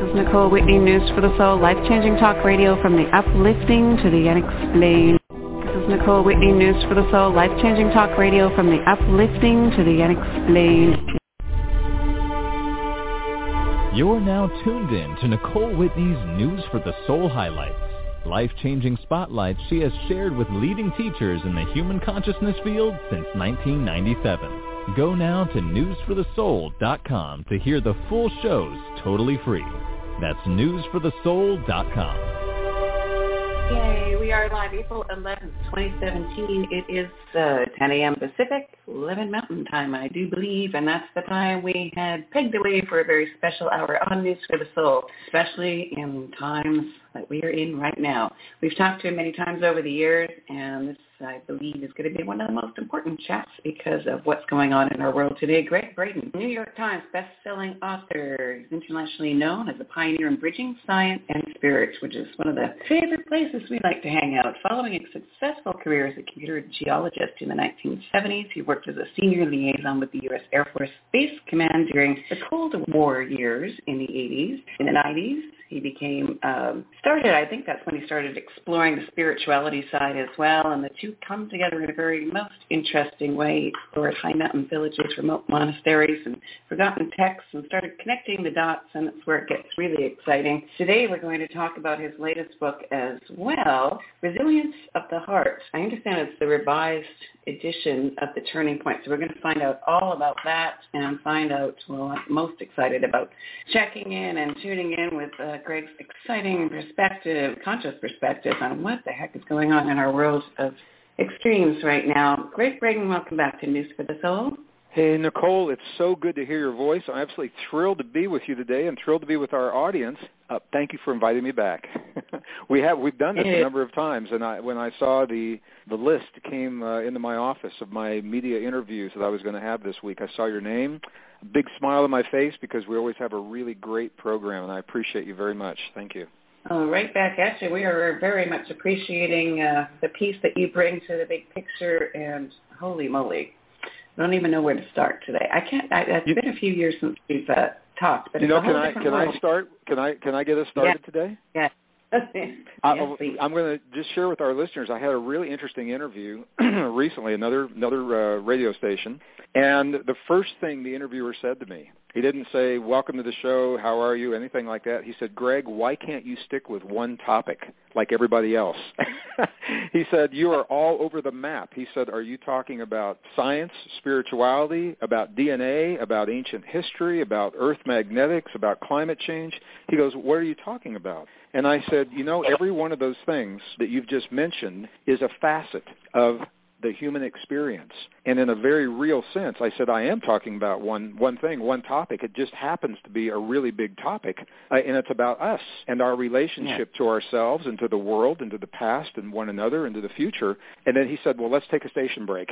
is Nicole Whitney, News for the Soul, life-changing talk radio from the uplifting to the unexplained. This is Nicole Whitney, News for the Soul, life-changing talk radio from the uplifting to the unexplained. You're now tuned in to Nicole Whitney's News for the Soul highlights. Life-changing spotlights she has shared with leading teachers in the human consciousness field since 1997. Go now to newsforthesoul.com to hear the full shows totally free. That's newsforthesoul.com. Yay, we are live April 11th, 2017. It is 10 a.m. Pacific, 11 Mountain Time, I do believe, and that's the time we had pegged away for a very special hour on News for the Soul, especially in times that we are in right now. We've talked to him many times over the years, and this, I believe, is going to be one of the most important chats because of what's going on in our world today. Greg Braden, New York Times best-selling author, is internationally known as a pioneer in bridging science and spirit, which is one of the favorite places we like to hang out. Following a successful career as a computer geologist in the 1970s, he worked as a senior liaison with the U.S. Air Force Space Command during the Cold War years in the 80s. In the 90s, he became, I think that's when he started exploring the spirituality side as well, and the two come together in a very most interesting way. He explored high mountain villages, remote monasteries, and forgotten texts, and started connecting the dots, and that's where it gets really exciting. Today we're going to talk about his latest book as well, Resilience of the Heart. I understand it's the revised edition of The Turning Point, so we're going to find out all about that and find out, well, I'm most excited about checking in and tuning in with Greg's exciting perspective, conscious perspective on what the heck is going on in our world of extremes right now. Greg Braden, welcome back to News for the Soul. Hey, Nicole, it's so good to hear your voice. I'm absolutely thrilled to be with you today and thrilled to be with our audience. Thank you for inviting me back. We've done this a number of times, and when I saw the list came into my office of my media interviews that I was going to have this week, I saw your name, a big smile on my face because we always have a really great program, and I appreciate you very much. Thank you. Oh, right back at you. We are very much appreciating the piece that you bring to the big picture, and holy moly. I don't even know where to start today. It's been a few years since we've talked, but it's a whole different world. I start? Can I get us started today? Yeah. I'm going to just share with our listeners. I had a really interesting interview recently, another radio station, and the first thing the interviewer said to me, he didn't say, "Welcome to the show, how are you?" anything like that. He said, "Greg, why can't you stick with one topic like everybody else?" He said, "You are all over the map." He said, "Are you talking about science, spirituality, about DNA, about ancient history, about earth magnetics, about climate change?" He goes, "What are you talking about?" And I said, every one of those things that you've just mentioned is a facet of the human experience. And in a very real sense, I said, I am talking about one thing, one topic. It just happens to be a really big topic, and it's about us and our relationship to ourselves and to the world and to the past and one another and to the future. And then he said, well, let's take a station break.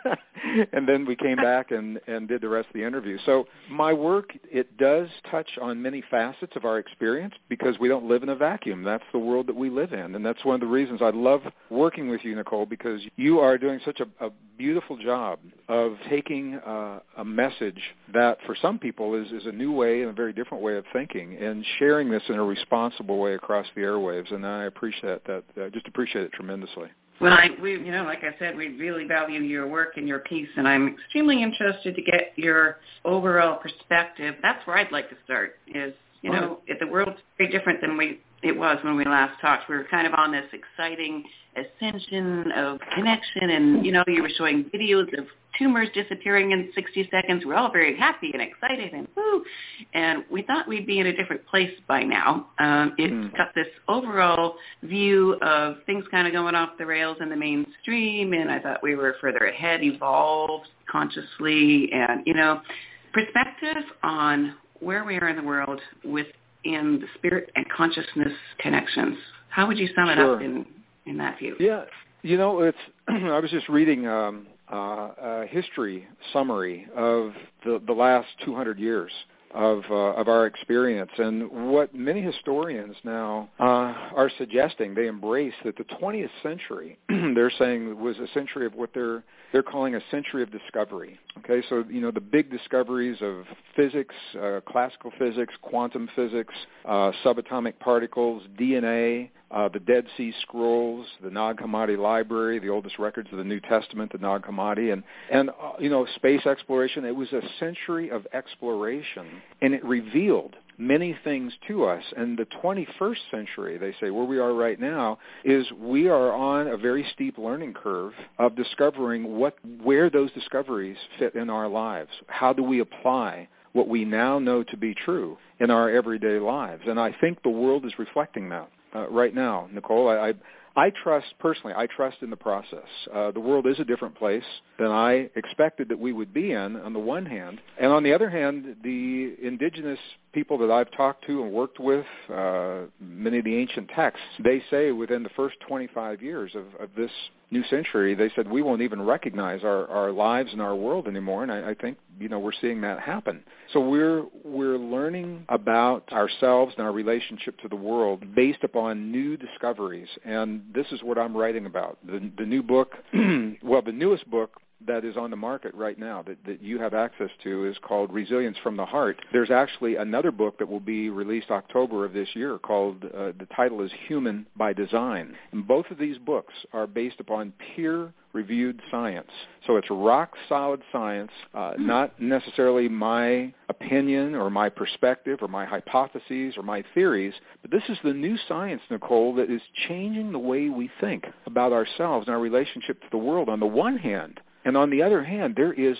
And then we came back and did the rest of the interview. So my work, it does touch on many facets of our experience because we don't live in a vacuum. That's the world that we live in. And that's one of the reasons I love working with you, Nicole, because you are doing such a beautiful job of taking a message that for some people is a new way and a very different way of thinking and sharing this in a responsible way across the airwaves. And I appreciate that. I just appreciate it tremendously. Well, like I said, we really value your work and your piece, and I'm extremely interested to get your overall perspective. That's where I'd like to start is, if the world's very different than it was when we last talked. We were kind of on this exciting ascension of connection, and, you were showing videos of tumors disappearing in 60 seconds. We're all very happy and excited and woo, and we thought we'd be in a different place by now. It's got this overall view of things kind of going off the rails in the mainstream, and I thought we were further ahead, evolved consciously, and, perspective on where we are in the world within the spirit and consciousness connections. How would you sum it up in that view? Yeah, it's. I was just reading a history summary of the last 200 years, of our experience. And what many historians now are suggesting, they embrace that the 20th century, they're saying, was a century of what they're calling a century of discovery. Okay, so, the big discoveries of physics, classical physics, quantum physics, subatomic particles, DNA, the Dead Sea Scrolls, the Nag Hammadi Library, the oldest records of the New Testament, the Nag Hammadi, and space exploration. It was a century of exploration, and it revealed many things to us. And the 21st century, they say, where we are right now, is we are on a very steep learning curve of discovering where those discoveries fit in our lives. How do we apply what we now know to be true in our everyday lives? And I think the world is reflecting that right now, Nicole. I trust in the process. The world is a different place than I expected that we would be in, on the one hand. And on the other hand, the indigenous people that I've talked to and worked with, many of the ancient texts, they say within the first 25 years of this new century, they said we won't even recognize our lives and our world anymore. And I think, we're seeing that happen. So we're learning about ourselves and our relationship to the world based upon new discoveries. And this is what I'm writing about. The new book, the newest book that is on the market right now that you have access to is called Resilience from the Heart. There's actually another book that will be released October of this year called, the title is Human by Design. And both of these books are based upon peer-reviewed science. So it's rock-solid science, not necessarily my opinion or my perspective or my hypotheses or my theories, but this is the new science, Nicole, that is changing the way we think about ourselves and our relationship to the world on the one hand. And on the other hand,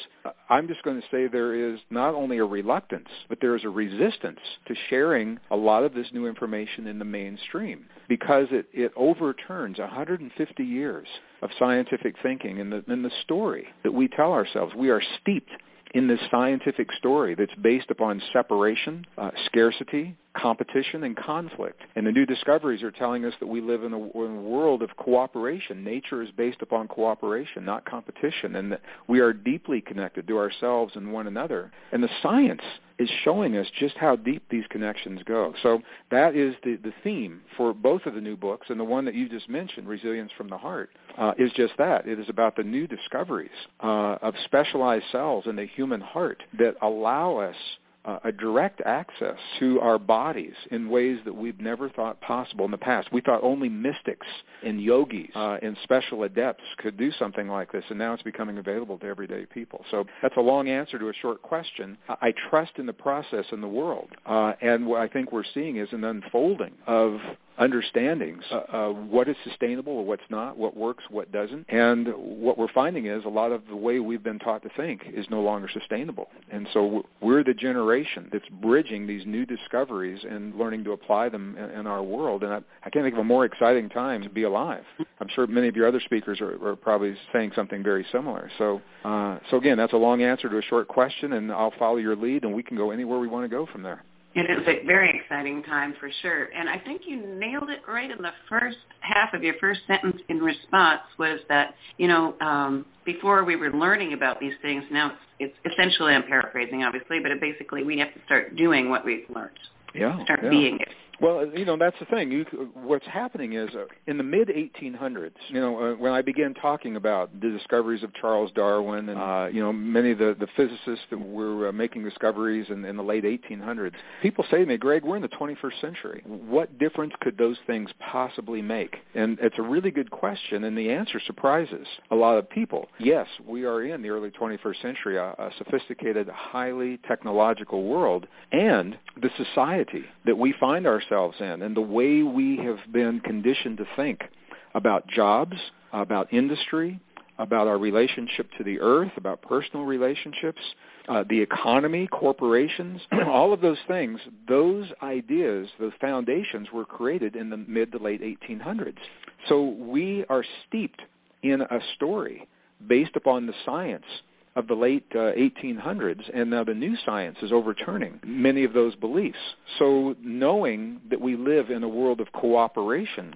I'm just going to say there is not only a reluctance, but there is a resistance to sharing a lot of this new information in the mainstream because it overturns 150 years of scientific thinking in the story that we tell ourselves. We are steeped in this scientific story that's based upon separation, scarcity, competition, and conflict. And the new discoveries are telling us that we live in a world of cooperation. Nature is based upon cooperation, not competition, and that we are deeply connected to ourselves and one another. And the science is showing us just how deep these connections go. So that is the theme for both of the new books, and the one that you just mentioned, Resilience from the Heart, is just that. It is about the new discoveries of specialized cells in the human heart that allow us a direct access to our bodies in ways that we've never thought possible in the past. We thought only mystics and yogis and special adepts could do something like this, and now it's becoming available to everyday people. So that's a long answer to a short question. I trust in the process in the world, and what I think we're seeing is an unfolding of understandings of what is sustainable or what's not, what works, what doesn't. And what we're finding is a lot of the way we've been taught to think is no longer sustainable. And so we're the generation that's bridging these new discoveries and learning to apply them in our world. And I can't think of a more exciting time to be alive. I'm sure many of your other speakers are probably saying something very similar. So again, that's a long answer to a short question, and I'll follow your lead, and we can go anywhere we want to go from there. It is a very exciting time for sure. And I think you nailed it right in the first half of your first sentence in response was that, before we were learning about these things, now it's essentially, I'm paraphrasing obviously, but basically we have to start doing what we've learned. Start being it. Well, that's the thing. What's happening is in the mid-1800s, when I began talking about the discoveries of Charles Darwin and, many of the physicists that were making discoveries in the late 1800s, people say to me, Greg, we're in the 21st century. What difference could those things possibly make? And it's a really good question, and the answer surprises a lot of people. Yes, we are in the early 21st century, a sophisticated, highly technological world, and the society that we find ourselves in and the way we have been conditioned to think about jobs, about industry, about our relationship to the earth, about personal relationships, the economy, corporations, all of those things, those ideas, those foundations were created in the mid to late 1800s. So we are steeped in a story based upon the science of the late 1800s, and now the new science is overturning many of those beliefs. So knowing that we live in a world of cooperation,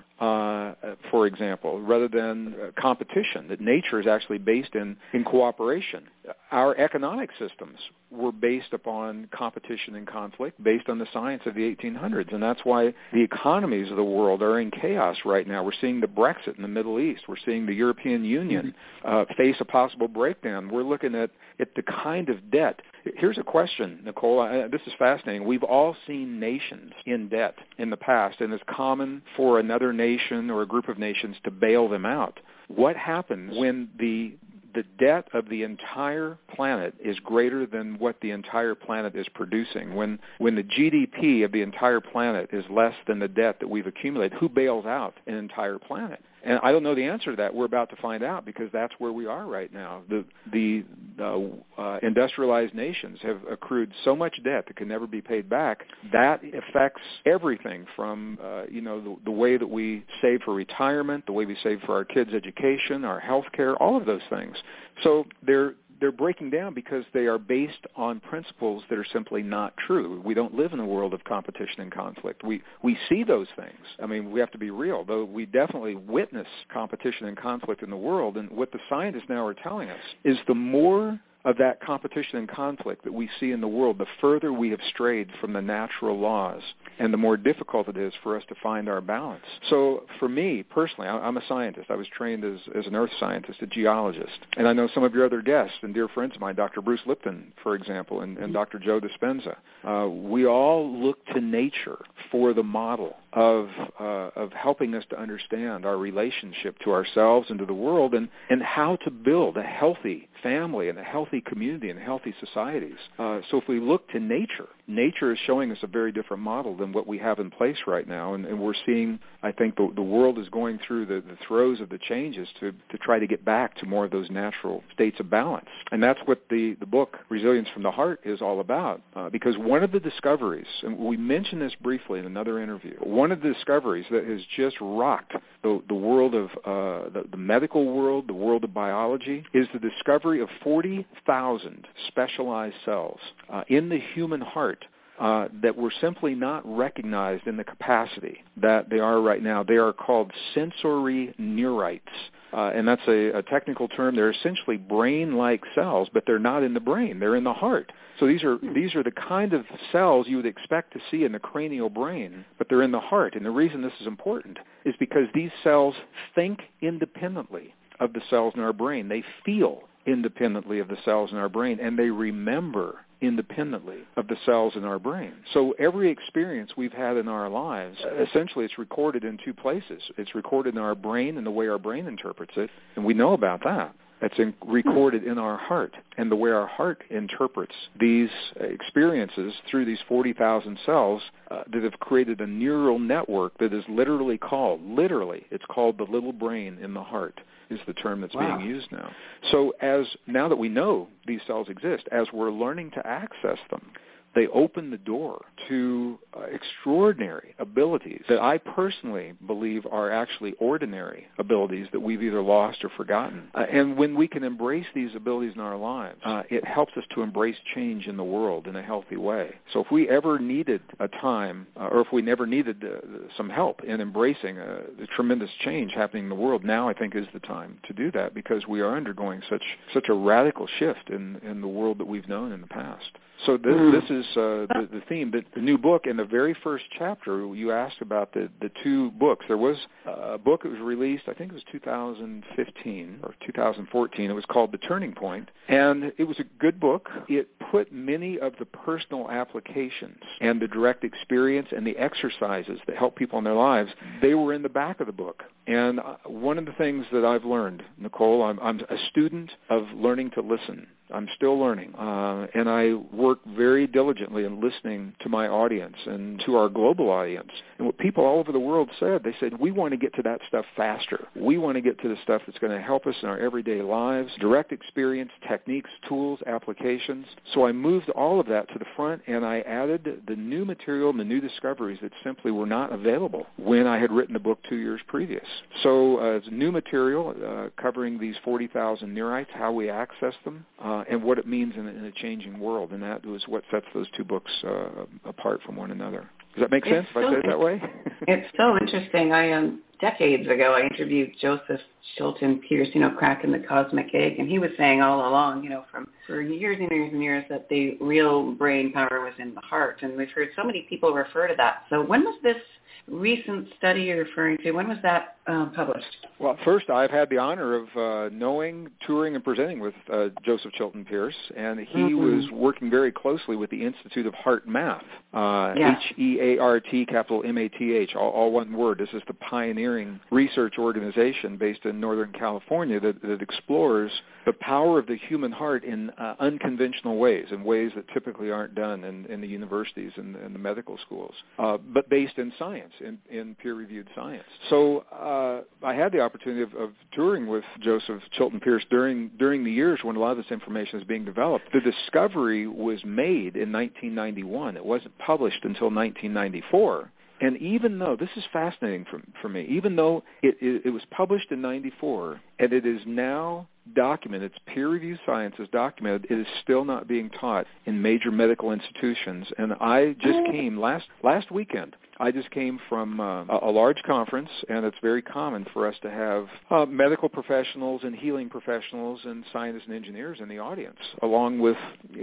for example, rather than competition, that nature is actually based in cooperation, our economic systems were based upon competition and conflict, based on the science of the 1800s. And that's why the economies of the world are in chaos right now. We're seeing the Brexit in the Middle East. We're seeing the European Union face a possible breakdown. We're looking at the kind of debt. Here's a question, Nicole. This is fascinating. We've all seen nations in debt in the past, and it's common for another nation or a group of nations to bail them out. What happens when the debt of the entire planet is greater than what the entire planet is producing? When the GDP of the entire planet is less than the debt that we've accumulated, who bails out an entire planet? And I don't know the answer to that. We're about to find out, because that's where we are right now. The industrialized nations have accrued so much debt that can never be paid back. That affects everything from the way that we save for retirement, the way we save for our kids' education, our health care, all of those things. So they're breaking down because they are based on principles that are simply not true. We don't live in a world of competition and conflict. We see those things. I mean, we have to be real, though we definitely witness competition and conflict in the world. And what the scientists now are telling us is the more of that competition and conflict that we see in the world, the further we have strayed from the natural laws, and the more difficult it is for us to find our balance. So for me, personally, I'm a scientist. I was trained as an earth scientist, a geologist. And I know some of your other guests and dear friends of mine, Dr. Bruce Lipton, for example, and Dr. Joe Dispenza. We all look to nature for the model of helping us to understand our relationship to ourselves and to the world, and how to build a healthy family and a healthy community and healthy societies. So if we look to nature is showing us a very different model than what we have in place right now. And we're seeing, I think, the world is going through the throes of the changes to try to get back to more of those natural states of balance. And that's what the book, Resilience from the Heart, is all about. Because one of the discoveries, and we mentioned this briefly in another interview, one of the discoveries that has just rocked the world of the medical world, the world of biology, is the discovery of 40,000 specialized cells in the human heart that were simply not recognized in the capacity that they are right now. They are called sensory neurites. And that's a technical term. They're essentially brain-like cells, but they're not in the brain. They're in the heart. So these are the kind of cells you would expect to see in the cranial brain, but they're in the heart. And the reason this is important is because these cells think independently of the cells in our brain. They feel independently of the cells in our brain, and they remember independently of the cells in our brain. So every experience we've had in our lives, essentially it's recorded in two places. It's recorded in our brain and the way our brain interprets it, and we know about that. It's recorded in our heart, and the way our heart interprets these experiences through these 40,000 cells that have created a neural network that is literally called the little brain in the heart, is the term that's being used now. So now that we know these cells exist, as we're learning to access them, they open the door to extraordinary abilities that I personally believe are actually ordinary abilities that we've either lost or forgotten. And when we can embrace these abilities in our lives, it helps us to embrace change in the world in a healthy way. So if we ever needed a time, or if we never needed some help in embracing the tremendous change happening in the world, now I think is the time to do that, because we are undergoing such a radical shift in the world that we've known in the past. So this is the theme. The new book, in the very first chapter, you asked about the two books. There was a book that was released, I think it was 2015 or 2014. It was called The Turning Point, and it was a good book. It put many of the personal applications and the direct experience and the exercises that help people in their lives, they were in the back of the book. And one of the things that I've learned, Nicole, I'm a student of learning to listen. I'm still learning, and I work very diligently in listening to my audience and to our global audience. And what people all over the world said, they said, we want to get to that stuff faster. We want to get to the stuff that's going to help us in our everyday lives, direct experience, techniques, tools, applications. So I moved all of that to the front, and I added the new material and the new discoveries that simply were not available when I had written the book 2 years previous. So it's new material covering these 40,000 neurites, how we access them, and what it means in a changing world. And that was what sets those two books apart from one another. Does that make sense if I say it that way? It's so interesting. Decades ago, I interviewed Joseph Chilton Pierce, cracking the cosmic egg. And he was saying all along, for years and years and years that the real brain power was in the heart. And we've heard so many people refer to that. So when was this recent study you're referring to, when was that published? Well, first, I've had the honor of knowing, touring, and presenting with Joseph Chilton Pierce, and he was working very closely with the Institute of Heart Math, HEART, capital MATH, all one word. This is the pioneering research organization based in Northern California that explores the power of the human heart in unconventional ways, in ways that typically aren't done in the universities and the medical schools, but based in science, in peer-reviewed science. So I had the opportunity of touring with Joseph Chilton Pierce during the years when a lot of this information is being developed. The discovery was made in 1991. It wasn't published until 1994. And even though, this is fascinating for me, even though it was published in 94 and it is now documented, it's peer-reviewed science is documented, it is still not being taught in major medical institutions. And I just came last weekend. I just came from a large conference, and it's very common for us to have medical professionals and healing professionals and scientists and engineers in the audience, along with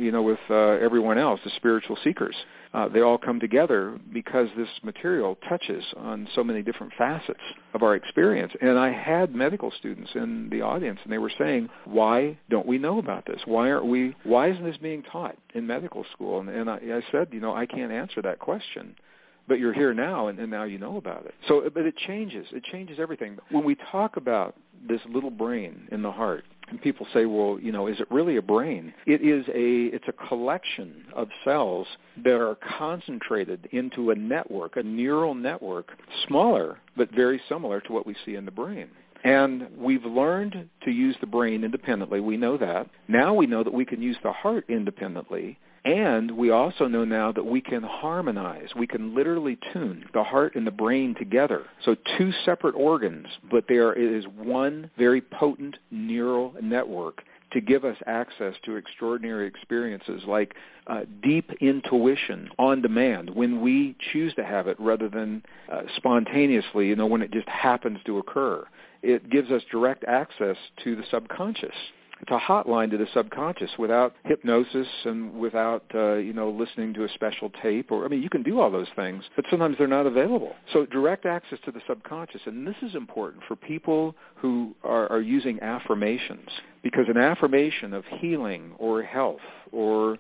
everyone else, the spiritual seekers. They all come together because this material touches on so many different facets of our experience. And I had medical students in the audience, and they were saying, "Why don't we know about this? Why isn't this being taught in medical school?" And I said, I can't answer that question. But you're here now, and now you know about it. So, but it changes. It changes everything. When we talk about this little brain in the heart, and people say, well, is it really a brain? It's a collection of cells that are concentrated into a network, a neural network, smaller but very similar to what we see in the brain. And we've learned to use the brain independently. We know that. Now we know that we can use the heart independently. And we also know now that we can harmonize. We can literally tune the heart and the brain together. So two separate organs, but it is one very potent neural network to give us access to extraordinary experiences like deep intuition on demand when we choose to have it rather than spontaneously, when it just happens to occur. It gives us direct access to the subconscious. It's a hotline to the subconscious without hypnosis and without, listening to a special tape. You can do all those things, but sometimes they're not available. So direct access to the subconscious, and this is important for people who are using affirmations, because an affirmation of healing or health or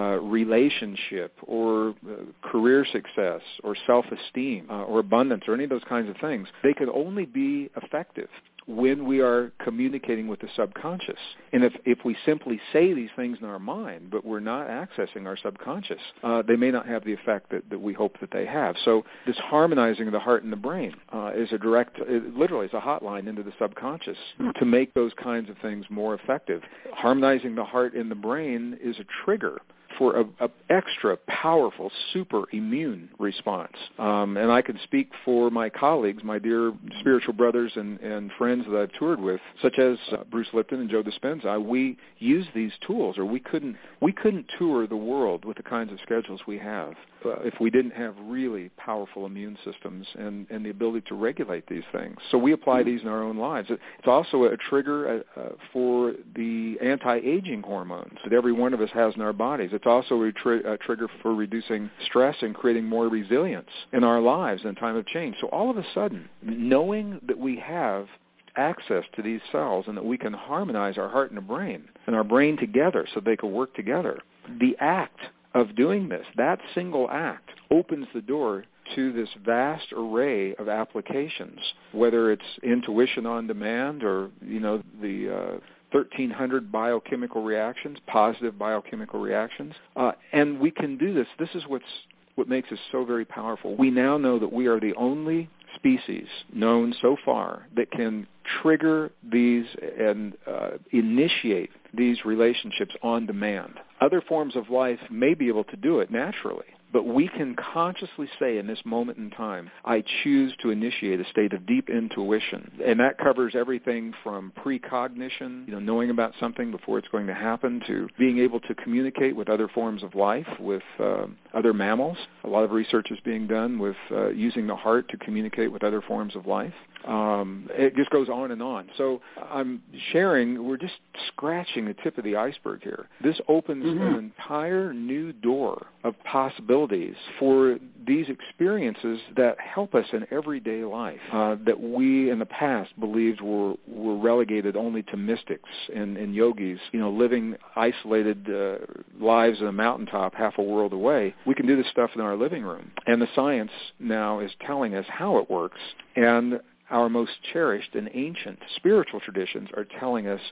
relationship or career success or self-esteem or abundance or any of those kinds of things, they can only be effective when we are communicating with the subconscious. And if we simply say these things in our mind, but we're not accessing our subconscious, they may not have the effect that we hope that they have. So this harmonizing of the heart and the brain is literally is a hotline into the subconscious to make those kinds of things more effective. Harmonizing the heart and the brain is a trigger for an extra powerful super immune response. And I can speak for my colleagues, my dear spiritual brothers and friends that I've toured with, such as Bruce Lipton and Joe Dispenza. We use these tools, or we couldn't tour the world with the kinds of schedules we have if we didn't have really powerful immune systems and the ability to regulate these things. So we apply these in our own lives. It's also a trigger for the anti-aging hormones that every one of us has in our bodies. It's also a trigger for reducing stress and creating more resilience in our lives in time of change. So all of a sudden, knowing that we have access to these cells and that we can harmonize our heart and our brain together so they can work together, the act of doing this, that single act, opens the door to this vast array of applications, whether it's intuition on demand or, the 1,300 biochemical reactions, positive biochemical reactions. And we can do this. This is what makes us so very powerful. We now know that we are the only species known so far that can trigger these and initiate these relationships on demand. Other forms of life may be able to do it naturally, But we can consciously say in this moment in time, I choose to initiate a state of deep intuition. And that covers everything from precognition, knowing about something before it's going to happen, to being able to communicate with other forms of life, with other mammals. A lot of research is being done with using the heart to communicate with other forms of life. It just goes on and on. So I'm sharing, we're just scratching the tip of the iceberg here. This opens an entire new door of possibilities for these experiences that help us in everyday life, that we in the past believed were relegated only to mystics and yogis, living isolated lives in a mountaintop half a world away. We can do this stuff in our living room. And the science now is telling us how it works, and our most cherished and ancient spiritual traditions are telling us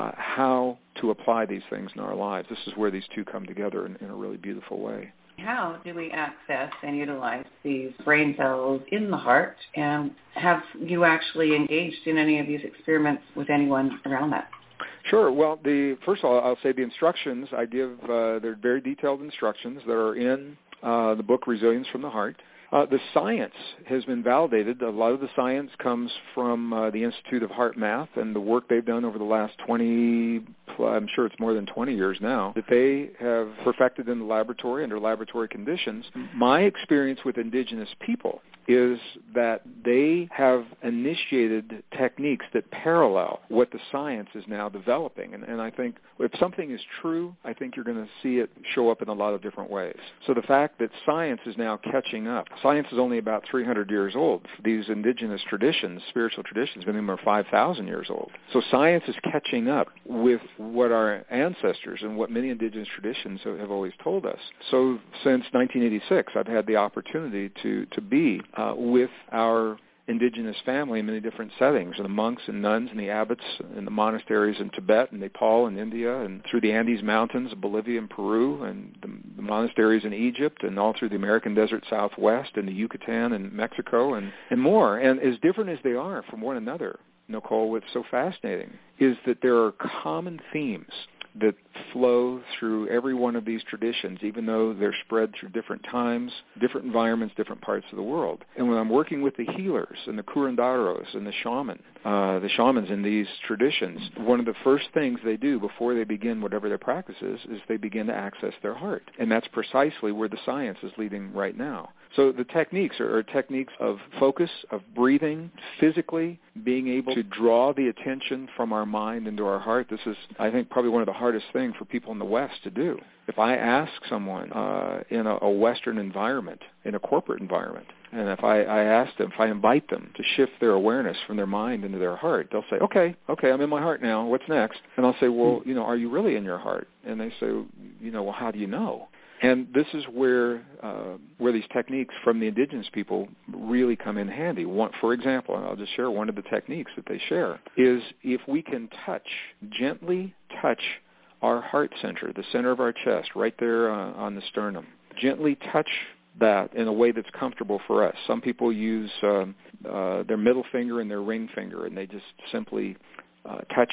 how to apply these things in our lives. This is where these two come together in a really beautiful way. How do we access and utilize these brain cells in the heart? And have you actually engaged in any of these experiments with anyone around that? Sure. Well, first of all, I'll say the instructions I give, they're very detailed instructions that are in the book Resilience from the Heart. The science has been validated. A lot of the science comes from the Institute of Heart Math and the work they've done over the last 20, I'm sure it's more than 20 years now, that they have perfected in the laboratory under laboratory conditions. My experience with indigenous people is that they have initiated techniques that parallel what the science is now developing. And I think if something is true, I think you're going to see it show up in a lot of different ways. So the fact that science is now catching up. Science is only about 300 years old. These indigenous traditions, spiritual traditions, many of them are 5,000 years old. So science is catching up with what our ancestors and what many indigenous traditions have always told us. So since 1986, I've had the opportunity to be with our indigenous family in many different settings, the monks and nuns and the abbots in the monasteries in Tibet and Nepal and India and through the Andes Mountains of Bolivia and Peru and the monasteries in Egypt and all through the American Desert Southwest and the Yucatan and Mexico and more. And as different as they are from one another, Nicole, what's so fascinating is that there are common themes that flow through every one of these traditions, even though they're spread through different times, different environments, different parts of the world. And when I'm working with the healers and the curanderos and the shamans in these traditions, one of the first things they do before they begin whatever their practice is they begin to access their heart. And that's precisely where the science is leading right now. So the techniques are techniques of focus, of breathing, physically being able to draw the attention from our mind into our heart. This is, I think, probably one of the hardest things for people in the West to do. If I ask someone in a Western environment, in a corporate environment, and if I ask them, if I invite them to shift their awareness from their mind into their heart, they'll say, okay, I'm in my heart now. What's next? And I'll say, well, are you really in your heart? And they say, well, how do you know? And this is where these techniques from the indigenous people really come in handy. For example, and I'll just share one of the techniques that they share, is if we can gently touch our heart center, the center of our chest, right there on the sternum, gently touch that in a way that's comfortable for us. Some people use their middle finger and their ring finger, and they just simply touch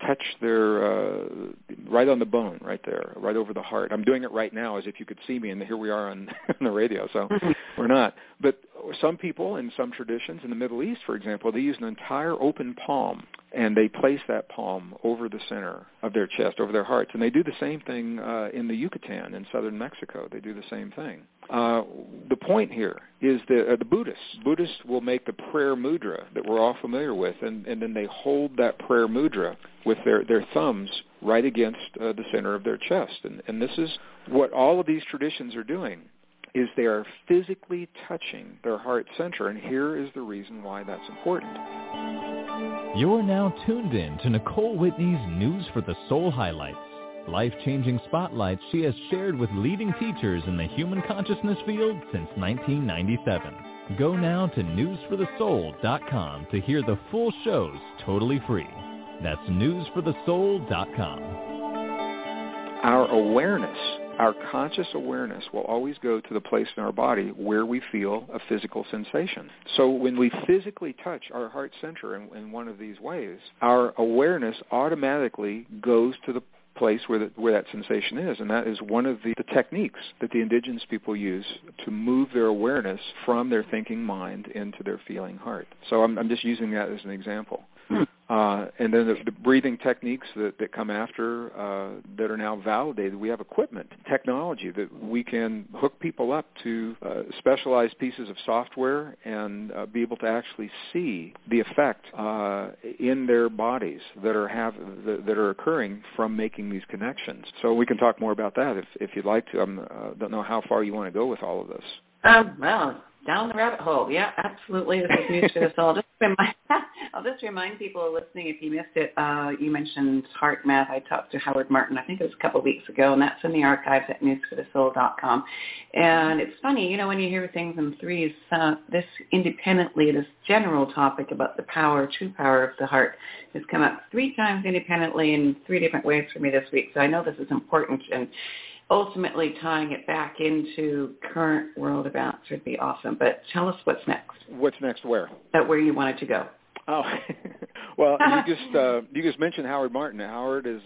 their right on the bone, right there, right over the heart. I'm doing it right now as if you could see me, and here we are on the radio, so we're not. But some people in some traditions in the Middle East, for example, they use an entire open palm, and they place that palm over the center of their chest, over their hearts. And they do the same thing in the Yucatan in southern Mexico. They do the same thing. The point here is that the Buddhists will make the prayer mudra that we're all familiar with, and then they hold that prayer mudra with their thumbs right against the center of their chest. And this is what all of these traditions are doing, is they are physically touching their heart center, and here is the reason why that's important. You're now tuned in to Nicole Whitney's News for the Soul highlights, life-changing spotlights she has shared with leading teachers in the human consciousness field since 1997. Go now to newsforthesoul.com to hear the full shows totally free. That's newsforthesoul.com. Our awareness, our conscious awareness, will always go to the place in our body where we feel a physical sensation. So when we physically touch our heart center in one of these ways, our awareness automatically goes to the place where that sensation is, and that is one of the techniques that the indigenous people use to move their awareness from their thinking mind into their feeling heart. So I'm just using that as an example. And then the breathing techniques that come after that are now validated. We have equipment, technology that we can hook people up to specialized pieces of software and be able to actually see the effect in their bodies that are occurring from making these connections. So we can talk more about that if you'd like to. I don't know how far you want to go with all of this. Well, down the rabbit hole. Yeah, absolutely. This is news for the soul. I'll just remind people listening, if you missed it, you mentioned HeartMath. I talked to Howard Martin, I think it was a couple of weeks ago, and that's in the archives at newsforthesoul.com. And it's funny, when you hear things in threes, this general topic about the true power of the heart has come up 3 times independently in 3 different ways for me this week. So I know this is important, and ultimately tying it back into current world events would be awesome. But tell us what's next. What's next where? Where you wanted to go. Oh, well, you just mentioned Howard Martin. Howard is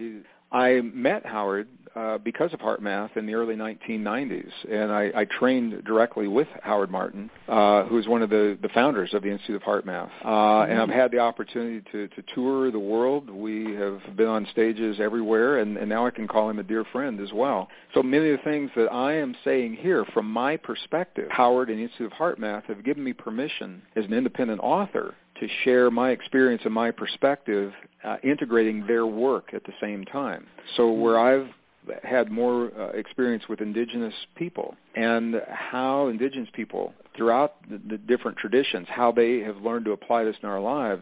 I met Howard because of HeartMath in the early 1990s, and I trained directly with Howard Martin, who is one of the founders of the Institute of HeartMath. And I've had the opportunity to tour the world. We have been on stages everywhere, and now I can call him a dear friend as well. So many of the things that I am saying here from my perspective, Howard and the Institute of HeartMath have given me permission as an independent author to share my experience and my perspective, integrating their work at the same time. So where I've had more experience with indigenous people and how indigenous people throughout the different traditions, how they have learned to apply this in our lives,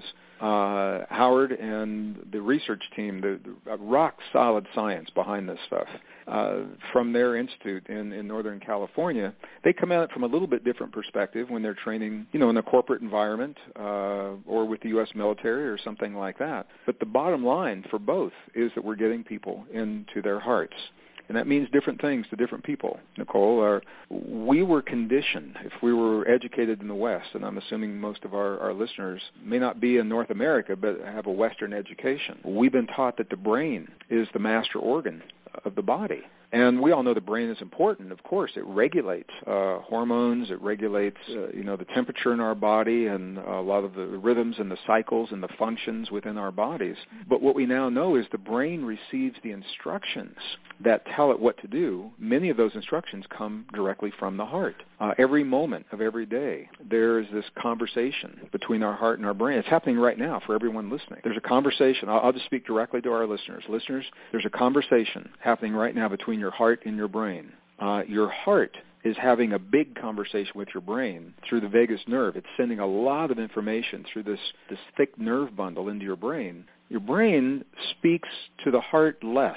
Howard and the research team, the rock-solid science behind this stuff, from their institute in Northern California, they come at it from a little bit different perspective when they're training, in a corporate environment or with the U.S. military or something like that. But the bottom line for both is that we're getting people into their hearts. And that means different things to different people, Nicole. We were conditioned, if we were educated in the West, and I'm assuming most of our listeners may not be in North America but have a Western education. We've been taught that the brain is the master organ of the body. And we all know the brain is important. Of course, it regulates hormones. It regulates, the temperature in our body and a lot of the rhythms and the cycles and the functions within our bodies. But what we now know is the brain receives the instructions that tell it what to do. Many of those instructions come directly from the heart. Every moment of every day, there is this conversation between our heart and our brain. It's happening right now for everyone listening. There's a conversation. I'll just speak directly to our listeners. Listeners, there's a conversation happening right now between your heart and your brain. Your heart is having a big conversation with your brain through the vagus nerve. It's sending a lot of information through this thick nerve bundle into your brain. Your brain speaks to the heart less.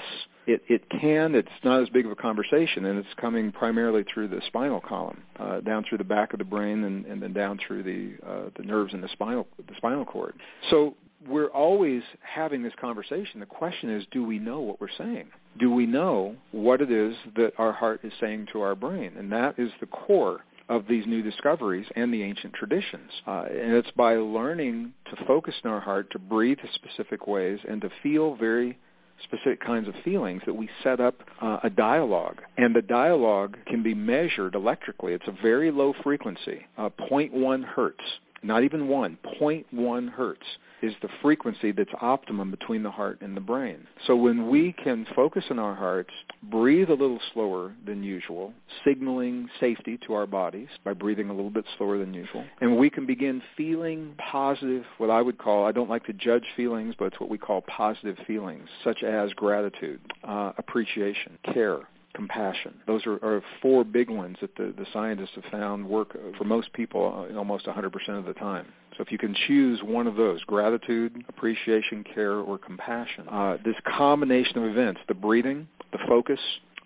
It's not as big of a conversation, and it's coming primarily through the spinal column, down through the back of the brain and then down through the nerves in the spinal cord. So we're always having this conversation. The question is, do we know what we're saying? Do we know what it is that our heart is saying to our brain? And that is the core of these new discoveries and the ancient traditions. And it's by learning to focus in our heart, to breathe in specific ways, and to feel very specific kinds of feelings that we set up a dialogue. And the dialogue can be measured electrically. It's a very low frequency, 0.1 hertz, not even 1, 0.1 hertz is the frequency that's optimum between the heart and the brain. So when we can focus on our hearts, breathe a little slower than usual, signaling safety to our bodies by breathing a little bit slower than usual, and we can begin feeling positive, what I would call, I don't like to judge feelings, but it's what we call positive feelings, such as gratitude, appreciation, care, compassion. Those are 4 big ones that the scientists have found work for most people almost 100% of the time. So if you can choose one of those, gratitude, appreciation, care, or compassion, this combination of events, the breathing, the focus,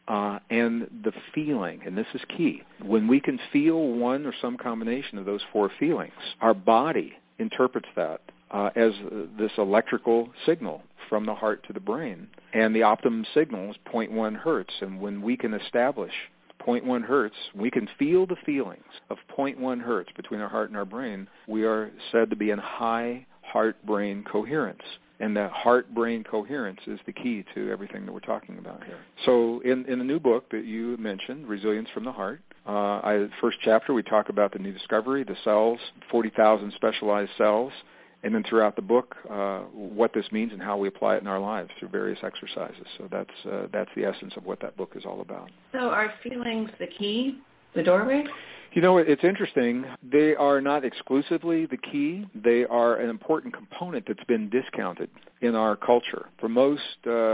and the feeling, and this is key. When we can feel one or some combination of those 4 feelings, our body interprets that as this electrical signal from the heart to the brain. And the optimum signal is 0.1 hertz. And when we can establish 0.1 hertz, we can feel the feelings of 0.1 hertz between our heart and our brain, we are said to be in high heart-brain coherence. And that heart-brain coherence is the key to everything that we're talking about here. So in the new book that you mentioned, Resilience from the Heart, first chapter we talk about the new discovery, the cells, 40,000 specialized cells, and then throughout the book, what this means and how we apply it in our lives through various exercises. So that's the essence of what that book is all about. So are feelings the key, the doorway? You know, it's interesting. They are not exclusively the key. They are an important component that's been discounted in our culture. For most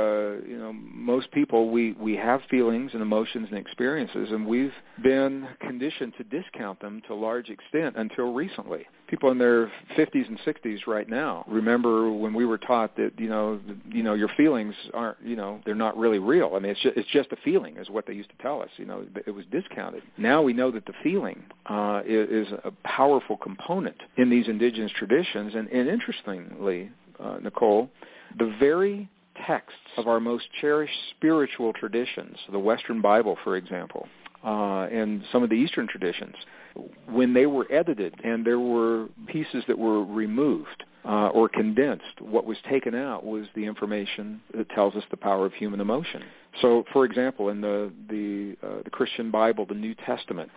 people, we have feelings and emotions and experiences, and we've been conditioned to discount them to a large extent until recently. People in their 50s and 60s right now remember when we were taught that your feelings aren't, they're not really real. I mean, it's just a feeling is what they used to tell us. It was discounted. Now we know that the feeling is a powerful component in these indigenous traditions, and interestingly, Nicole, the very texts of our most cherished spiritual traditions, the Western Bible, for example, and some of the Eastern traditions, when they were edited and there were pieces that were removed or condensed, what was taken out was the information that tells us the power of human emotion. So, for example, in the Christian Bible, the New Testament,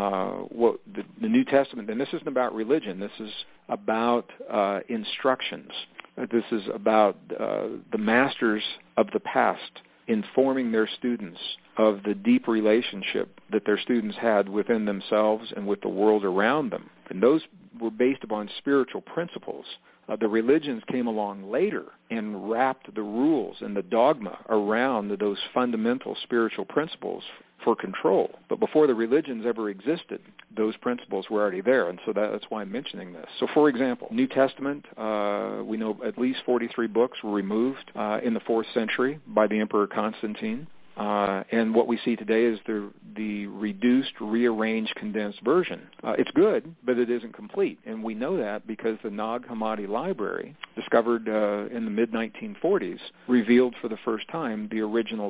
the New Testament, and this isn't about religion, this is about instructions. This is about the masters of the past informing their students of the deep relationship that their students had within themselves and with the world around them. And those were based upon spiritual principles. The religions came along later and wrapped the rules and the dogma around those fundamental spiritual principles for control. But before the religions ever existed, those principles were already there, and so that's why I'm mentioning this. So, for example, New Testament, we know at least 43 books were removed in the 4th century by the Emperor Constantine. And what we see today is the reduced, rearranged, condensed version. It's good, but it isn't complete. And we know that because the Nag Hammadi Library, discovered in the mid-1940s, revealed for the first time the original,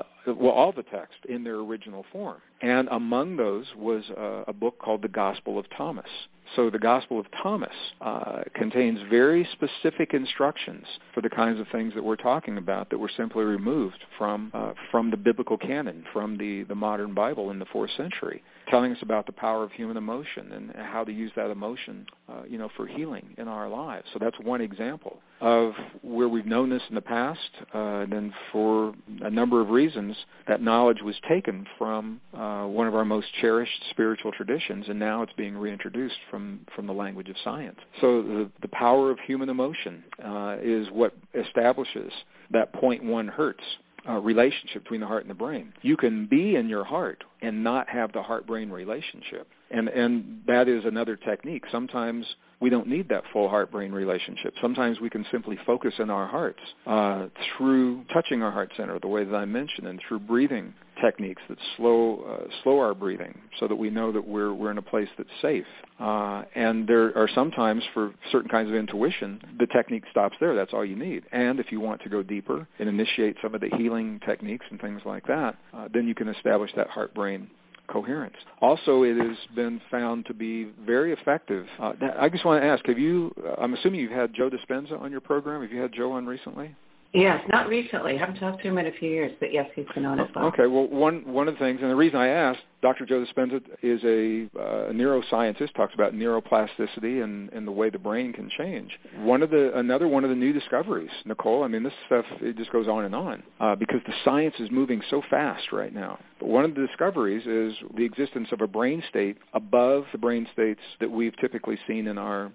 all the text in their original form. And among those was a book called the Gospel of Thomas. So the Gospel of Thomas contains very specific instructions for the kinds of things that we're talking about that were simply removed from the biblical canon, from the modern Bible in the 4th century, telling us about the power of human emotion and how to use that emotion, for healing in our lives. So that's one example of where we've known this in the past, and then for a number of reasons, that knowledge was taken from one of our most cherished spiritual traditions, and now it's being reintroduced from the language of science. So the power of human emotion is what establishes that 0.1 hertz relationship between the heart and the brain. You can be in your heart and not have the heart-brain relationship. And that is another technique. Sometimes we don't need that full heart-brain relationship. Sometimes we can simply focus in our hearts through touching our heart center, the way that I mentioned, and through breathing techniques that slow our breathing so that we know that we're in a place that's safe. And there are sometimes, for certain kinds of intuition, the technique stops there. That's all you need. And if you want to go deeper and initiate some of the healing techniques and things like that, then you can establish that heart-brain coherence. Also, it has been found to be very effective. I just want to ask, I'm assuming you've had Joe Dispenza on your program. Have you had Joe on recently? Yes, not recently. I haven't talked to him in a few years, but yes, he's been on as well. Okay, well, one of the things, and the reason I asked, Dr. Joe Dispenza is a neuroscientist, talks about neuroplasticity and the way the brain can change. Another one of the new discoveries, Nicole, I mean, this stuff, it just goes on and on, because the science is moving so fast right now. But one of the discoveries is the existence of a brain state above the brain states that we've typically seen in our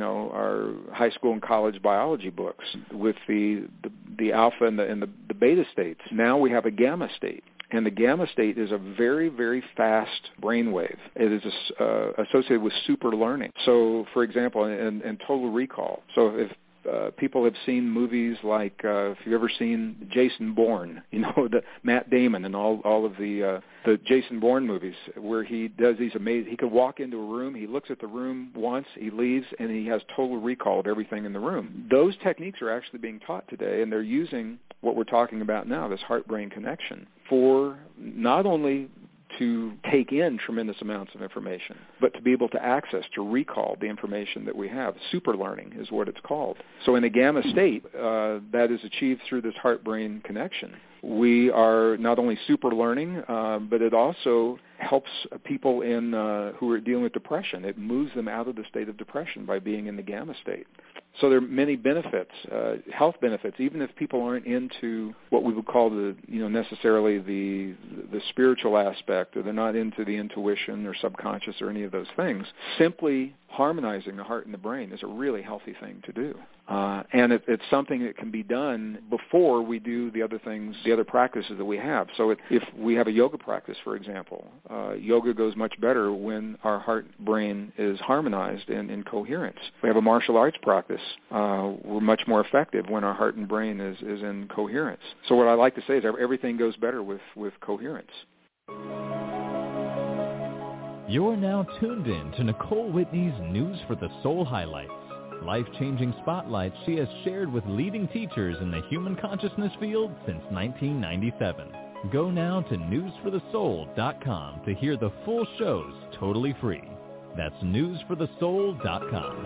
high school and college biology books with the alpha and the beta states. Now we have a gamma state. And the gamma state is a very, very fast brainwave. It is associated with super learning. So, for example, in Total Recall. So if people have seen movies like, if you've ever seen Jason Bourne, the Matt Damon and all of the Jason Bourne movies, where he does these amazing, he could walk into a room, he looks at the room once, he leaves, and he has total recall of everything in the room. Those techniques are actually being taught today, and they're using what we're talking about now, this heart-brain connection, for not only to take in tremendous amounts of information, but to be able to access, to recall the information that we have. Super learning is what it's called. So in a gamma state, that is achieved through this heart-brain connection. We are not only super learning, but it also helps people who are dealing with depression. It moves them out of the state of depression by being in the gamma state. So there are many benefits, health benefits, even if people aren't into what we would call necessarily the spiritual aspect, or they're not into the intuition or subconscious or any of those things. Simply harmonizing the heart and the brain is a really healthy thing to do. And it's something that can be done before we do the other things, the other practices that we have. So if we have a yoga practice, for example, yoga goes much better when our heart-brain is harmonized and in coherence. If we have a martial arts practice, we're much more effective when our heart and brain is in coherence. So what I like to say is everything goes better with coherence. You're now tuned in to Nicole Whitney's News for the Soul highlights. Life-changing spotlights she has shared with leading teachers in the human consciousness field since 1997. Go now to newsforthesoul.com to hear the full shows totally free. That's newsforthesoul.com.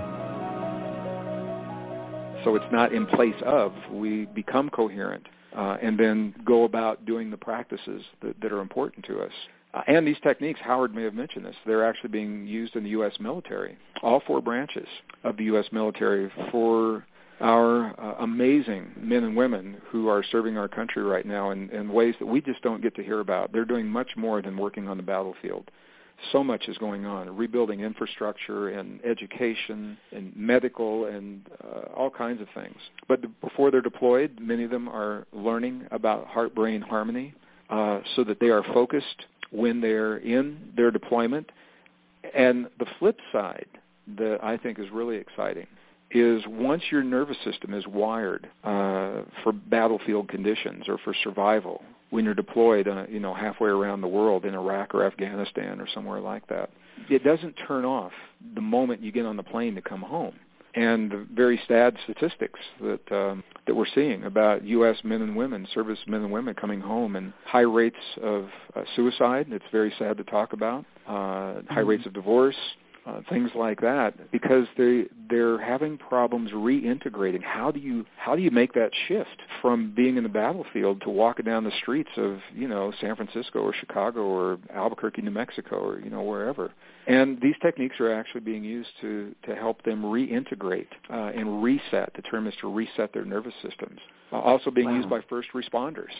So it's not in place of. We become coherent and then go about doing the practices that are important to us. And these techniques, Howard may have mentioned this, they're actually being used in the U.S. military, all 4 branches of the U.S. military, for our amazing men and women who are serving our country right now in ways that we just don't get to hear about. They're doing much more than working on the battlefield. So much is going on, rebuilding infrastructure and education and medical and all kinds of things. But before they're deployed, many of them are learning about heart-brain harmony so that they are focused when they're in their deployment. And the flip side that I think is really exciting is once your nervous system is wired for battlefield conditions or for survival, when you're deployed halfway around the world in Iraq or Afghanistan or somewhere like that, it doesn't turn off the moment you get on the plane to come home. And the very sad statistics that we're seeing about U.S. men and women, service men and women coming home, and high rates of suicide. It's very sad to talk about. High rates of divorce, things like that, because they're having problems reintegrating. How do you make that shift from being in the battlefield to walking down the streets of San Francisco or Chicago or Albuquerque, New Mexico, or wherever? And these techniques are actually being used to help them reintegrate and reset. The term is to reset their nervous systems. Also being used by first responders.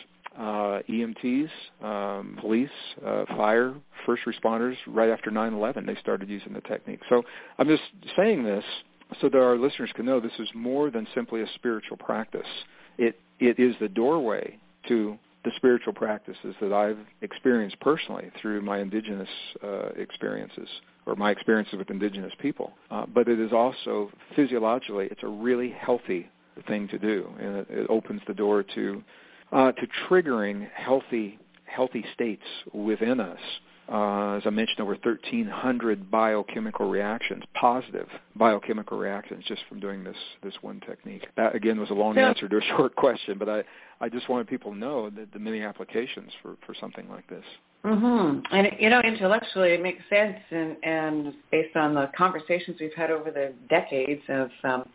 EMTs, police, fire, first responders. Right after 9/11, they started using the technique. So I'm just saying this so that our listeners can know this is more than simply a spiritual practice. It is the doorway to the spiritual practices that I've experienced personally through my indigenous experiences, or my experiences with indigenous people. But it is also, physiologically, it's a really healthy thing to do, and it opens the door to triggering healthy states within us. As I mentioned, over 1,300 biochemical reactions, positive biochemical reactions, just from doing this one technique. That, again, was a long answer to a short question, but I just wanted people to know that the many applications for something like this. Mm-hmm. And, intellectually it makes sense, and based on the conversations we've had over the decades of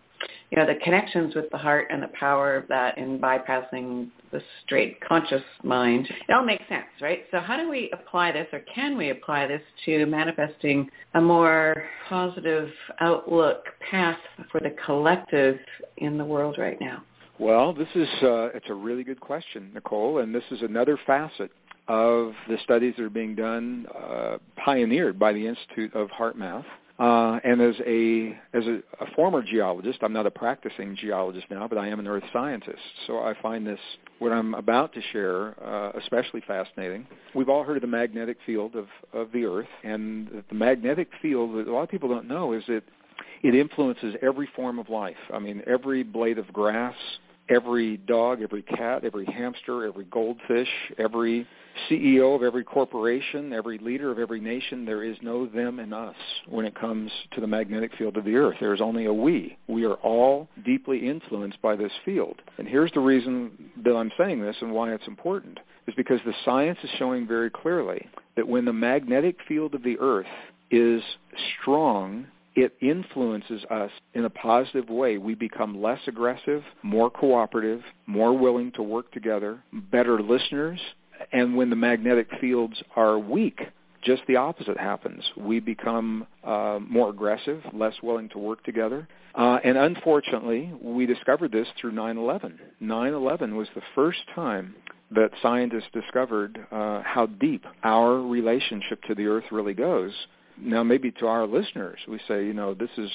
the connections with the heart and the power of that in bypassing the straight conscious mind, it all makes sense, right? So how do we apply this, or can we apply this to manifesting a more positive outlook path for the collective in the world right now? Well, this is it's a really good question, Nicole, and this is another facet of the studies that are being done, pioneered by the Institute of HeartMath. And as a former geologist, I'm not a practicing geologist now, but I am an earth scientist. So I find this, what I'm about to share, especially fascinating. We've all heard of the magnetic field of the earth, and the magnetic field, that a lot of people don't know, is that it influences every form of life. I mean, every blade of grass, every dog, every cat, every hamster, every goldfish, every CEO of every corporation, every leader of every nation. There is no them and us when it comes to the magnetic field of the earth. There is only a we. We are all deeply influenced by this field. And here's the reason that I'm saying this and why it's important. is because the science is showing very clearly that when the magnetic field of the Earth is strong, it influences us in a positive way. We become less aggressive, more cooperative, more willing to work together, better listeners. And when the magnetic fields are weak, just the opposite happens. We become more aggressive, less willing to work together. And unfortunately, we discovered this through 9/11. 9/11 was the first time that scientists discovered how deep our relationship to the Earth really goes. Now, maybe to our listeners, we say, this is,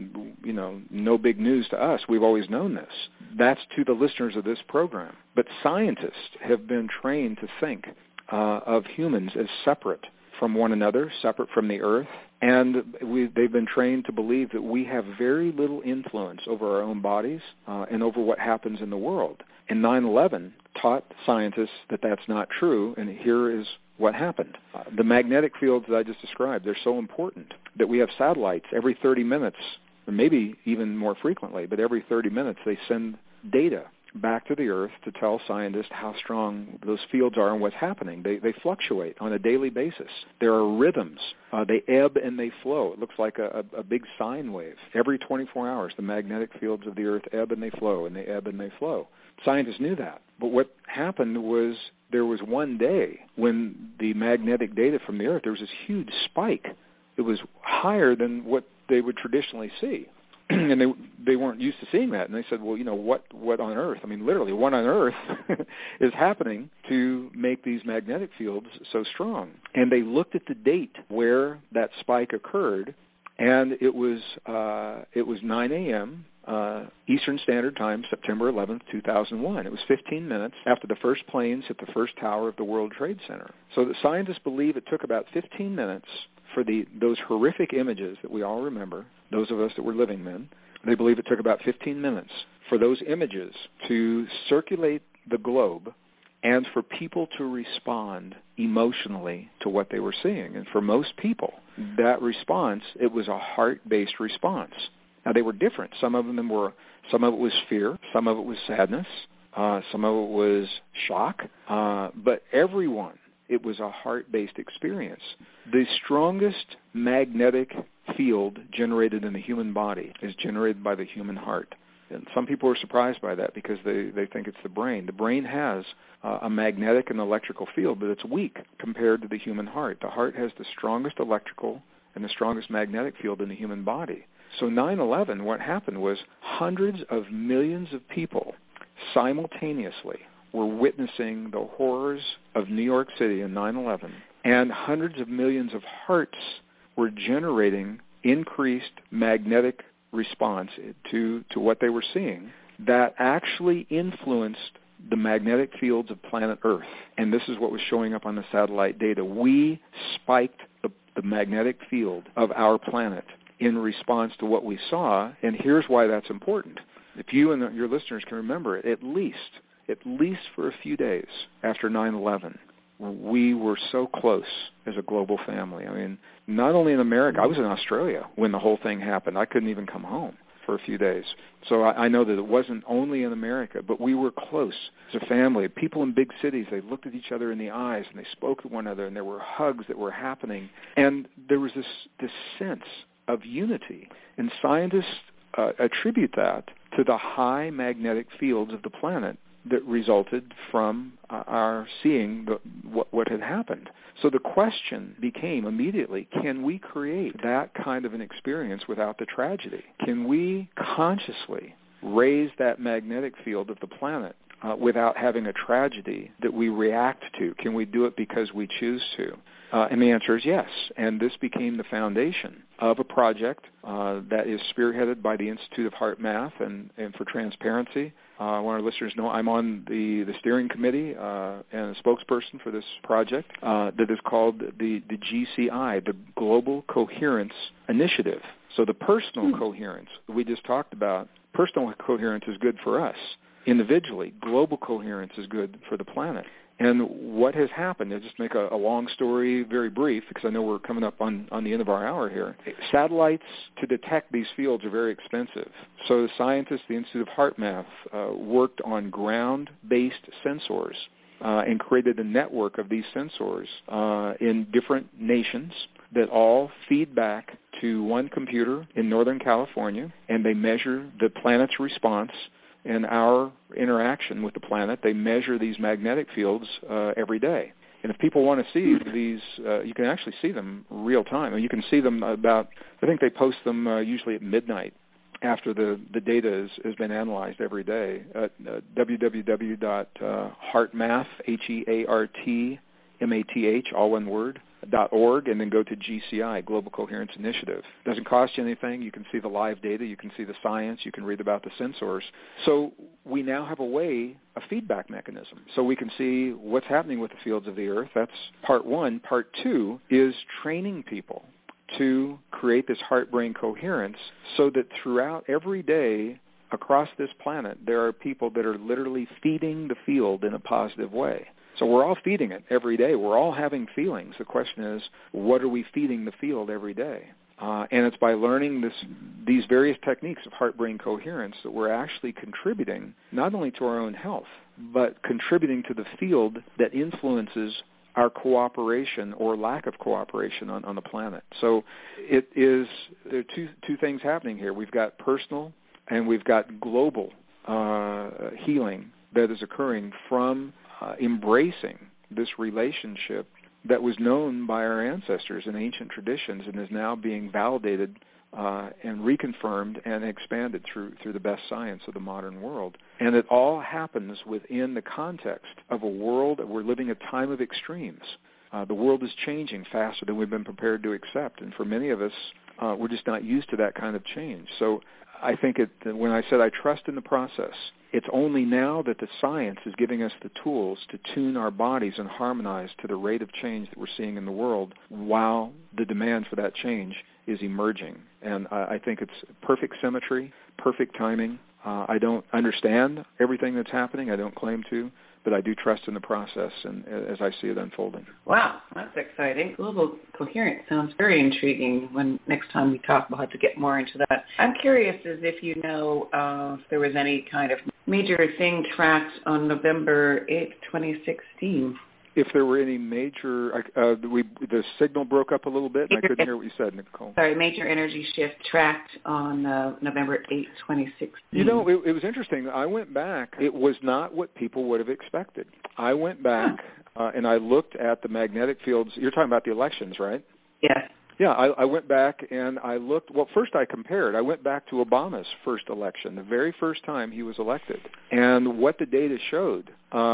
no big news to us. We've always known this. That's to the listeners of this program. But scientists have been trained to think of humans as separate from one another, separate from the Earth, and they've been trained to believe that we have very little influence over our own bodies and over what happens in the world. And 9/11 taught scientists that that's not true, and here is what happened. The magnetic fields that I just described, they're so important that we have satellites every 30 minutes, or maybe even more frequently, but every 30 minutes they send data back to the Earth to tell scientists how strong those fields are and what's happening. They fluctuate on a daily basis. There are rhythms. They ebb and they flow. It looks like a big sine wave. Every 24 hours, the magnetic fields of the Earth ebb and they flow, and they ebb and they flow. Scientists knew that. But what happened was there was one day when the magnetic data from the Earth, there was this huge spike. It was higher than what they would traditionally see. And they weren't used to seeing that. And they said, well, what on earth? I mean, literally, what on earth is happening to make these magnetic fields so strong? And they looked at the date where that spike occurred, and it was 9 a.m., Eastern Standard Time, September 11th, 2001. It was 15 minutes after the first planes hit the first tower of the World Trade Center. So the scientists believe it took about 15 minutes for those horrific images that we all remember, those of us that were living then. They believe it took about 15 minutes for those images to circulate the globe and for people to respond emotionally to what they were seeing. And for most people, that response, it was a heart-based response. Now, they were different. Some of it was fear, some of it was sadness, some of it was shock, but everyone, it was a heart-based experience. The strongest magnetic field generated in the human body is generated by the human heart. And some people are surprised by that because they think it's the brain. The brain has a magnetic and electrical field, but it's weak compared to the human heart. The heart has the strongest electrical and the strongest magnetic field in the human body. So 9/11, what happened was hundreds of millions of people simultaneously were witnessing the horrors of New York City in 9/11, and hundreds of millions of hearts were generating increased magnetic response to what they were seeing that actually influenced the magnetic fields of planet Earth. And this is what was showing up on the satellite data. We spiked the magnetic field of our planet in response to what we saw, and here's why that's important. If you and your listeners can remember it, at least for a few days after 9/11, we were so close as a global family. I mean, not only in America, I was in Australia when the whole thing happened. I couldn't even come home for a few days. So I know that it wasn't only in America, but we were close as a family. People in big cities, they looked at each other in the eyes and they spoke to one another, and there were hugs that were happening. And there was this sense of unity. And scientists attribute that to the high magnetic fields of the planet that resulted from our seeing what had happened. So the question became immediately, can we create that kind of an experience without the tragedy? Can we consciously raise that magnetic field of the planet without having a tragedy that we react to? Can we do it because we choose to? And the answer is yes. And this became the foundation of a project that is spearheaded by the Institute of Heart Math and for Transparency. I want our listeners to know I'm on the steering committee and a spokesperson for this project that is called the GCI, the Global Coherence Initiative. So the personal coherence we just talked about, personal coherence is good for us. Individually, global coherence is good for the planet. And what has happened, I'll just make a long story very brief because I know we're coming up on the end of our hour here. Satellites to detect these fields are very expensive. So the scientists, the Institute of Heart Math, worked on ground-based sensors and created a network of these sensors in different nations that all feed back to one computer in Northern California, and they measure the planet's response and our interaction with the planet. They measure these magnetic fields every day. And if people want to see these, you can actually see them real time. And you can see them I think they post them usually at midnight after the data has been analyzed every day at www.heartmath, HEARTMATH, all one word, .org, and then go to GCI, Global Coherence Initiative. It doesn't cost you anything. You can see the live data. You can see the science. You can read about the sensors. So we now have a feedback mechanism. So we can see what's happening with the fields of the Earth. That's part one. Part two is training people to create this heart-brain coherence so that throughout every day across this planet, there are people that are literally feeding the field in a positive way. So we're all feeding it every day. We're all having feelings. The question is, what are we feeding the field every day? And it's by learning these various techniques of heart-brain coherence that we're actually contributing not only to our own health, but contributing to the field that influences our cooperation or lack of cooperation on the planet. So there are two things happening here. We've got personal and we've got global healing that is occurring from embracing this relationship that was known by our ancestors in ancient traditions and is now being validated and reconfirmed and expanded through the best science of the modern world. And it all happens within the context of a world that we're living a time of extremes. The world is changing faster than we've been prepared to accept, and for many of us, we're just not used to that kind of change. So I think when I said I trust in the process, it's only now that the science is giving us the tools to tune our bodies and harmonize to the rate of change that we're seeing in the world while the demand for that change is emerging. And I think it's perfect symmetry, perfect timing. I don't understand everything that's happening. I don't claim to, but I do trust in the process and as I see it unfolding. Wow, that's exciting. Global coherence sounds very intriguing. When next time we talk, we'll have to get more into that. I'm curious as if you know if there was any kind of major thing tracked on November 8th, 2016. If there were any major, the signal broke up a little bit, and I couldn't hear what you said, Nicole. Sorry, major energy shift tracked on November 8th, 2016. You know, it was interesting. I went back. It was not what people would have expected. I went back and I looked at the magnetic fields. You're talking about the elections, right? Yes. Yeah, I went back and I looked. Well, first I compared. I went back to Obama's first election, the very first time he was elected. And what the data showed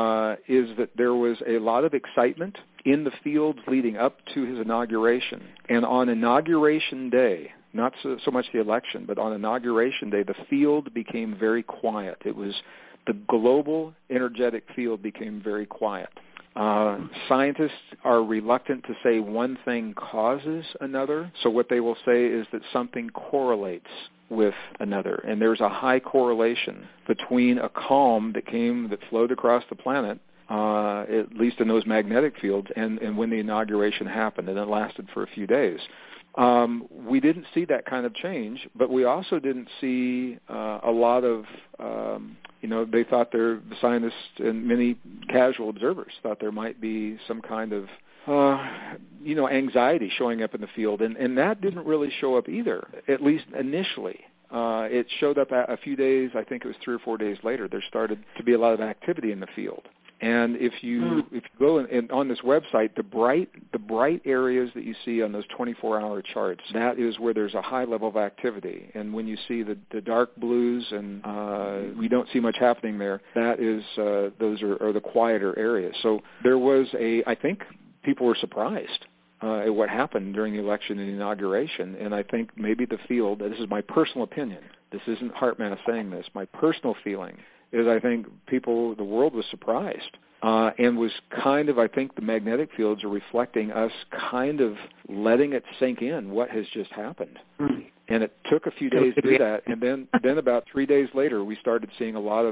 is that there was a lot of excitement in the fields leading up to his inauguration. And on Inauguration Day, not so much the election, but on Inauguration Day, the field became very quiet. It was the global energetic field became very quiet. Scientists are reluctant to say one thing causes another, so what they will say is that something correlates with another, and there's a high correlation between a calm that flowed across the planet, at least in those magnetic fields, and when the inauguration happened, and it lasted for a few days. We didn't see that kind of change, but we also didn't see a lot of, they thought the scientists and many casual observers thought there might be some kind of, anxiety showing up in the field, and that didn't really show up either, at least initially. It showed up a few days, I think it was 3 or 4 days later, there started to be a lot of activity in the field. And if you go and on this website, the bright areas that you see on those 24-hour charts, that is where there's a high level of activity. And when you see the dark blues and we don't see much happening there, that is those are the quieter areas. So there was I think people were surprised at what happened during the election and the inauguration. And I think maybe the field, this is my personal opinion, this isn't HeartMath saying this, my personal feeling is I think the world was surprised and was kind of, I think the magnetic fields are reflecting us kind of letting it sink in what has just happened. And it took a few days to do that, and then about 3 days later we started seeing a lot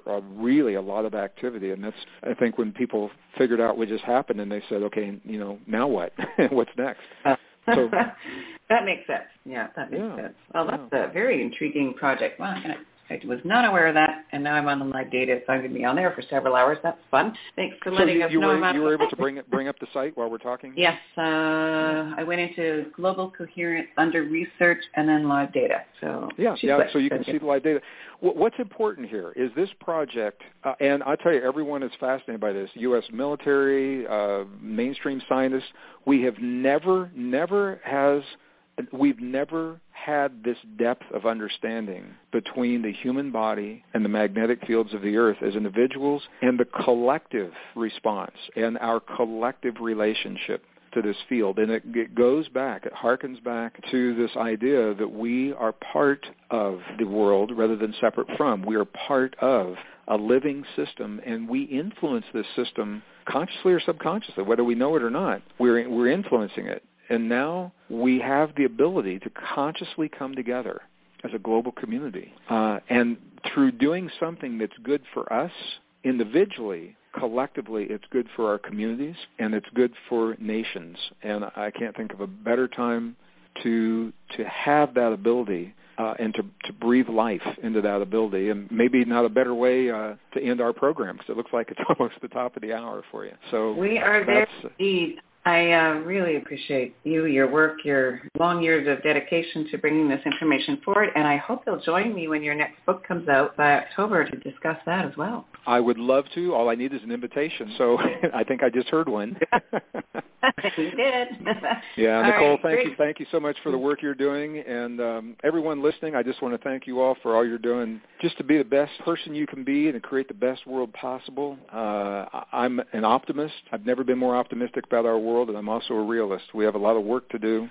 of activity, and that's, I think, when people figured out what just happened and they said, okay, now what? What's next? So that makes sense. Yeah, that makes sense. Well, that's a very intriguing project. Wow, I was not aware of that, and now I'm on the live data, so I'm going to be on there for several hours. That's fun. Thanks for letting us know about it. You were able to bring up the site while we're talking? Yes. I went into Global Coherence under Research and then Live Data. So so you can see the live data. What's important here is this project, and I tell you, everyone is fascinated by this, U.S. military, mainstream scientists. We've never had this depth of understanding between the human body and the magnetic fields of the earth as individuals and the collective response and our collective relationship to this field. And it goes back, it harkens back to this idea that we are part of the world rather than separate from. We are part of a living system, and we influence this system consciously or subconsciously, whether we know it or not. We're influencing it. And now we have the ability to consciously come together as a global community. And through doing something that's good for us individually, collectively, it's good for our communities, and it's good for nations. And I can't think of a better time to have that ability and to breathe life into that ability. And maybe not a better way to end our program, because it looks like it's almost the top of the hour for you. So we are there indeed. I really appreciate you, your work, your long years of dedication to bringing this information forward, and I hope you'll join me when your next book comes out by October to discuss that as well. I would love to. All I need is an invitation, so I think I just heard one. You did. Yeah, Nicole, thank you so much for the work you're doing, and everyone listening, I just want to thank you all for all you're doing just to be the best person you can be and to create the best world possible. I'm an optimist. I've never been more optimistic about our world, and I'm also a realist. We have a lot of work to do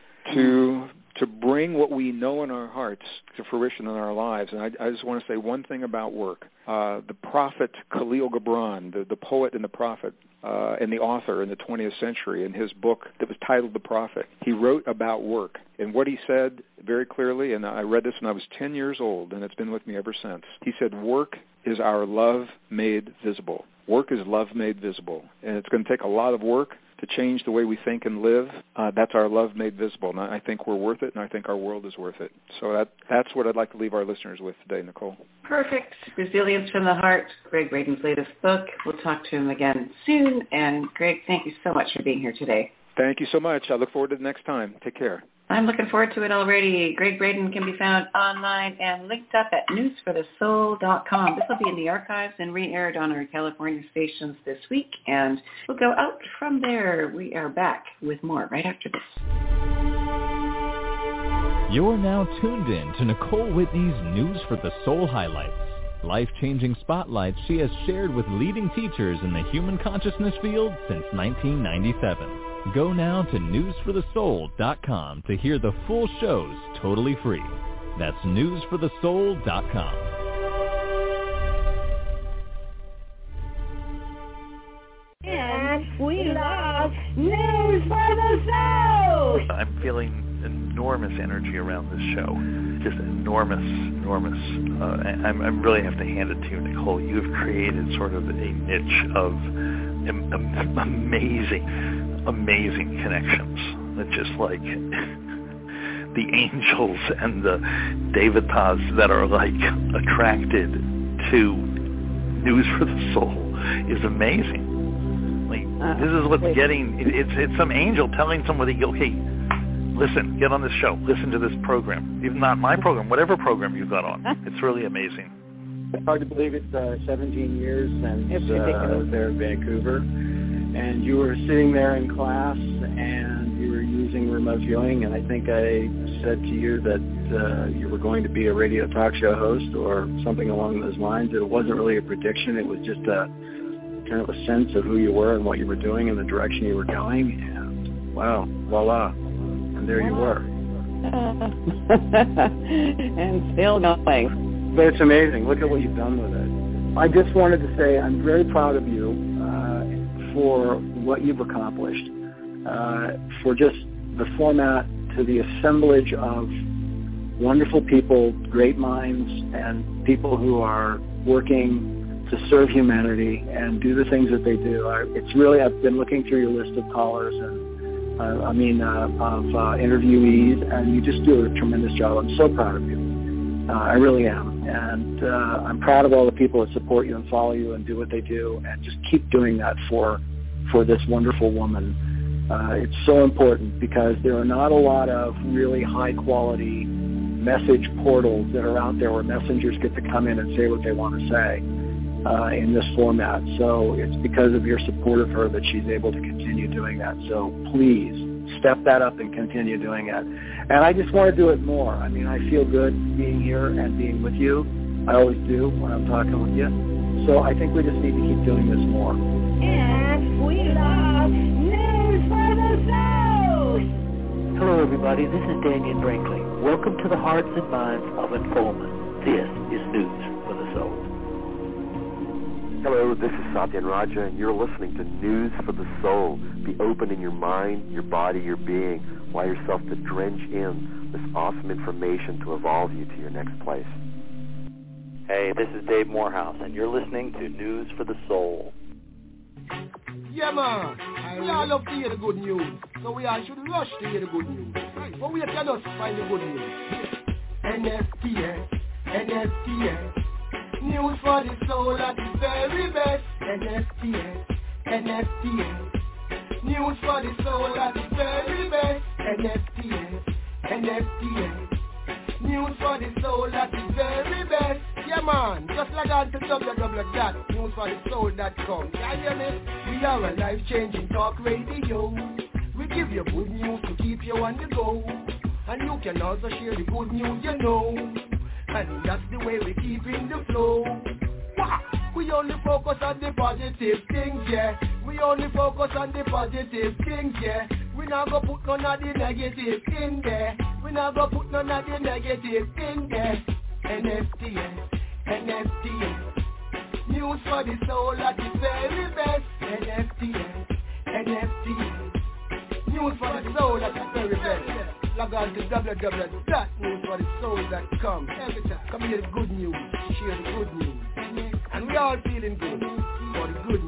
to bring what we know in our hearts to fruition in our lives. And I just want to say one thing about work. The prophet Khalil Gibran, the poet and the prophet, and the author in the 20th century, in his book that was titled The Prophet, he wrote about work. And what he said very clearly, and I read this when I was 10 years old, and it's been with me ever since. He said, work is our love made visible. Work is love made visible. And it's going to take a lot of work to change the way we think and live. That's our love made visible. And I think we're worth it, and I think our world is worth it. So that's what I'd like to leave our listeners with today, Nicole. Perfect. Resilience from the Heart, Greg Braden's latest book. We'll talk to him again soon. And Greg, thank you so much for being here today. Thank you so much. I look forward to the next time. Take care. I'm looking forward to it already. Greg Braden can be found online and linked up at newsforthesoul.com. This will be in the archives and re-aired on our California stations this week, and we'll go out from there. We are back with more right after this. You're now tuned in to Nicole Whitney's News for the Soul highlights. Life-changing spotlights she has shared with leading teachers in the human consciousness field since 1997. Go now to newsforthesoul.com to hear the full shows totally free. That's newsforthesoul.com. And we love News for the Soul! I'm feeling enormous energy around this show. Just enormous. I really have to hand it to you, Nicole. You've created sort of a niche of amazing connections. It's just like the angels and the devatas that are like attracted to News for the Soul is amazing. Like this is what's getting. It's some angel telling somebody, okay, listen, get on this show, listen to this program, even not my program, whatever program you've got on. It's really amazing. It's hard to believe it's 17 years since there in Vancouver. And you were sitting there in class and you were using remote viewing, and I think I said to you that you were going to be a radio talk show host or something along those lines. It wasn't really a prediction. It was just a kind of a sense of who you were and what you were doing and the direction you were going. And wow, voila. And there you were. And still going. But it's amazing. Look at what you've done with it. I just wanted to say I'm very proud of you for what you've accomplished, for just the format to the assemblage of wonderful people, great minds, and people who are working to serve humanity and do the things that they do. It's really, I've been looking through your list of callers and of interviewees, and you just do a tremendous job. I'm so proud of you. I really am. And I'm proud of all the people that support you and follow you and do what they do, and just keep doing that for this wonderful woman. It's so important because there are not a lot of really high-quality message portals that are out there where messengers get to come in and say what they want to say in this format. So it's because of your support of her that she's able to continue doing that. So please step that up and continue doing it. And I just want to do it more. I mean, I feel good being here and being with you. I always do when I'm talking with you. So I think we just need to keep doing this more. And we love News for the Soul. Hello, everybody. This is Daniel Brinkley. Welcome to the hearts and minds of Informant. This is News for the Soul. Hello, this is Satyan Raja, and you're listening to News for the Soul. Be open in your mind, your body, your being. Allow yourself to drench in this awesome information to evolve you to your next place. Hey, this is Dave Morehouse, and you're listening to News for the Soul. Yeah, man. We all love to hear the good news, so we all should rush to hear the good news. But we cannot find the good news. NSTS, NSTS. News for the soul at the very best. NSTS, NSTS. News for the soul at the very best. NSTS, NSTS. News for the soul at the very best. Yeah, man. Just log on to www.newsforthesoul.com. You hear me? We are a life-changing talk radio. We give you good news to keep you on the go. And you can also share the good news you know. And that's the way we keep in the flow. We only focus on the positive things, yeah. We only focus on the positive things, yeah. We not go put none of the negative in there. We not go put none of the negative in there. NSTS, NSTS. News for the soul at the very best. NSTS, NSTS. News for the soul at the very best. Log on to www.newsforthesoul.com. Every time, come hear the good news, share the good news. And we all feeling good for the good news.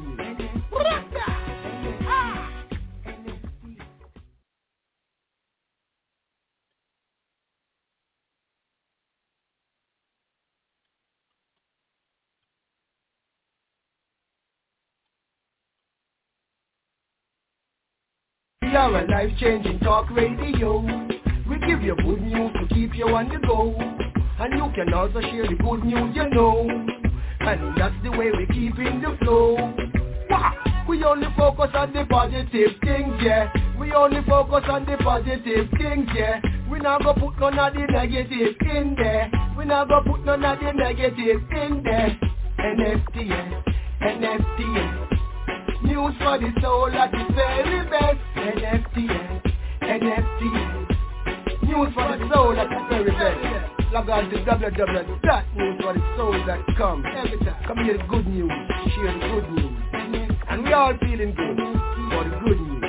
We are a life-changing talk radio. We give you good news to keep you on the go. And you can also share the good news you know. And that's the way we keep in the flow. We only focus on the positive things, yeah. We only focus on the positive things, yeah. We not go put none of the negative in there. We not go put none of the negative in there. NSTS, NSTS. News for the soul at the very best. NSTS, NSTS. News for the soul at the very best. Log on to www.newsforthesoul.com. Every time, come hear the good news, share the good news. And we all feeling good for the good news.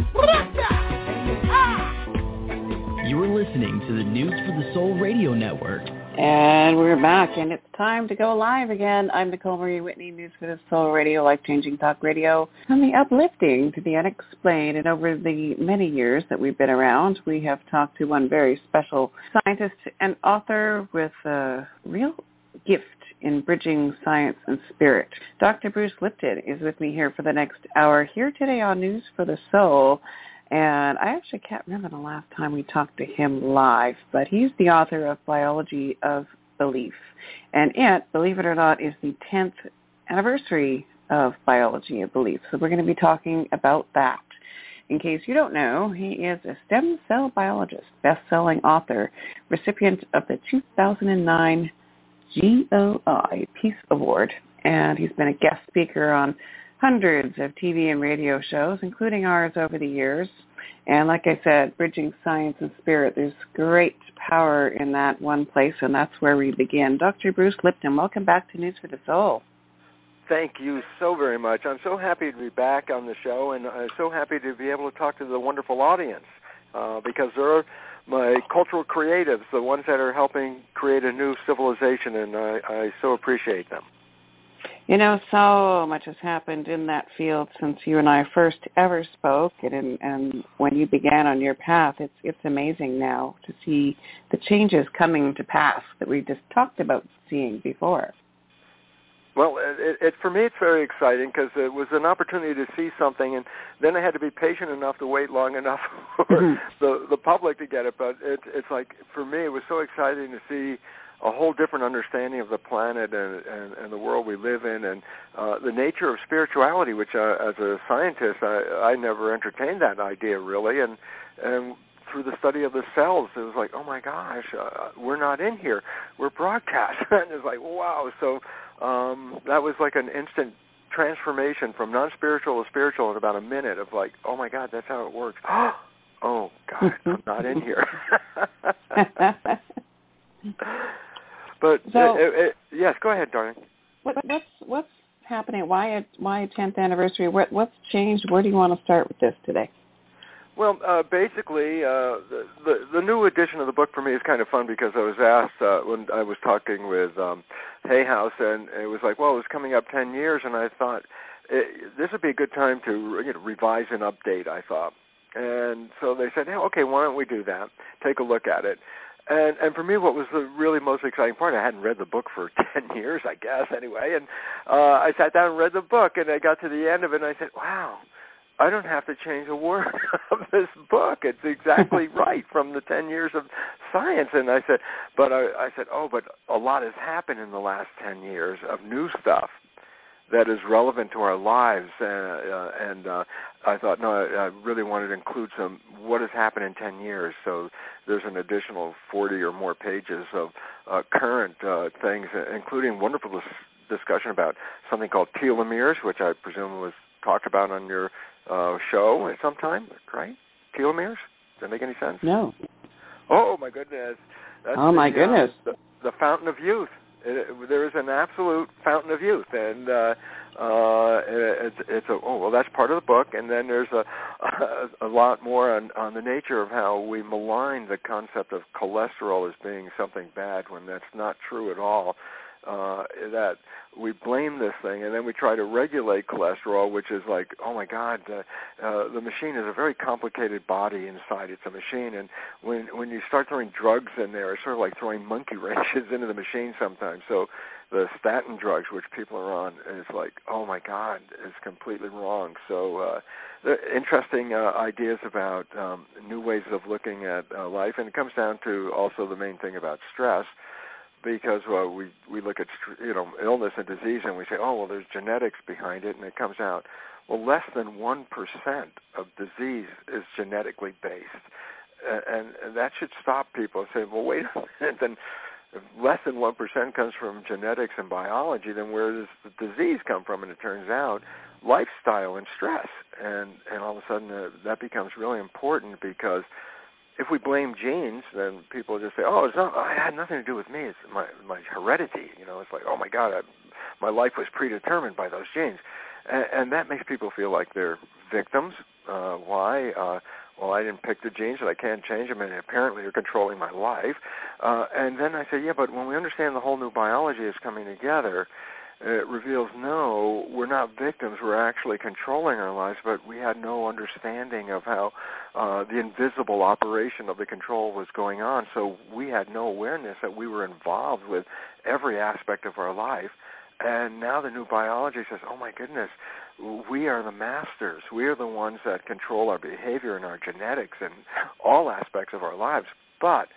You're listening to the News for the Soul Radio Network. And we're back, and it's time to go live again. I'm Nicole Marie Whitney, News for the Soul Radio, life-changing talk radio, from the uplifting to the unexplained. And over the many years that we've been around, we have talked to one very special scientist and author with a real gift in bridging science and spirit. Dr. Bruce Lipton is with me here for the next hour, here today on News for the Soul. And I actually can't remember the last time we talked to him live, but he's the author of Biology of Belief. And it, believe it or not, is the 10th anniversary of Biology of Belief. So we're going to be talking about that. In case you don't know, he is a stem cell biologist, best-selling author, recipient of the 2009 GOI Peace Award, and he's been a guest speaker on hundreds of TV and radio shows, including ours over the years. And like I said, bridging science and spirit, there's great power in that one place, and that's where we begin. Dr. Bruce Lipton, welcome back to News for the Soul. Thank you so very much. I'm so happy to be back on the show, and I'm so happy to be able to talk to the wonderful audience because they're my cultural creatives, the ones that are helping create a new civilization, and I so appreciate them. You know, so much has happened in that field since you and I first ever spoke, and when you began on your path. It's amazing now to see the changes coming to pass that we just talked about seeing before. Well, for me, it's very exciting because it was an opportunity to see something, and then I had to be patient enough to wait long enough for the public to get it. But it's like, for me, it was so exciting to see a whole different understanding of the planet and the world we live in, and the nature of spirituality, which as a scientist, I never entertained that idea really, and through the study of the cells, it was like, oh my gosh, we're not in here, we're broadcast. And it's like, wow. So that was like an instant transformation from non-spiritual to spiritual in about a minute of like, oh my God, that's how it works. Oh God, I'm not in here. But so, yes, go ahead, darling. What's happening? Why a 10th anniversary? What's changed? Where do you want to start with this today? Well, basically, the new edition of the book for me is kind of fun because I was asked when I was talking with Hay House, and it was like, well, it was coming up 10 years, and I thought this would be a good time to revise and update, I thought. And so they said, hey, okay, why don't we do that? Take a look at it. And for me, what was the really most exciting part, I hadn't read the book for 10 years, I guess, anyway, and I sat down and read the book, and I got to the end of it, and I said, wow, I don't have to change a word of this book. It's exactly right from the 10 years of science. And I said, but a lot has happened in the last 10 years of new stuff that is relevant to our lives, and I thought, no, I really wanted to include what has happened in 10 years, so there's an additional 40 or more pages of current things, including wonderful discussion about something called telomeres, which I presume was talked about on your show at some time, right? Telomeres? Does that make any sense? No. Oh, my goodness. That's goodness. The fountain of youth. There is an absolute fountain of youth, and that's part of the book. And then there's a lot more on the nature of how we malign the concept of cholesterol as being something bad when that's not true at all. That we blame this thing, and then we try to regulate cholesterol, which is like, oh my God, the machine is a very complicated body inside. It's a machine, and when you start throwing drugs in there, it's sort of like throwing monkey wrenches into the machine sometimes. So the statin drugs, which people are on, is like, oh my God, it's completely wrong. So interesting ideas about new ways of looking at life, and it comes down to also the main thing about stress. Because we look at illness and disease and we say, oh, well, there's genetics behind it, and it comes out, well, less than 1% of disease is genetically based. And that should stop people and say, well, wait a minute, then if less than 1% comes from genetics and biology, then where does the disease come from? And it turns out lifestyle and stress. And all of a sudden that becomes really important, because if we blame genes, then people just say, oh, it had nothing to do with me. It's my heredity. It's like, oh, my God, my life was predetermined by those genes. And that makes people feel like they're victims. Why? Well, I didn't pick the genes, and I can't change them, and apparently you're controlling my life. And then I say, yeah, but when we understand the whole new biology is coming together, it reveals, no, we're not victims. We're actually controlling our lives, but we had no understanding of how the invisible operation of the control was going on. So we had no awareness that we were involved with every aspect of our life. And now the new biology says, oh, my goodness, we are the masters. We are the ones that control our behavior and our genetics and all aspects of our lives. But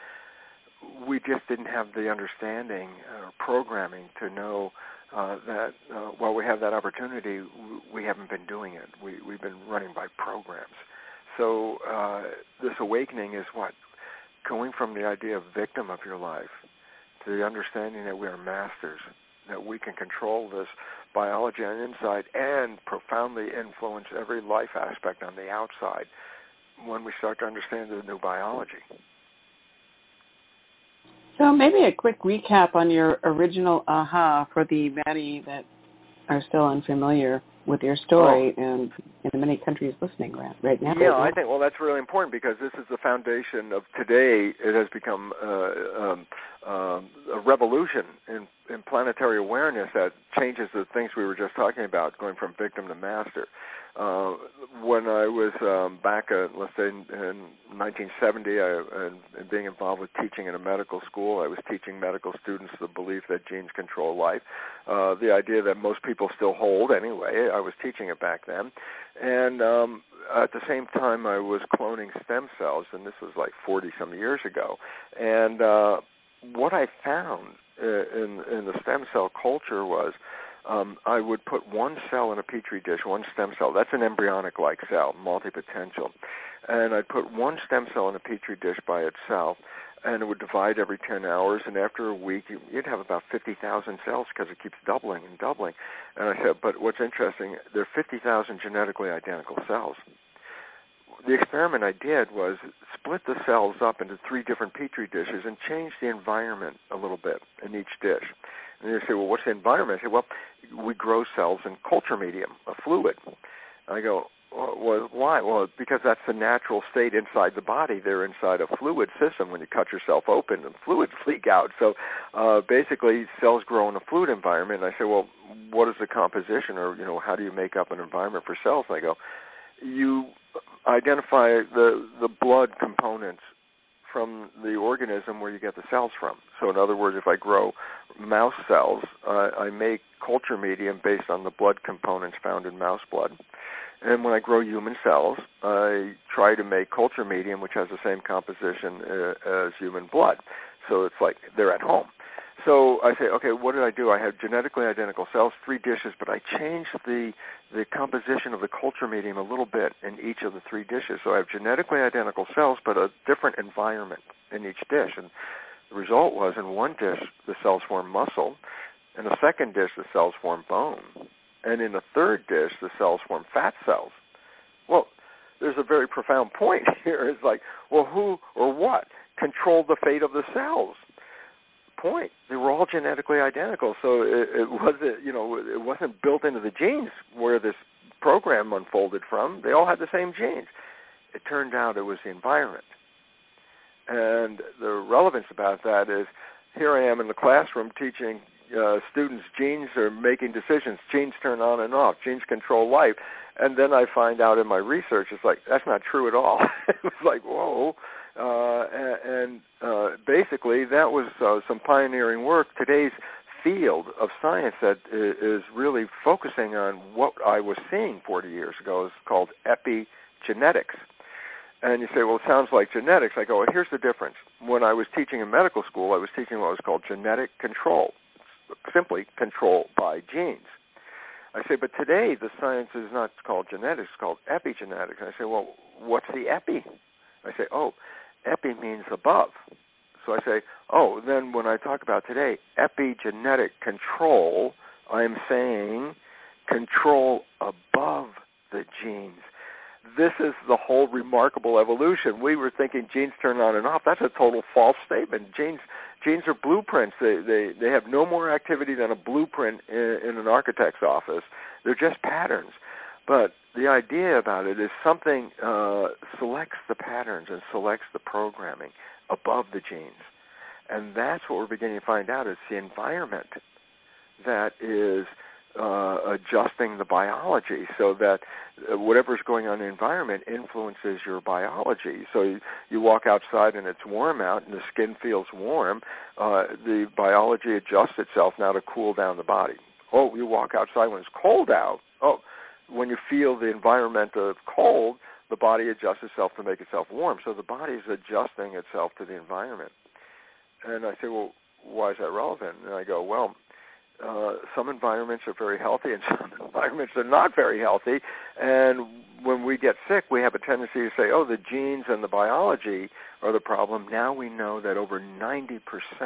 we just didn't have the understanding or programming to know that while we have that opportunity, we haven't been doing it. We've been running by programs. So this awakening is what? Going from the idea of victim of your life to the understanding that we are masters, that we can control this biology on the inside and profoundly influence every life aspect on the outside when we start to understand the new biology. So maybe a quick recap on your original aha for the many that are still unfamiliar. with your story and in many countries listening right now. Yeah, I think, well, that's really important because this is the foundation of today. It has become a revolution in planetary awareness that changes the things we were just talking about, going from victim to master. When I was back, let's say in 1970, and being involved with teaching in a medical school, I was teaching medical students the belief that genes control life, the idea that most people still hold anyway. I was teaching it back then. And at the same time, I was cloning stem cells, and this was like 40-some years ago. And what I found in the stem cell culture was I would put one cell in a petri dish, one stem cell. That's an embryonic-like cell, multipotential. And I'd put one stem cell in a petri dish by itself, and it would divide every 10 hours. And after a week, you'd have about 50,000 cells because it keeps doubling and doubling. And I said, but what's interesting, there are 50,000 genetically identical cells. The experiment I did was split the cells up into 3 different petri dishes and change the environment a little bit in each dish. And you say, well, what's the environment? I say, well, we grow cells in culture medium, a fluid. I go, well, why? Well, because that's the natural state inside the body. They're inside a fluid system. When you cut yourself open, the fluids leak out. So basically, cells grow in a fluid environment. And I say, well, what is the composition, or how do you make up an environment for cells? And I go, you identify the blood components from the organism where you get the cells from. So in other words, if I grow mouse cells, I make culture medium based on the blood components found in mouse blood. And when I grow human cells, I try to make culture medium, which has the same composition as human blood. So it's like they're at home. So I say, okay, what did I do? I have genetically identical cells, 3 dishes, but I changed the composition of the culture medium a little bit in each of the 3 dishes. So I have genetically identical cells, but a different environment in each dish. And the result was, in one dish, the cells form muscle. In the second dish, the cells form bone. And in the third dish, the cells form fat cells. Well, there's a very profound point here. It's like, well, who or what controlled the fate of the cells? Point. They were all genetically identical, so it wasn't built into the genes where this program unfolded from. They all had the same genes. It turned out it was the environment. And the relevance about that is, here I am in the classroom teaching students genes are making decisions. Genes turn on and off. Genes control life. And then I find out in my research, it's like, that's not true at all. It was like, whoa. Basically, that was some pioneering work. Today's field of science that is really focusing on what I was seeing 40 years ago is called epigenetics. And you say, well, it sounds like genetics. I go, well, here's the difference. When I was teaching in medical school, I was teaching what was called genetic control, simply control by genes. I say, but today the science is not called genetics, it's called epigenetics. And I say, well, what's the epi? I say, oh, epi means above. So I say, oh, then when I talk about today epigenetic control, I'm saying control above the genes. This is the whole remarkable evolution. We were thinking genes turn on and off. That's a total false statement. Genes are blueprints. They have no more activity than a blueprint in an architect's office. They're just patterns. But the idea about it is something selects the patterns and selects the programming above the genes. And that's what we're beginning to find out. It's the environment that is adjusting the biology so that whatever's going on in the environment influences your biology. So you walk outside and it's warm out and the skin feels warm. The biology adjusts itself now to cool down the body. Oh, you walk outside when it's cold out. Oh, when you feel the environment of cold, the body adjusts itself to make itself warm. So the body is adjusting itself to the environment. And I say, well, why is that relevant? And I go, well, some environments are very healthy and some environments are not very healthy. And when we get sick, we have a tendency to say, oh, the genes and the biology are the problem. Now we know that over 90%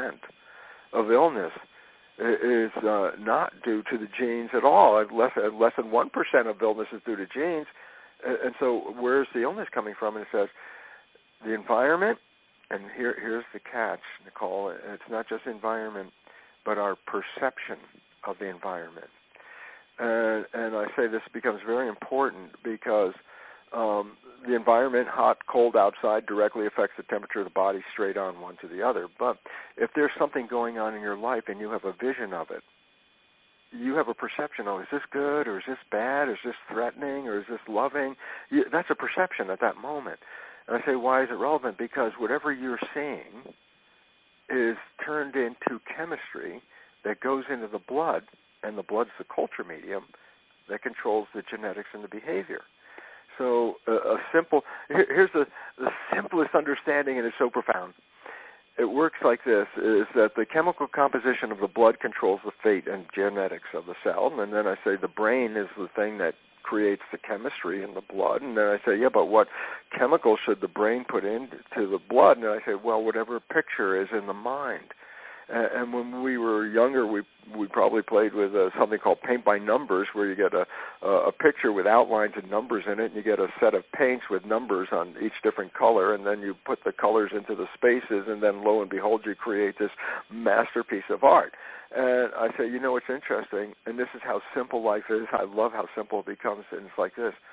of illness is not due to the genes at all. Less than 1% of illness is due to genes. And so where's the illness coming from? And it says the environment, and here's the catch, Nicole. It's not just environment, but our perception of the environment. And I say this becomes very important because the environment, hot, cold outside, directly affects the temperature of the body straight on one to the other. But if there's something going on in your life and you have a vision of it, you have a perception, is this good or is this bad? Is this threatening or is this loving? That's a perception at that moment. And I say, why is it relevant? Because whatever you're seeing is turned into chemistry that goes into the blood, and the blood's the culture medium that controls the genetics and the behavior. So here's the simplest understanding, and it's so profound. It works like this, is that the chemical composition of the blood controls the fate and genetics of the cell, and then I say the brain is the thing that creates the chemistry in the blood, and then I say, but what chemical should the brain put into the blood? And I say, whatever picture is in the mind. And when we were younger, we probably played with something called paint by numbers, where you get a picture with outlines and numbers in it, and you get a set of paints with numbers on each different color, and then you put the colors into the spaces, and then lo and behold, you create this masterpiece of art. And I say, it's interesting, and this is how simple life is. I love how simple it becomes, and it's like this.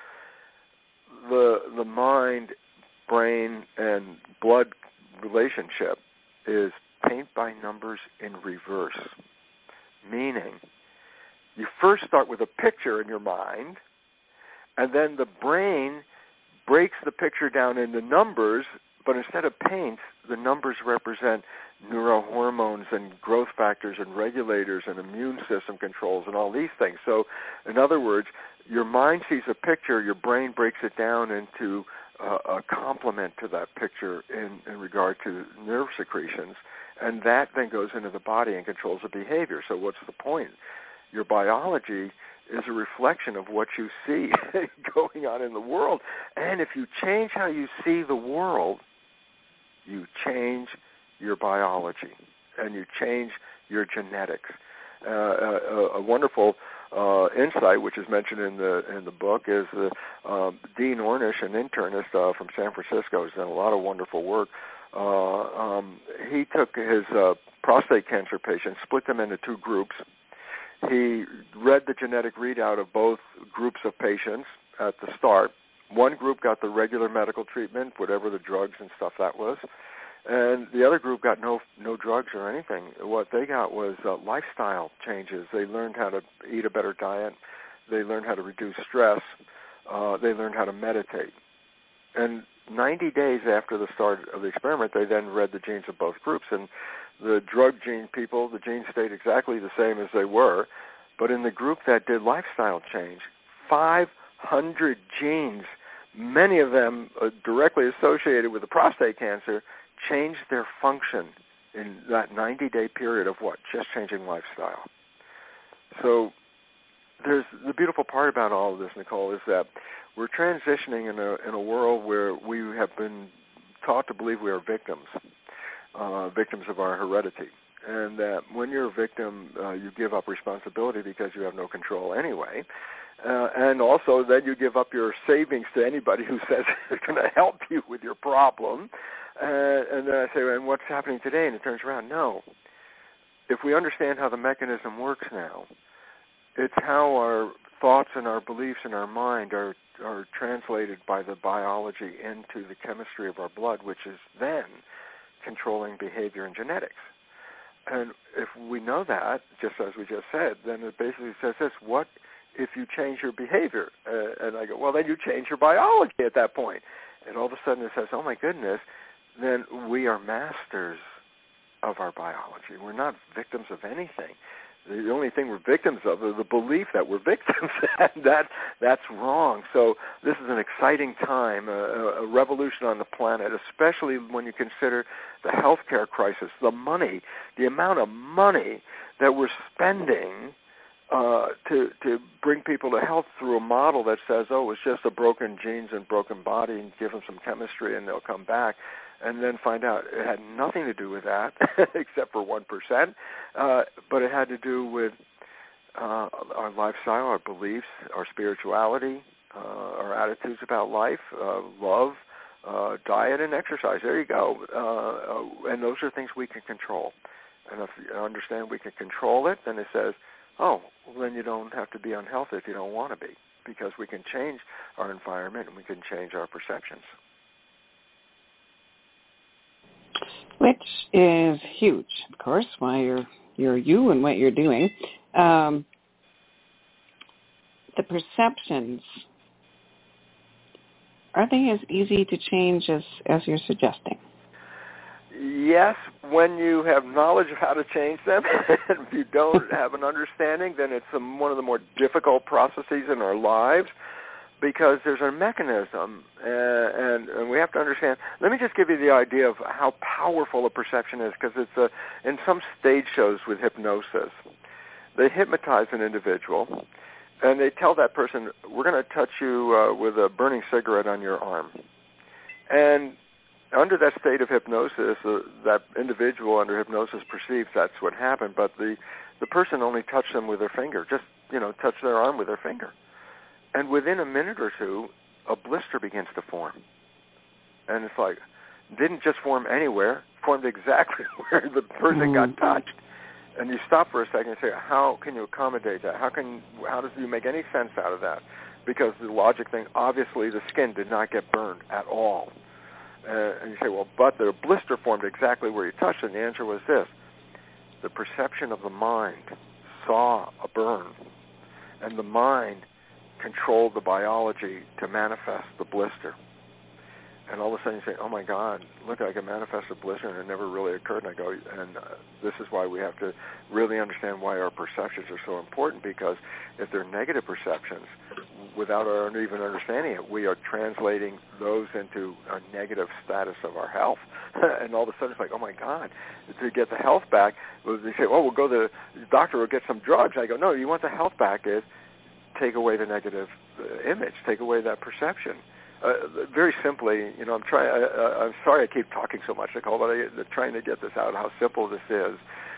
The mind, brain, and blood relationship is paint by numbers in reverse, meaning you first start with a picture in your mind, and then the brain breaks the picture down into numbers, but instead of paints, the numbers represent neurohormones and growth factors and regulators and immune system controls and all these things. So, in other words, your mind sees a picture, your brain breaks it down into a complement to that picture in regard to nerve secretions, and that then goes into the body and controls the behavior. So what's the point? Your biology is a reflection of what you see going on in the world. And if you change how you see the world, you change your biology and you change your genetics. A wonderful insight, which is mentioned in the book, is Dean Ornish, an internist from San Francisco, has done a lot of wonderful work. He took his prostate cancer patients, split them into two groups. He read the genetic readout of both groups of patients at the start. One group got the regular medical treatment, whatever the drugs and stuff that was, and the other group got no drugs or anything. What they got was lifestyle changes. They learned how to eat a better diet. They learned how to reduce stress. They learned how to meditate. And 90 days after the start of the experiment, they then read the genes of both groups. And the drug gene people, the genes stayed exactly the same as they were. But in the group that did lifestyle change, 500 genes, many of them directly associated with the prostate cancer, changed their function in that 90-day period of what? Just changing lifestyle. So there's the beautiful part about all of this, Nicole, is that we're transitioning in a world where we have been taught to believe we are victims of our heredity. And that when you're a victim, you give up responsibility because you have no control anyway. And also then you give up your savings to anybody who says they're going to help you with your problem. And then I say, and what's happening today? And it turns around, no. If we understand how the mechanism works now, it's how our thoughts and our beliefs in our mind are translated by the biology into the chemistry of our blood, which is then controlling behavior and genetics. And if we know that, just as we just said, then it basically says this: what if you change your behavior? And I go, well, then you change your biology at that point. And all of a sudden it says, oh my goodness, then we are masters of our biology. We're not victims of anything. The only thing we're victims of is the belief that we're victims, and that's wrong. So this is an exciting time, a revolution on the planet, especially when you consider the healthcare crisis, the money, the amount of money that we're spending to bring people to health through a model that says, oh, it's just a broken genes and broken body, and give them some chemistry and they'll come back. And then find out it had nothing to do with that, except for 1%, but it had to do with our lifestyle, our beliefs, our spirituality, our attitudes about life, love, diet, and exercise. There you go. And those are things we can control. And if you understand we can control it, then it says, oh, well, then you don't have to be unhealthy if you don't want to be, because we can change our environment and we can change our perceptions. Which is huge, of course, why you're you and what you're doing. The perceptions, are they as easy to change as you're suggesting? Yes, when you have knowledge of how to change them. If you don't have an understanding, then it's one of the more difficult processes in our lives, because there's a mechanism, and we have to understand. Let me just give you the idea of how powerful a perception is, because it's in some stage shows with hypnosis, they hypnotize an individual, and they tell that person, we're going to touch you with a burning cigarette on your arm. And under that state of hypnosis, that individual under hypnosis perceives that's what happened, but the person only touched them with their finger, just, touched their arm with their finger. And within a minute or two, a blister begins to form. And it's like, didn't just form anywhere, formed exactly where the person got touched. And you stop for a second and say, how can you accommodate that? How does you make any sense out of that? Because the logic thing, obviously the skin did not get burned at all. And you say, well, but the blister formed exactly where you touched it. And the answer was this. The perception of the mind saw a burn, and the mind controlled the biology to manifest the blister. And all of a sudden you say, oh my God, look, I can manifest a blister, and it never really occurred. And I go, this is why we have to really understand why our perceptions are so important, because if they're negative perceptions, without our even understanding it, we are translating those into a negative status of our health. And all of a sudden it's like, oh my God, to get the health back, they say, oh, we'll go to the doctor, we'll get some drugs. I go, no, you want the health back is take away the negative image, take away that perception. Very simply, I'm sorry I keep talking so much, Nicole, but I'm trying to get this out, how simple this is.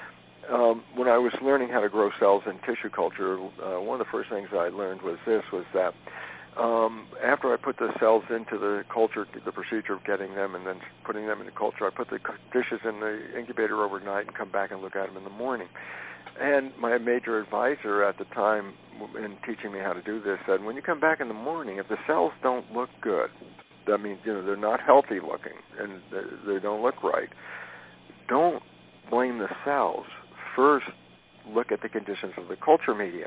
When I was learning how to grow cells in tissue culture, one of the first things I learned was that after I put the cells into the culture, the procedure of getting them and then putting them in the culture, I put the dishes in the incubator overnight and come back and look at them in the morning. And my major advisor at the time in teaching me how to do this said, when you come back in the morning, if the cells don't look good, that means, they're not healthy looking and they don't look right, don't blame the cells. First, look at the conditions of the culture medium.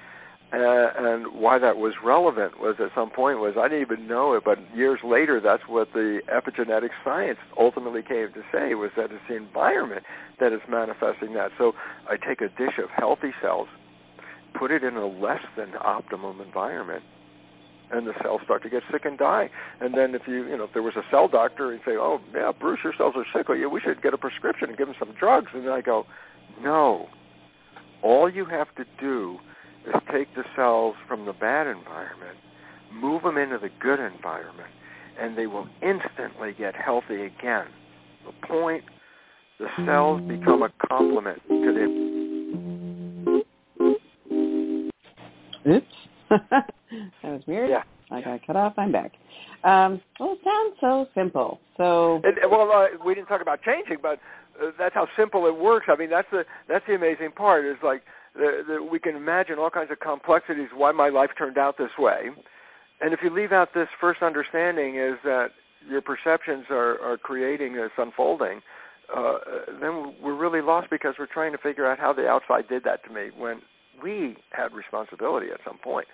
And why that was relevant was at some point was, I didn't even know it, but years later, that's what the epigenetic science ultimately came to say, was that it's the environment that is manifesting that. So I take a dish of healthy cells, put it in a less than optimum environment, and the cells start to get sick and die. And then if if there was a cell doctor, he'd say, oh, yeah, Bruce, your cells are sick. We should get a prescription and give him some drugs. And then I go, no. All you have to do is take the cells from the bad environment, move them into the good environment, and they will instantly get healthy again. The point, the cells become a complement to the... Oops. That was weird. Yeah. I got cut off. I'm back. It sounds so simple. We didn't talk about changing, but that's how simple it works. I mean, that's the amazing part. Is like we can imagine all kinds of complexities why my life turned out this way, and if you leave out this first understanding is that your perceptions are creating this unfolding, then we're really lost, because we're trying to figure out how the outside did that to me when we had responsibility at some point.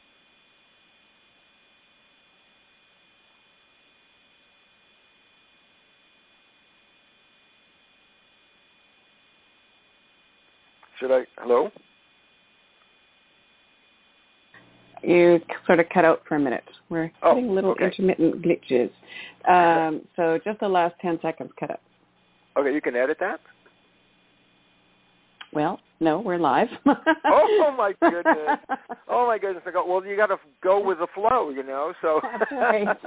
Hello? You sort of cut out for a minute. We're getting little intermittent glitches. So just the last 10 seconds cut out. Okay, you can edit that? Well, no, we're live. Oh, my goodness. Oh, my goodness. Well, you got to go with the flow, So. That's right.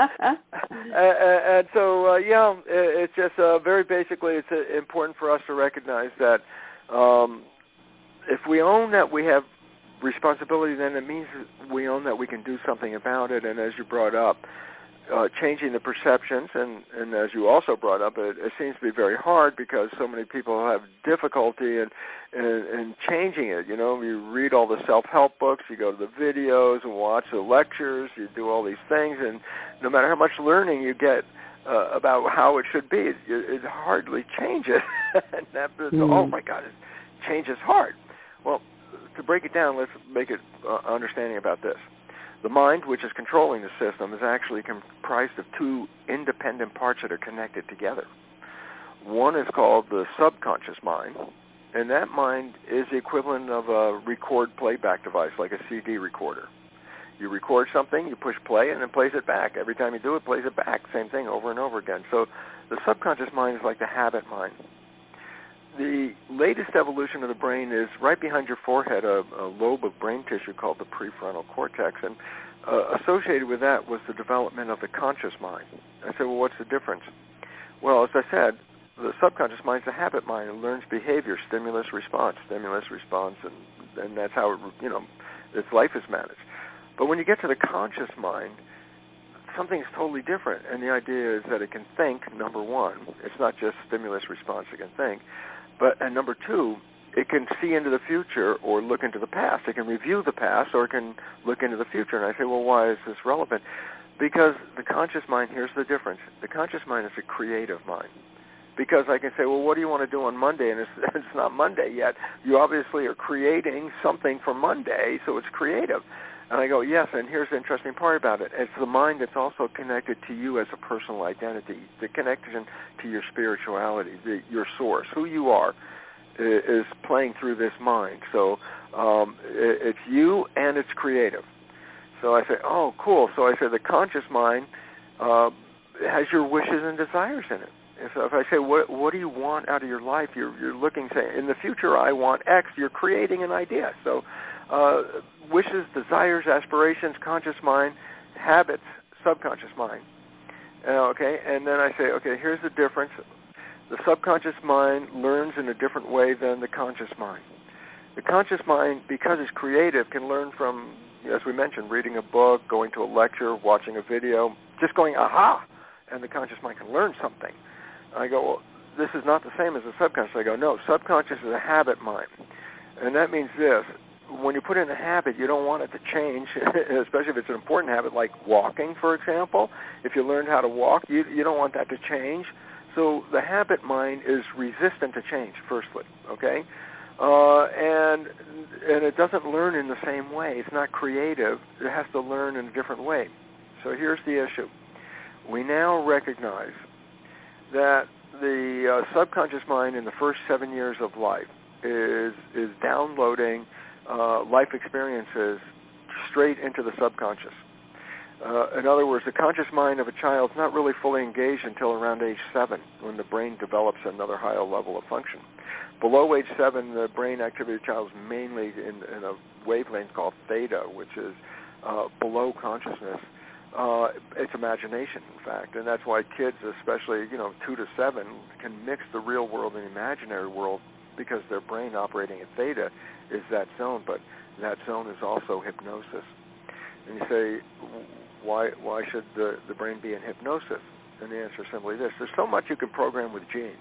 And so, it's just very basically, it's important for us to recognize that if we own that we have responsibility, then it means we own that we can do something about it. And as you brought up, changing the perceptions, and as you also brought up, it seems to be very hard because so many people have difficulty in changing it. You know, you read all the self-help books, you go to the videos and watch the lectures, you do all these things, and no matter how much learning you get about how it should be, it hardly changes. Oh my God, change is hard. Well, to break it down, let's make it understanding about this. The mind, which is controlling the system, is actually comprised of two independent parts that are connected together. One is called the subconscious mind, and that mind is the equivalent of a record playback device, like a CD recorder. You record something, you push play, and it plays it back. Every time you do it, plays it back. Same thing over and over again. So the subconscious mind is like the habit mind. The latest evolution of the brain is right behind your forehead, a lobe of brain tissue called the prefrontal cortex, and associated with that was the development of the conscious mind. I said, well, what's the difference? Well, as I said, the subconscious mind is a habit mind. It learns behavior, stimulus, response, and that's how its life is managed. But when you get to the conscious mind, something's totally different, and the idea is that it can think, number one. It's not just stimulus response, it can think. And number two, it can see into the future or look into the past. It can review the past or it can look into the future. And I say, well, why is this relevant? Because the conscious mind, here's the difference. The conscious mind is a creative mind. Because I can say, well, what do you want to do on Monday? And it's not Monday yet. You obviously are creating something for Monday, so it's creative. And I go, yes, and here's the interesting part about it. It's the mind that's also connected to you as a personal identity, the connection to your spirituality, your source, who you are, is playing through this mind. So it's you and it's creative. So I say, oh, cool. So I say the conscious mind has your wishes and desires in it. If I say, what do you want out of your life, you're looking, say, in the future I want X, you're creating an idea. So wishes, desires, aspirations, conscious mind, habits, subconscious mind. Okay, and then I say, okay, here's the difference. The subconscious mind learns in a different way than the conscious mind. The conscious mind, because it's creative, can learn from, as we mentioned, reading a book, going to a lecture, watching a video, just going, aha, and the conscious mind can learn something. I go, well, this is not the same as the subconscious. I go, no, subconscious is a habit mind. And that means this. When you put in a habit, you don't want it to change, especially if it's an important habit like walking, for example. If you learned how to walk, you don't want that to change. So the habit mind is resistant to change, firstly, okay? And it doesn't learn in the same way. It's not creative. It has to learn in a different way. So here's the issue. We now recognize that the subconscious mind in the first 7 years of life is downloading life experiences straight into the subconscious. In other words, the conscious mind of a child is not really fully engaged until around age 7, when the brain develops another higher level of function. Below age 7, the brain activity of the child is mainly in a wavelength called theta, which is below consciousness. It's imagination, in fact, and that's why kids, especially 2 to 7, can mix the real world and the imaginary world because their brain operating at theta is that zone, but that zone is also hypnosis. And you say, why should the brain be in hypnosis? And the answer is simply this. There's so much you can program with genes.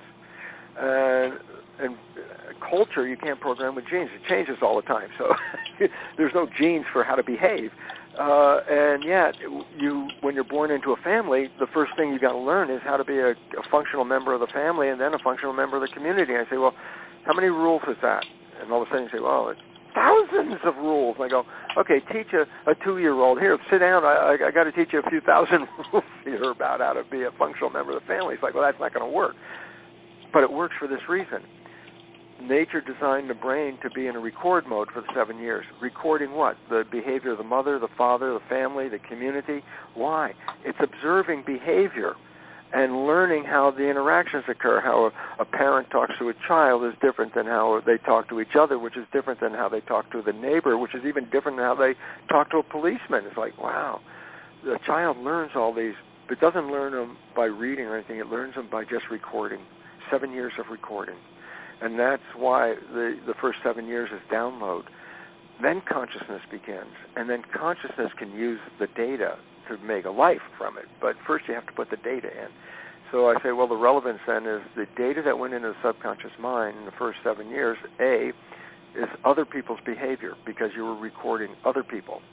And culture, you can't program with genes. It changes all the time. So there's no genes for how to behave. And yet, when you're born into a family, the first thing you got to learn is how to be a functional member of the family and then a functional member of the community. And I say, well, how many rules is that? And all of a sudden you say, well, it's thousands of rules. And I go, okay, teach a 2-year-old. Here, sit down. I got to teach you a few thousand rules here about how to be a functional member of the family. It's like, well, that's not going to work. But it works for this reason. Nature designed the brain to be in a record mode for the 7 years. Recording what? The behavior of the mother, the father, the family, the community. Why? It's observing behavior and learning how the interactions occur. How a parent talks to a child is different than how they talk to each other, which is different than how they talk to the neighbor, which is even different than how they talk to a policeman. It's like, wow. The child learns all these, but doesn't learn them by reading or anything. It learns them by just recording. 7 years of recording. And that's why the first 7 years is download. Then consciousness begins. And then consciousness can use the data to make a life from it. But first you have to put the data in. So I say, well, the relevance then is the data that went into the subconscious mind in the first 7 years, A, is other people's behavior because you were recording other people.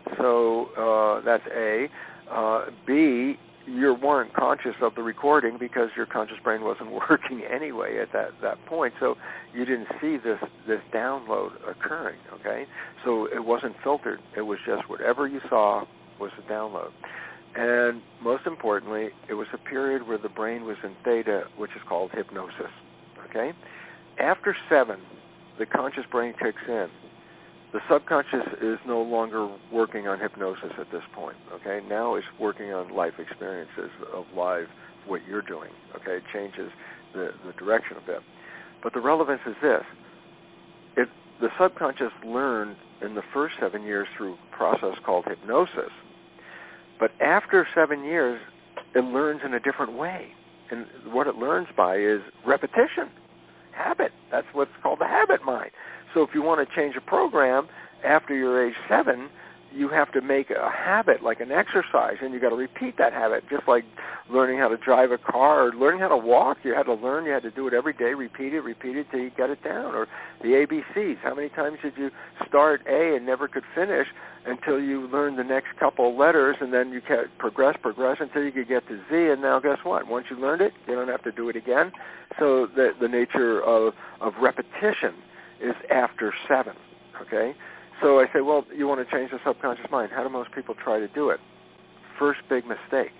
So that's A. B, you weren't conscious of the recording because your conscious brain wasn't working anyway at that point. So you didn't see this download occurring, okay? So it wasn't filtered. It was just whatever you saw was the download. And most importantly, it was a period where the brain was in theta, which is called hypnosis, okay? After 7, the conscious brain kicks in. The subconscious is no longer working on hypnosis at this point, okay? Now it's working on life experiences of live, what you're doing, okay? It changes the direction a bit. But the relevance is this. If the subconscious learned in the first 7 years through a process called hypnosis, but after 7 years, it learns in a different way. And what it learns by is repetition, habit. That's what's called the habit mind. So if you want to change a program after you're age 7, you have to make a habit, like an exercise, and you got to repeat that habit, just like learning how to drive a car or learning how to walk. You had to learn. You had to do it every day, repeat it till you got it down. Or the ABCs. How many times did you start A and never could finish until you learned the next couple letters, and then you progress until you could get to Z, and now guess what? Once you learned it, you don't have to do it again. So the nature of repetition is after 7, okay? So I say, well, you want to change the subconscious mind. How do most people try to do it? First big mistake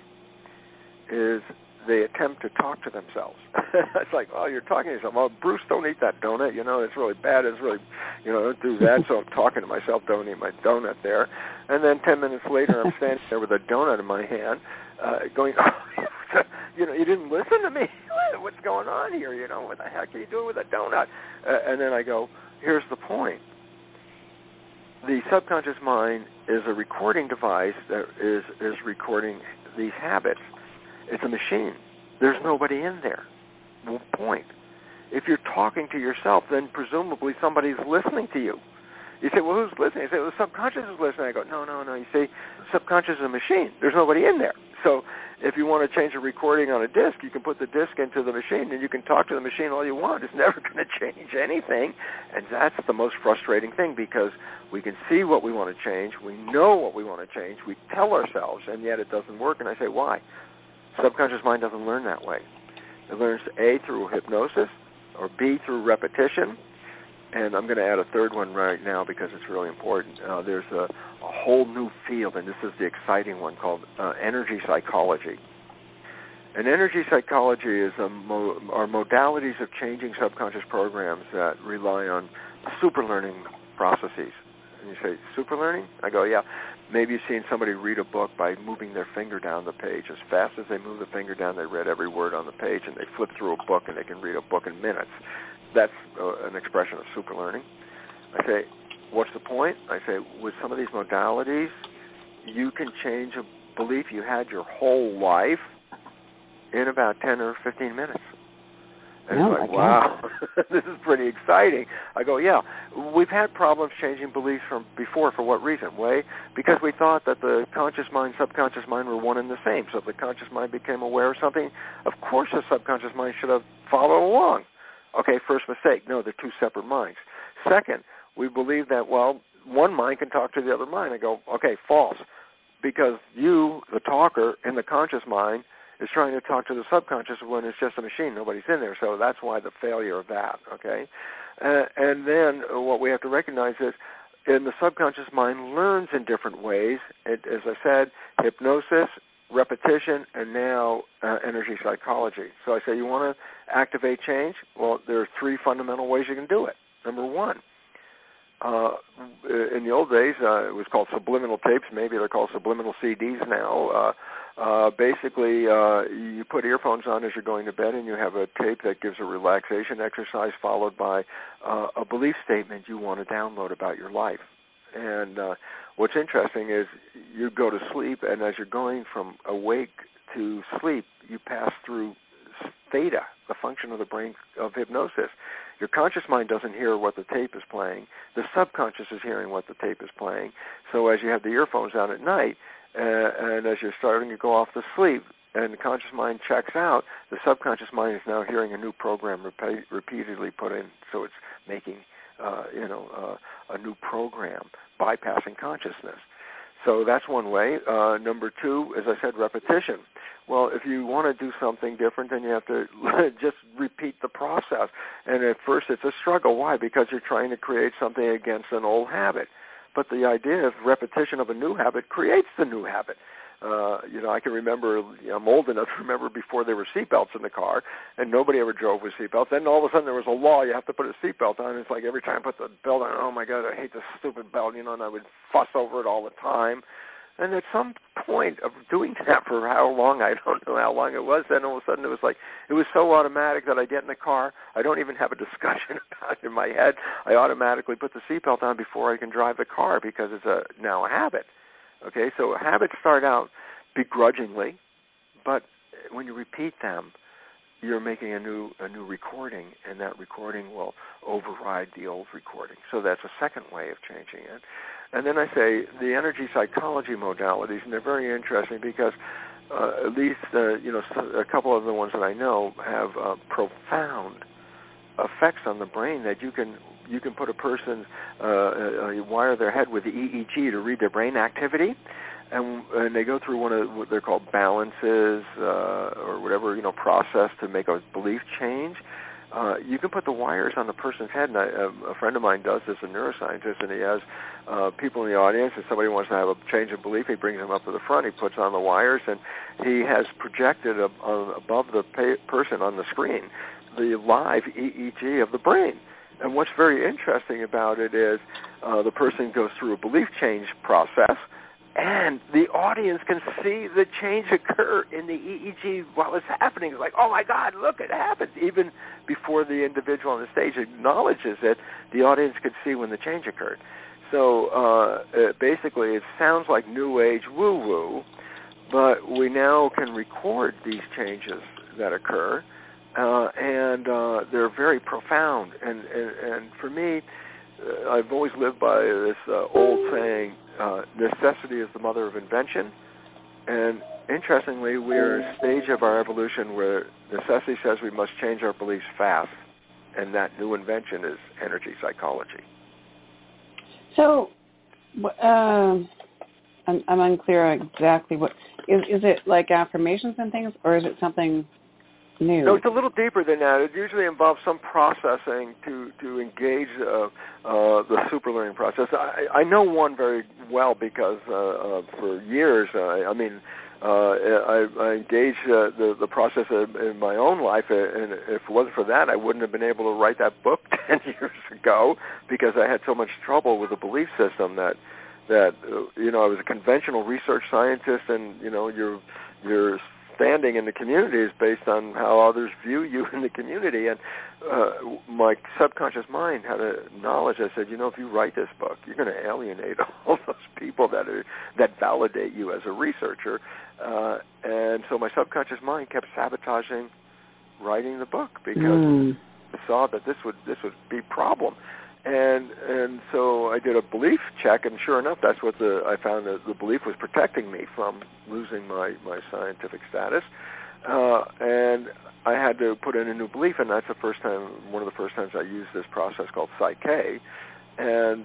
is they attempt to talk to themselves. It's like, oh, you're talking to yourself. Oh, Bruce, don't eat that donut. You know, it's really bad. It's really, don't do that. So I'm talking to myself, don't eat my donut there. And then 10 minutes later, I'm standing there with a donut in my hand going, oh, you didn't listen to me. What's going on here? What the heck are you doing with a donut? And then I go, here's the point. The subconscious mind is a recording device that is recording these habits. It's a machine. There's nobody in there. Point. If you're talking to yourself, then presumably somebody's listening to you. You say, well, who's listening? You say, well, the subconscious is listening. I go, no. You see, subconscious is a machine. There's nobody in there. So if you want to change a recording on a disc, you can put the disc into the machine, and you can talk to the machine all you want. It's never going to change anything. And that's the most frustrating thing, because we can see what we want to change. We know what we want to change. We tell ourselves, and yet it doesn't work. And I say, why? Subconscious mind doesn't learn that way. It learns A, through hypnosis, or B, through repetition. And I'm going to add a third one right now because it's really important. There's a whole new field, and this is the exciting one, called energy psychology. And energy psychology is are modalities of changing subconscious programs that rely on super learning processes. And you say, super learning? I go, yeah. Maybe you've seen somebody read a book by moving their finger down the page. As fast as they move the finger down, they read every word on the page, and they flip through a book, and they can read a book in minutes. That's an expression of super learning. I say, what's the point? I say, with some of these modalities, you can change a belief you had your whole life in about 10 or 15 minutes. And it's like, wow, this is pretty exciting. I go, yeah, we've had problems changing beliefs from before. For what reason? Because we thought that the conscious mind, subconscious mind were one and the same. So if the conscious mind became aware of something, of course the subconscious mind should have followed along. Okay, first mistake. No, they're two separate minds. Second, we believe that, well, one mind can talk to the other mind. I go, okay, false. Because you, the talker in the conscious mind, is trying to talk to the subconscious when it's just a machine. Nobody's in there. So that's why the failure of that, okay? And then what we have to recognize is in the subconscious mind learns in different ways. As I said, hypnosis, repetition, and now energy psychology. So I say, you want to activate change? Well, there are 3 fundamental ways you can do it. Number 1, in the old days, it was called subliminal tapes. Maybe they're called subliminal CDs now. Basically, you put earphones on as you're going to bed, and you have a tape that gives a relaxation exercise followed by a belief statement you want to download about your life. And what's interesting is you go to sleep, and as you're going from awake to sleep, you pass through theta, the function of the brain of hypnosis. Your conscious mind doesn't hear what the tape is playing. The subconscious is hearing what the tape is playing. So as you have the earphones on at night, And as you're starting to go off to sleep and the conscious mind checks out, the subconscious mind is now hearing a new program repeatedly put in, so it's making a new program, bypassing consciousness. So that's one way. Number two, as I said, repetition. Well, if you want to do something different, then you have to just repeat the process. And at first it's a struggle. Why? Because you're trying to create something against an old habit. But the idea of repetition of a new habit creates the new habit. I can remember, I'm old enough to remember before there were seatbelts in the car, and nobody ever drove with seatbelts. Then all of a sudden there was a law, you have to put a seatbelt on. It's like every time I put the belt on, oh my God, I hate this stupid belt, and I would fuss over it all the time. And at some point of doing that for how long, I don't know how long it was, then all of a sudden it was so automatic that I get in the car, I don't even have a discussion about it in my head. I automatically put the seatbelt on before I can drive the car because it's now a habit. Okay, so habits start out begrudgingly, but when you repeat them, you're making a new recording, and that recording will override the old recording. So that's a second way of changing it. And then I say the energy psychology modalities, and they're very interesting because at least a couple of the ones that I know have profound effects on the brain that you can put a person, you wire their head with the EEG to read their brain activity, and they go through one of what they're called balances or whatever process to make a belief change. You can put the wires on the person's head, and a friend of mine does this, a neuroscientist, and he has people in the audience. If somebody wants to have a change of belief, he brings them up to the front. He puts on the wires, and he has projected above the person on the screen the live EEG of the brain. And what's very interesting about it is the person goes through a belief change process, and the audience can see the change occur in the EEG while it's happening. It's like, oh, my God, look, it happened. Even before the individual on the stage acknowledges it, the audience could see when the change occurred. So basically it sounds like New Age woo-woo, but we now can record these changes that occur, and they're very profound. And for me, I've always lived by this old saying, necessity is the mother of invention. And interestingly, we're at a stage of our evolution where necessity says we must change our beliefs fast, and that new invention is energy psychology. So I'm unclear exactly what is it, like affirmations and things, or is it something new? No, it's a little deeper than that. It usually involves some processing to engage the superlearning process. I know one very well because for years, I engaged the process in my own life, and if it wasn't for that, I wouldn't have been able to write that book 10 years ago because I had so much trouble with the belief system that I was a conventional research scientist, and your standing in the community is based on how others view you in the community. And my subconscious mind had a knowledge. I said, if you write this book, you're going to alienate all those people that validate you as a researcher. And so my subconscious mind kept sabotaging writing the book because I saw that this would be a problem. And so I did a belief check, and sure enough, that's what I found that the belief was protecting me from losing my scientific status. And I had to put in a new belief, and that's one of the first times I used this process called Psyche. And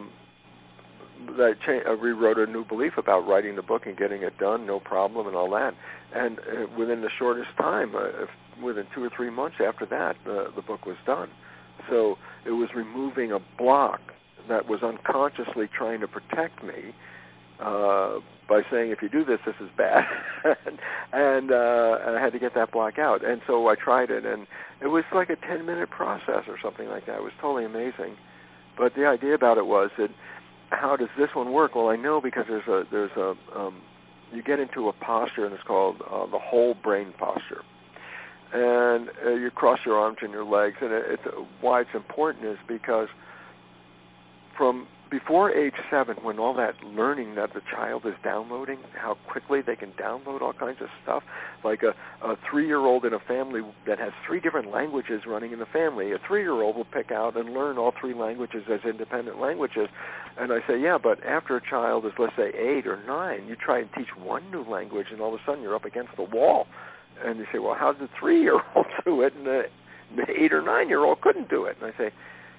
I rewrote a new belief about writing the book and getting it done, no problem, and all that. And within the shortest time, within 2 or 3 months after that, the book was done. So it was removing a block that was unconsciously trying to protect me by saying, if you do this, this is bad. and I had to get that block out. And so I tried it, and it was like a 10-minute process or something like that. It was totally amazing. But the idea about it was that, how does this one work? Well, I know because you get into a posture, and it's called the whole brain posture. And you cross your arms and your legs, and why it's important is because from before age 7, when all that learning that the child is downloading, how quickly they can download all kinds of stuff, like a 3-year-old in a family that has 3 different languages running in the family, a 3-year-old will pick out and learn all 3 languages as independent languages. And I say, yeah, but after a child is, let's say, 8 or 9, you try and teach one new language, and all of a sudden you're up against the wall. And you say, well, how did the 3-year-old do it, and the 8 or 9-year-old couldn't do it? And I say,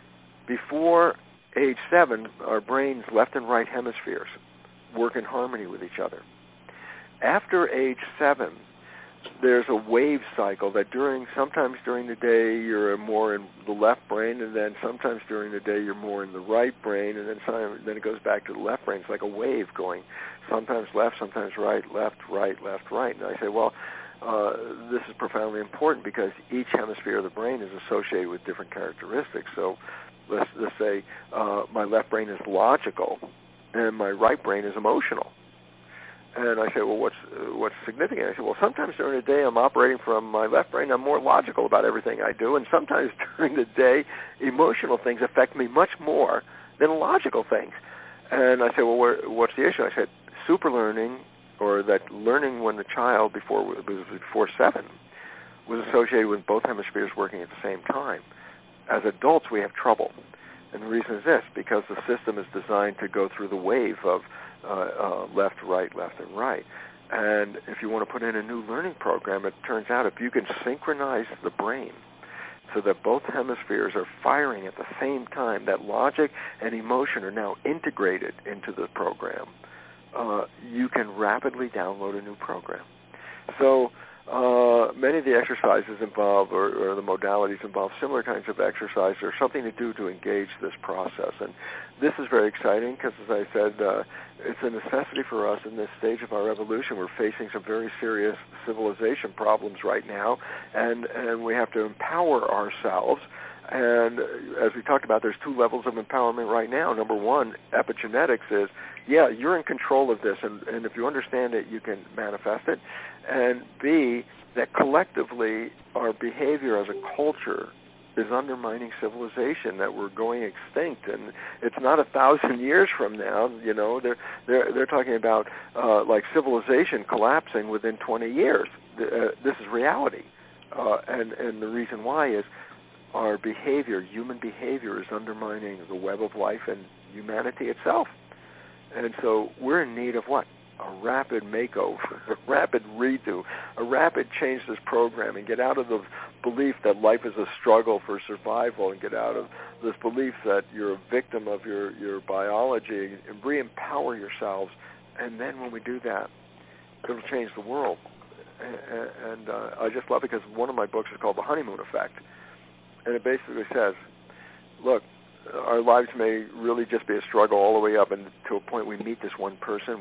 before age 7, our brain's left and right hemispheres work in harmony with each other. After age 7, there's a wave cycle that sometimes during the day you're more in the left brain, and then sometimes during the day you're more in the right brain, and then it goes back to the left brain. It's like a wave going, sometimes left, sometimes right, left, right, left, right. And I say, well, this is profoundly important because each hemisphere of the brain is associated with different characteristics. So let's say my left brain is logical and my right brain is emotional. And I say, well, what's significant? I say, well, sometimes during the day I'm operating from my left brain. I'm more logical about everything I do. And sometimes during the day, emotional things affect me much more than logical things. And I say, well, what's the issue? I said, super learning, or that learning when the child before 7 was associated with both hemispheres working at the same time. As adults, we have trouble. And the reason is this, because the system is designed to go through the wave of left, and right. And if you want to put in a new learning program, it turns out if you can synchronize the brain so that both hemispheres are firing at the same time, that logic and emotion are now integrated into the program, you can rapidly download a new program. So many of the exercises involve, or the modalities involve similar kinds of exercise or something to do to engage this process. And this is very exciting because, as I said, it's a necessity for us in this stage of our evolution. We're facing some very serious civilization problems right now, and we have to empower ourselves. And as we talked about, there's 2 levels of empowerment right now. Number 1, epigenetics is, yeah, you're in control of this, and if you understand it, you can manifest it. And B, that collectively our behavior as a culture is undermining civilization, that we're going extinct, and it's not 1,000 years from now. You know, they're talking about like civilization collapsing within 20 years. This is reality, and the reason why is our behavior, human behavior, is undermining the web of life and humanity itself. And so we're in need of what? A rapid makeover, a rapid redo, a rapid change this program, and get out of the belief that life is a struggle for survival, and get out of this belief that you're a victim of your biology, and re-empower yourselves. And then when we do that, it'll change the world. And I just love it because one of my books is called The Honeymoon Effect. And it basically says, look, our lives may really just be a struggle all the way up, and to a point we meet this one person,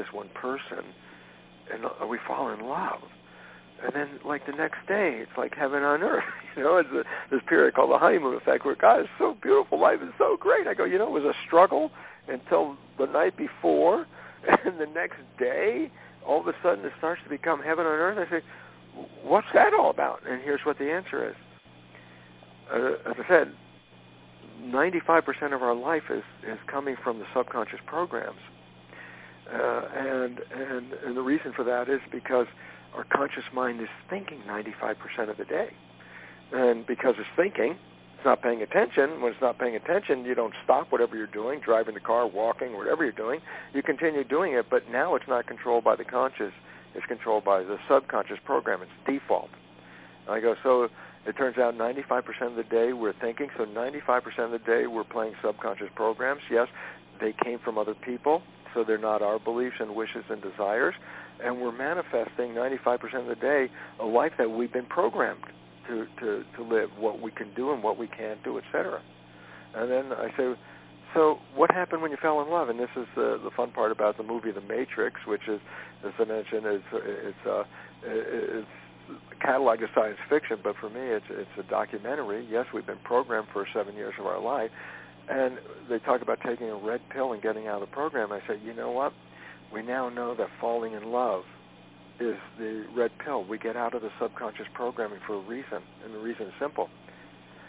and we fall in love. And then, like, the next day, it's like heaven on earth. You know, it's this period called the honeymoon effect where, God, it's so beautiful, life is so great. I go, you know, it was a struggle until the night before, and the next day, all of a sudden it starts to become heaven on earth. I say, what's that all about? And here's what the answer is. As I said, 95% of our life is coming from the subconscious programs. And the reason for that is because our conscious mind is thinking 95% of the day. And because it's thinking, it's not paying attention. When it's not paying attention, you don't stop whatever you're doing, driving the car, walking, whatever you're doing. You continue doing it, but now it's not controlled by the conscious. It's controlled by the subconscious program. It's default. I go, so it turns out 95% of the day we're thinking, so 95% of the day we're playing subconscious programs. Yes, they came from other people, so they're not our beliefs and wishes and desires, and we're manifesting 95% of the day a life that we've been programmed to live, what we can do and what we can't do, etc. And then I say, so what happened when you fell in love? And this is the fun part about the movie The Matrix, which is, as I mentioned, it's catalog of science fiction, but for me it's a documentary. Yes, we've been programmed for 7 years of our life, and they talk about taking a red pill and getting out of the program. I say, you know what? We now know that falling in love is the red pill. We get out of the subconscious programming for a reason, and the reason is simple.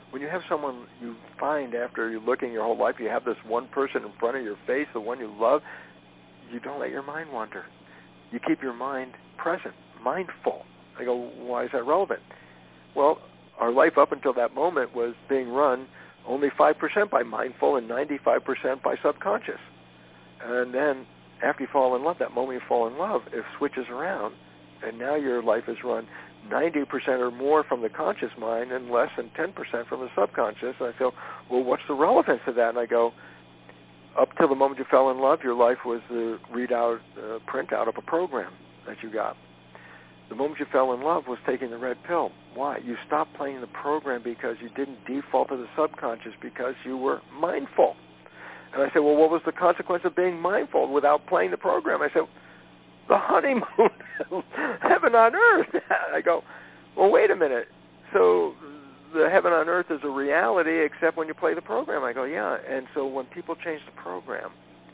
When you have someone you find after you're looking your whole life, you have this one person in front of your face, the one you love, you don't let your mind wander. You keep your mind present, mindful. I go, why is that relevant? Well, our life up until that moment was being run only 5% by mindful and 95% by subconscious. And then after you fall in love, that moment you fall in love, it switches around, and now your life is run 90% or more from the conscious mind and less than 10% from the subconscious. And I feel, well, what's the relevance of that? And I go, up till the moment you fell in love, your life was the printout of a program that you got. The moment you fell in love was taking the red pill. Why? You stopped playing the program because you didn't default to the subconscious because you were mindful. And I said, well, what was the consequence of being mindful without playing the program? I said, the honeymoon, heaven on earth. I go, well, wait a minute. So the heaven on earth is a reality except when you play the program. I go, yeah. And so when people change the program,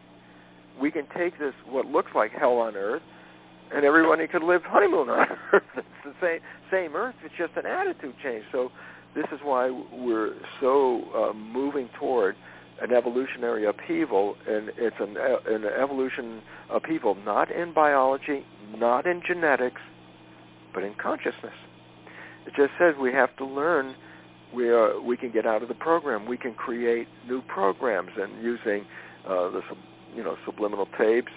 we can take this, what looks like hell on earth, and everybody could live honeymoon on earth. It's the same earth. It's just an attitude change. So this is why we're so moving toward an evolutionary upheaval, and it's an evolution upheaval not in biology, not in genetics, but in consciousness. It just says we have to learn. We can get out of the program. We can create new programs, and using the subliminal tapes,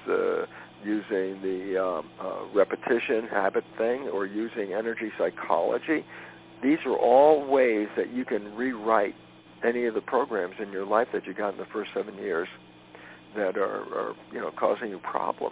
using the repetition habit thing, or using energy psychology. These are all ways that you can rewrite any of the programs in your life that you got in the first 7 years that are causing you problems.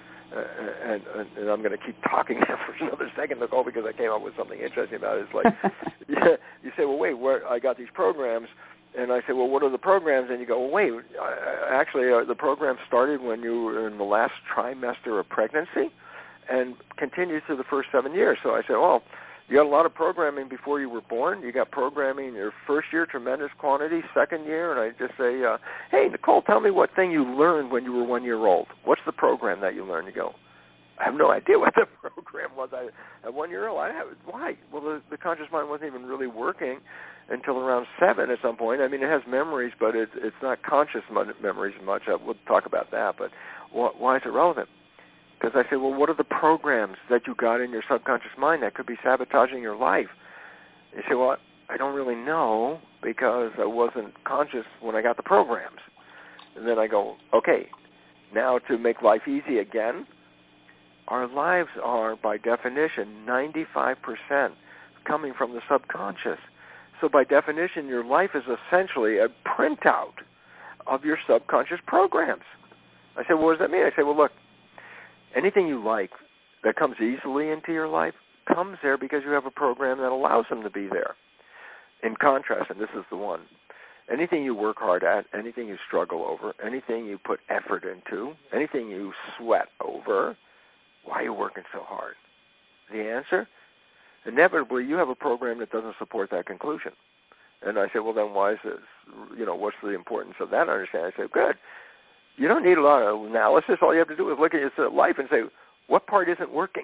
And I'm going to keep talking now for another second, Nicole, because I came up with something interesting about it. It's like, you say, well, wait, I got these programs. And I say, well, what are the programs? And you go, well, wait, actually, the program started when you were in the last trimester of pregnancy and continues through the first 7 years. So I said, well, you got a lot of programming before you were born. You got programming in your first year, tremendous quantity, second year. And I just say, hey, Nicole, tell me what thing you learned when you were 1 year old. What's the program that you learned? You go, I have no idea what the program was. At 1 year old, why? Well, the conscious mind wasn't even really working until around 7 at some point. I mean, it has memories, but it's not conscious memories much. We'll talk about that. But why is it relevant? Because I say, well, what are the programs that you got in your subconscious mind that could be sabotaging your life? You say, well, I don't really know because I wasn't conscious when I got the programs. And then I go, okay, now to make life easy again, our lives are, by definition, 95% coming from the subconscious. So by definition, your life is essentially a printout of your subconscious programs. I said, well, what does that mean? I say, well, look, anything you like that comes easily into your life comes there because you have a program that allows them to be there. In contrast, and this is the one, anything you work hard at, anything you struggle over, anything you put effort into, anything you sweat over, why are you working so hard? The answer? Inevitably, you have a program that doesn't support that conclusion. And I say, well, then why is this? What's the importance of that? I understand. I say, good. You don't need a lot of analysis. All you have to do is look at your life and say, what part isn't working?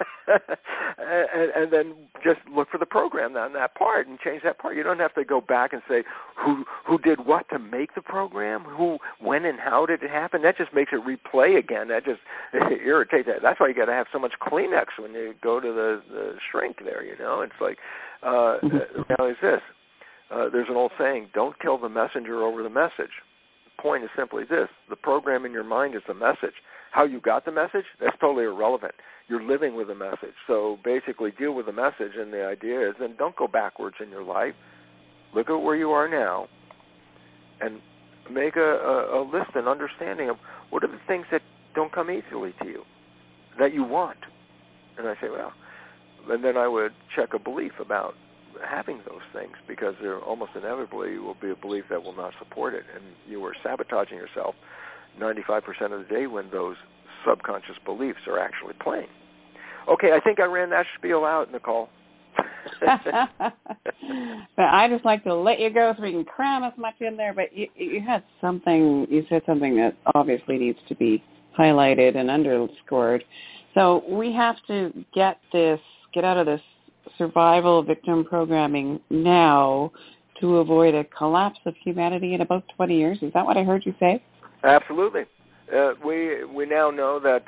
and then just look for the program on that part and change that part. You don't have to go back and say who did what to make the program, who, when, and how did it happen. That just makes it replay again. That just irritates that. That's why you got to have so much Kleenex when you go to the shrink there. It's like now is this. There's an old saying: don't kill the messenger over the message. The point is simply this: the program in your mind is the message. How you got the message, that's totally irrelevant. You're living with the message. So basically deal with the message, and the idea is then don't go backwards in your life. Look at where you are now and make a list and understanding of what are the things that don't come easily to you, that you want. And I say, well, and then I would check a belief about having those things, because there almost inevitably will be a belief that will not support it, and you are sabotaging yourself 95% of the day when those subconscious beliefs are actually playing. Okay, I think I ran that spiel out, Nicole. But I just like to let you go so we can cram as much in there. But you said something that obviously needs to be highlighted and underscored. So we have to get out of this survival victim programming now to avoid a collapse of humanity in about 20 years. Is that what I heard you say? Absolutely. We now know that,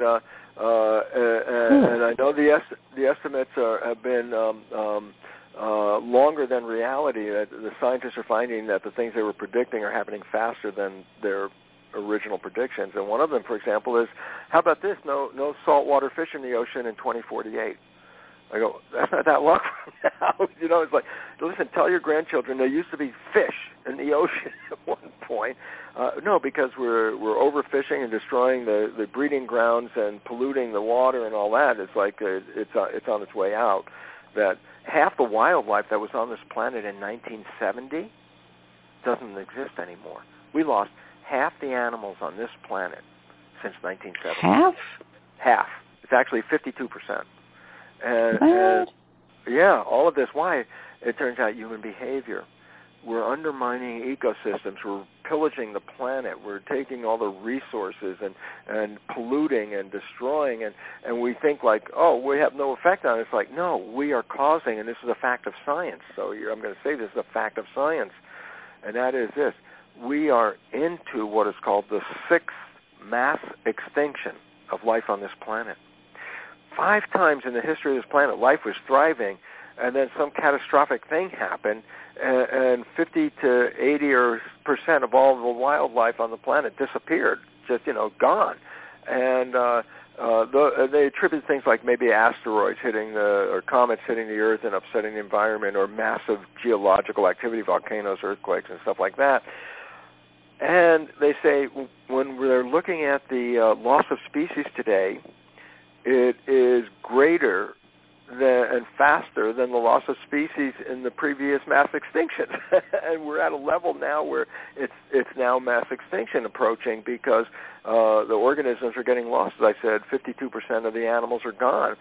and I know the estimates have been longer than reality. That the scientists are finding that the things they were predicting are happening faster than their original predictions. And one of them, for example, is, how about this? No saltwater fish in the ocean in 2048. I go, that's not that long from now. It's like, listen, tell your grandchildren there used to be fish in the ocean at one point. No, because we're overfishing and destroying the breeding grounds and polluting the water and all that. It's like it's on its way out. That half the wildlife that was on this planet in 1970 doesn't exist anymore. We lost half the animals on this planet since 1970. Half? Half. It's actually 52%. And yeah, all of this. Why? It turns out human behavior. We're undermining ecosystems. We're pillaging the planet. We're taking all the resources and polluting and destroying. And we think like, oh, we have no effect on it. It's like, no, we are causing, and this is a fact of science. So I'm going to say this is a fact of science. And that is this. We are into what is called the sixth mass extinction of life on this planet. 5 times in the history of this planet, life was thriving, and then some catastrophic thing happened, and 50 to 80% of all the wildlife on the planet disappeared, just, gone. And they attribute things like maybe asteroids or comets hitting the Earth and upsetting the environment, or massive geological activity, volcanoes, earthquakes, and stuff like that. And they say when they're looking at the loss of species today, it is greater and faster than the loss of species in the previous mass extinction. And we're at a level now where it's now mass extinction approaching, because the organisms are getting lost. As I said, 52% of the animals are gone.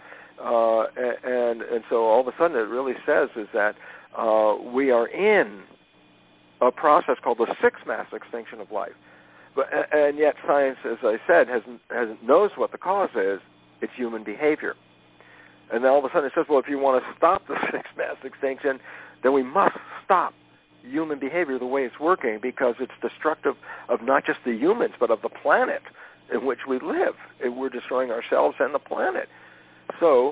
And so all of a sudden it really says is that we are in a process called the sixth mass extinction of life. And yet science, as I said, knows what the cause is. It's human behavior. And then all of a sudden it says, well, if you want to stop the sixth mass extinction, then we must stop human behavior the way it's working, because it's destructive of not just the humans, but of the planet in which we live. And we're destroying ourselves and the planet. So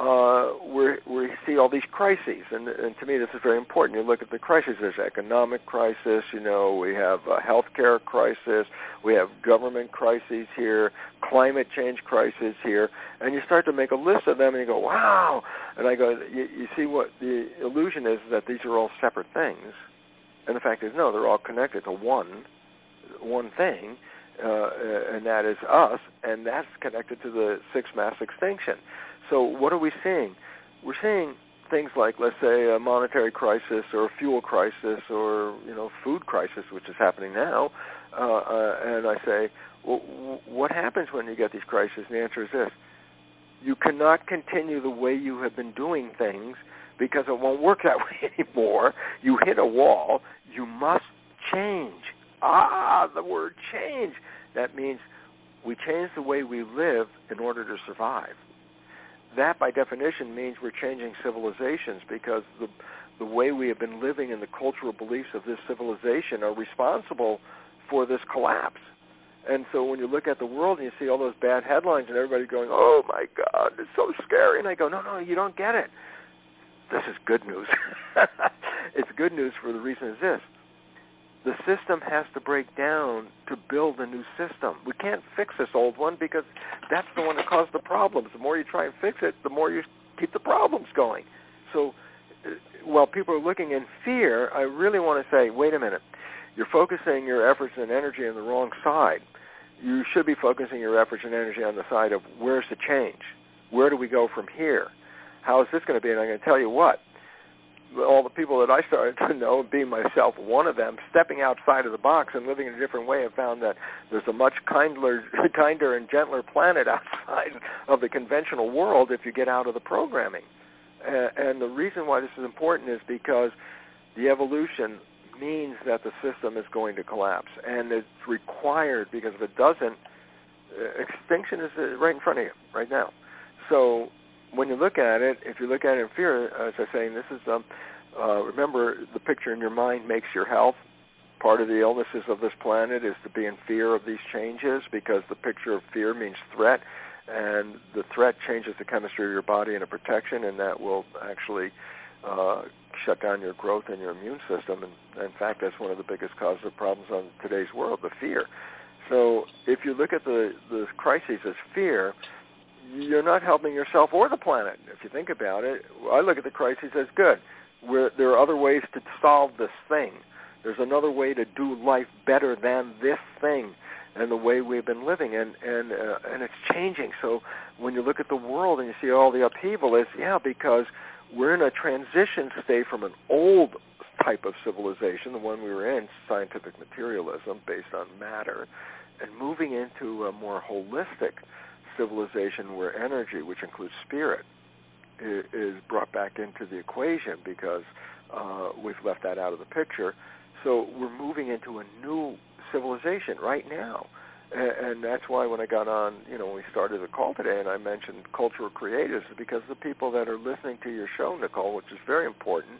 we see all these crises, and to me this is very important. You look at the crises. There's economic crisis, we have a healthcare crisis, we have government crises here, climate change crisis here, and you start to make a list of them, and you go, wow. And I go, you see what the illusion is that these are all separate things, and the fact is, no, they're all connected to one thing, and that is us, and that's connected to the sixth mass extinction. So what are we seeing? We're seeing things like, let's say, a monetary crisis or a fuel crisis or, food crisis, which is happening now. And I say, well, what happens when you get these crises? And the answer is this. You cannot continue the way you have been doing things, because it won't work that way anymore. You hit a wall. You must change. The word change. That means we change the way we live in order to survive. That, by definition, means we're changing civilizations, because the way we have been living and the cultural beliefs of this civilization are responsible for this collapse. And so when you look at the world and you see all those bad headlines and everybody going, oh, my God, it's so scary. And I go, no, you don't get it. This is good news. It's good news for the reason is this. The system has to break down to build a new system. We can't fix this old one, because that's the one that caused the problems. The more you try and fix it, the more you keep the problems going. So while people are looking in fear, I really want to say, wait a minute. You're focusing your efforts and energy on the wrong side. You should be focusing your efforts and energy on the side of where's the change? Where do we go from here? How is this going to be? And I'm going to tell you what. All the people that I started to know, being myself one of them, stepping outside of the box and living in a different way, have found that there's a much kinder and gentler planet outside of the conventional world if you get out of the programming. And the reason why this is important is because the evolution means that the system is going to collapse, and it's required, because if it doesn't, extinction is right in front of you right now. So when you look at it, if you look at it in fear, as I was saying, this is Remember, the picture in your mind makes your health. Part of the illnesses of this planet is to be in fear of these changes, because the picture of fear means threat, and the threat changes the chemistry of your body in a protection, and that will actually shut down your growth and your immune system. And in fact, that's one of the biggest causes of problems on today's world, the fear. So if you look at the crises as fear, you're not helping yourself or the planet. If you think about it, I look at the crises as good. There are other ways to solve this thing. There's another way to do life better than this thing and the way we've been living, and it's changing. So when you look at the world and you see all the upheaval, it's because we're in a transition state from an old type of civilization, the one we were in, scientific materialism based on matter, and moving into a more holistic civilization where energy, which includes spirit, is brought back into the equation, because we've left that out of the picture. So we're moving into a new civilization right now. And that's why when I got on, when we started the call today and I mentioned cultural creatives, because the people that are listening to your show, Nicole, which is very important,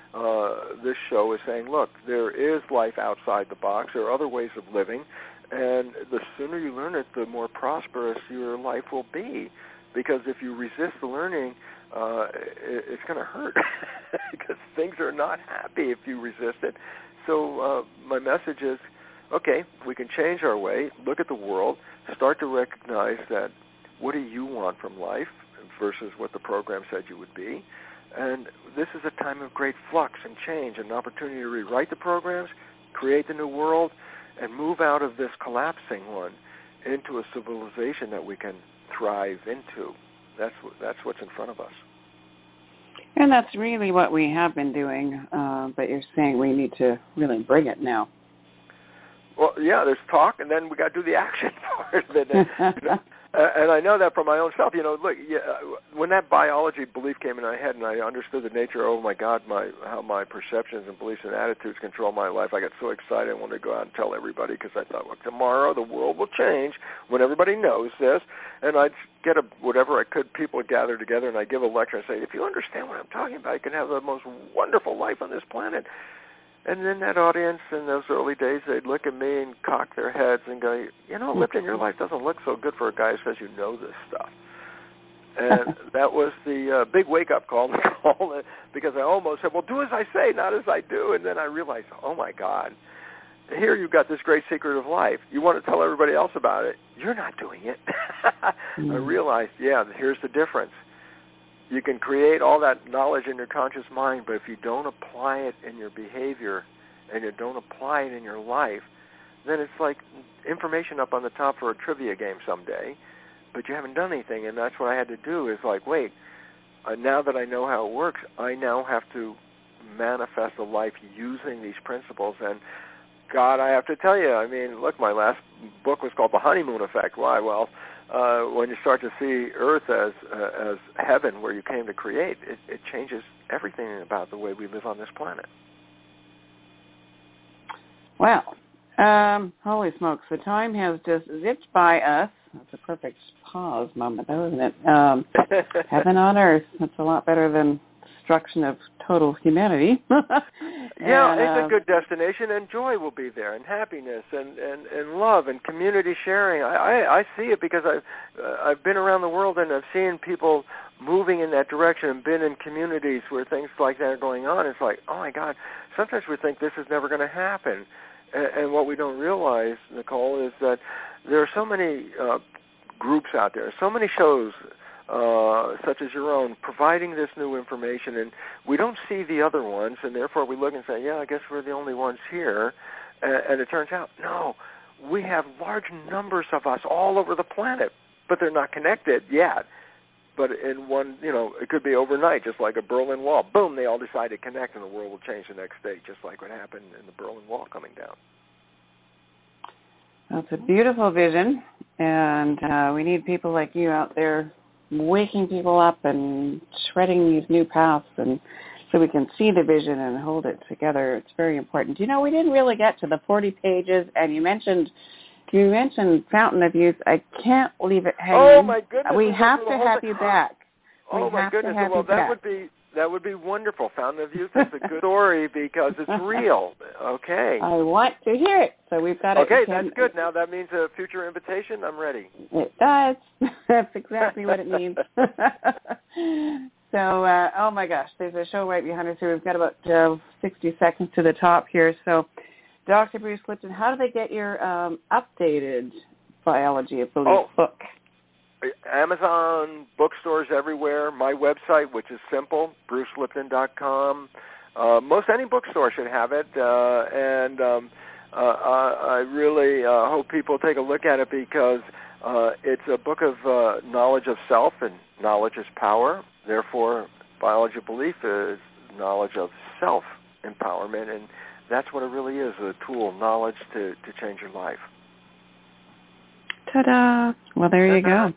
this show is saying, look, there is life outside the box. There are other ways of living. And the sooner you learn it, the more prosperous your life will be. Because if you resist the learning, it's going to hurt because things are not happy if you resist it. So my message is, okay, we can change our way, look at the world, start to recognize that what do you want from life versus what the program said you would be. And this is a time of great flux and change, an opportunity to rewrite the programs, create the new world, and move out of this collapsing one into a civilization that we can thrive into. That's what's in front of us. And that's really what we have been doing, but you're saying we need to really bring it now. Well, yeah, there's talk, and then we got to do the action part of it. And I know that from my own self. Look, when that biology belief came in my head and I understood the nature, oh, my God, how my perceptions and beliefs and attitudes control my life, I got so excited. I wanted to go out and tell everybody, because I thought, well, tomorrow the world will change when everybody knows this. And I'd get whatever I could, people would gather together, and I'd give a lecture and say, if you understand what I'm talking about, you can have the most wonderful life on this planet. And then that audience in those early days, they'd look at me and cock their heads and go, Lipton, your life doesn't look so good for a guy who says you know this stuff. And that was the big wake-up call, because I almost said, well, do as I say, not as I do. And then I realized, oh, my God, here you've got this great secret of life. You want to tell everybody else about it. You're not doing it. I realized, here's the difference. You can create all that knowledge in your conscious mind, but if you don't apply it in your behavior and you don't apply it in your life, then it's like information up on the top for a trivia game someday, but you haven't done anything. And that's what I had to do, is like, wait, now that I know how it works, I now have to manifest a life using these principles. And God, I have to tell you, look, my last book was called The Honeymoon Effect. Why? Well, when you start to see Earth as heaven where you came to create, it changes everything about the way we live on this planet. Well, holy smokes, the time has just zipped by us. That's a perfect pause moment, though, isn't it? Heaven on Earth. That's a lot better than destruction of total humanity. It's a good destination, and joy will be there, and happiness, and love, and community sharing. I see it because I've been around the world, and I've seen people moving in that direction, and been in communities where things like that are going on. It's like, oh my God, sometimes we think this is never going to happen. And what we don't realize, Nicole, is that there are so many groups out there, so many shows, such as your own, providing this new information, and we don't see the other ones, and therefore we look and say, I guess we're the only ones here, and it turns out, no, we have large numbers of us all over the planet, but they're not connected yet. But in one, it could be overnight, just like a Berlin Wall. Boom, they all decide to connect, and the world will change the next day, just like what happened in the Berlin Wall coming down. Well, it's a beautiful vision, and we need people like you out there waking people up and shredding these new paths, and so we can see the vision and hold it together. It's very important. We didn't really get to the 40 pages, and you mentioned Fountain of Youth. I can't leave it hanging. Oh my goodness! We have to have you back. Oh my goodness! Well, that That would be wonderful. Fountain of Youth is a good story because it's real. Okay. I want to hear it. So we've got Okay, that's good. Now that means a future invitation. I'm ready. It does. That's exactly what it means. So, oh my gosh, there's a show right behind us here. We've got about 60 seconds to the top here. So, Dr. Bruce Lipton, how do they get your updated Biology of Belief book? Amazon, bookstores everywhere. My website, which is simple, brucelipton.com. Most any bookstore should have it, and I really hope people take a look at it because it's a book of knowledge of self, and knowledge is power. Therefore, Biology of Belief is knowledge of self-empowerment, and that's what it really is, a tool, knowledge to change your life. Ta-da! Well, there you go.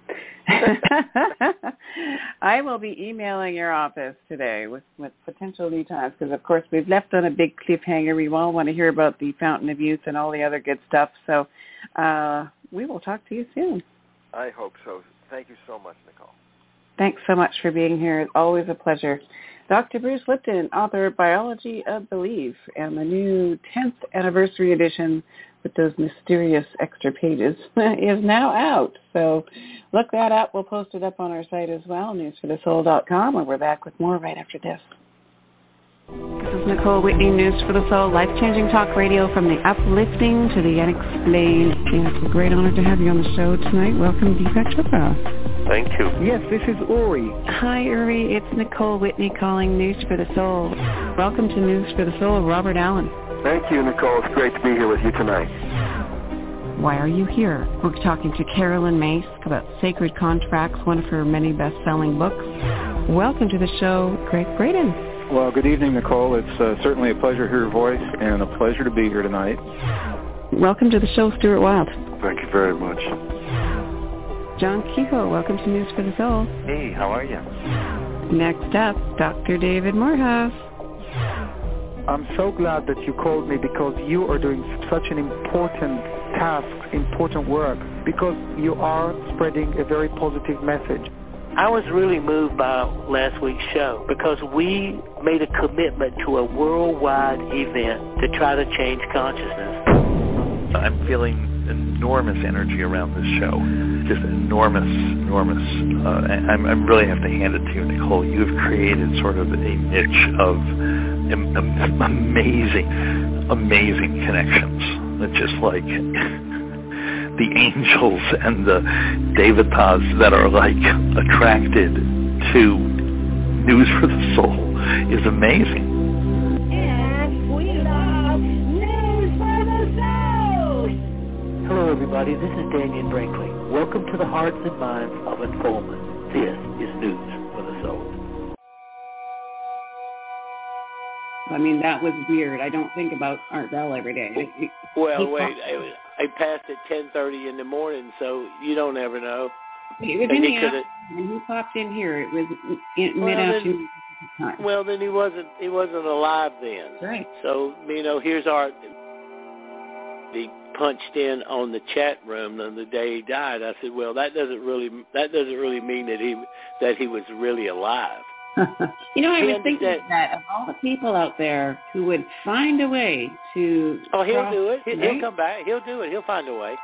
I will be emailing your office today with potential lead times because, of course, we've left on a big cliffhanger. We all want to hear about the Fountain of Youth and all the other good stuff. So we will talk to you soon. I hope so. Thank you so much, Nicole. Thanks so much for being here. It's always a pleasure. Dr. Bruce Lipton, author of Biology of Belief and the new 10th anniversary edition with those mysterious extra pages is now out. So look that up. We'll post it up on our site as well, newsforthesoul.com, and we're back with more right after this. This is Nicole Whitney, News for the Soul, life-changing talk radio from the uplifting to the unexplained. It's a great honor to have you on the show tonight. Welcome, Deepak Chopra. Thank you. Yes, this is Uri. Hi, Uri. It's Nicole Whitney calling News for the Soul. Welcome to News for the Soul, Robert Allen. Thank you, Nicole. It's great to be here with you tonight. Why are you here? We're talking to Carolyn Myss about Sacred Contracts, one of her many best-selling books. Welcome to the show, Greg Braden. Well, good evening, Nicole. It's certainly a pleasure to hear your voice and a pleasure to be here tonight. Welcome to the show, Stuart Wilde. Thank you very much. John Kehoe, welcome to News for the Soul. Hey, how are you? Next up, Dr. David Morehouse. I'm so glad that you called me because you are doing such an important task, important work, because you are spreading a very positive message. I was really moved by last week's show because we made a commitment to a worldwide event to try to change consciousness. I'm feeling enormous energy around this show, just enormous. I really have to hand it to you, Nicole. You've created sort of a niche of amazing connections. It's just like the angels and the devatas that are like attracted to News for the Soul is amazing. And we love News for the Soul. Hello, everybody. This is Daniel Brinkley. Welcome to the Hearts and Minds of Informant. This is News for the Soul. I mean, that was weird. I don't think about Art Bell every day. Well, wait. I passed at 10:30 in the morning, so you don't ever know. It was in the afternoon, and he popped in here. It was mid-afternoon time. Well, then he wasn't alive then. Right. So, here's Art. He punched in on the chat room on the day he died. I said, well, that doesn't really mean that he was really alive. I was thinking that of all the people out there who would find a way to... Oh, he'll do it. He'll come back. He'll do it. He'll find a way.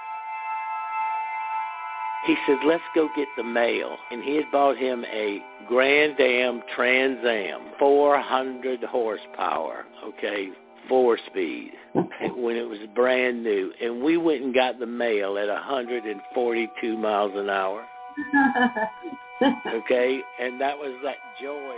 He said, let's go get the mail. And he had bought him a Grand Am Trans Am, 400 horsepower, 4-speed, when it was brand new. And we went and got the mail at 142 miles an hour. And that was that joy.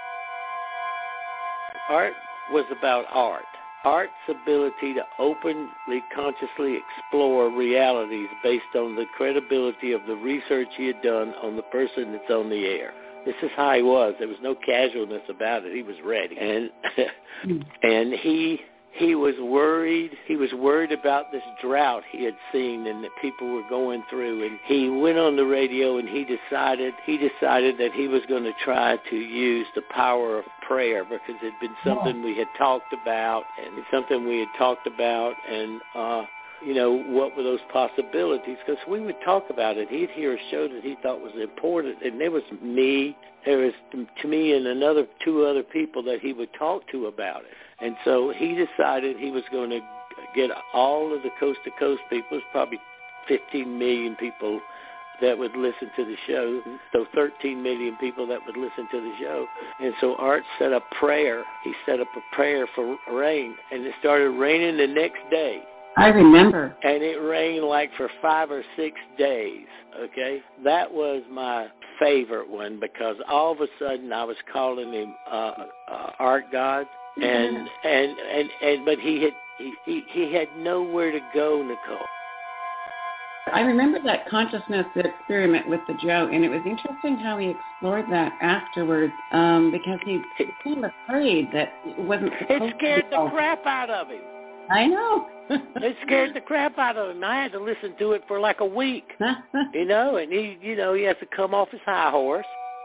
Art was about art. Art's ability to openly, consciously explore realities based on the credibility of the research he had done on the person that's on the air. This is how he was. There was no casualness about it. He was ready. And he was worried. He was worried about this drought he had seen and that people were going through. And he went on the radio and he decided that he was going to try to use the power of prayer because it had been something we had talked about, and what were those possibilities, because we would talk about it. He'd hear a show that he thought was important, and there was me, to me and two other people that he would talk to about it. And so he decided he was going to get all of the coast-to-coast people. There's probably 15 million people that would listen to the show, so 13 million people that would listen to the show. And so Art set up prayer. He set up a prayer for rain, and it started raining the next day. I remember. And it rained like for 5 or 6 days, okay? That was my favorite one, because all of a sudden I was calling him Art God, but he had nowhere to go, Nicole. I remember that consciousness experiment with the Joe, and it was interesting how he explored that afterwards, because he became afraid that it wasn't supposed to. It scared the crap out of him. I know. It scared the crap out of him. I had to listen to it for like a week, and he has to come off his high horse.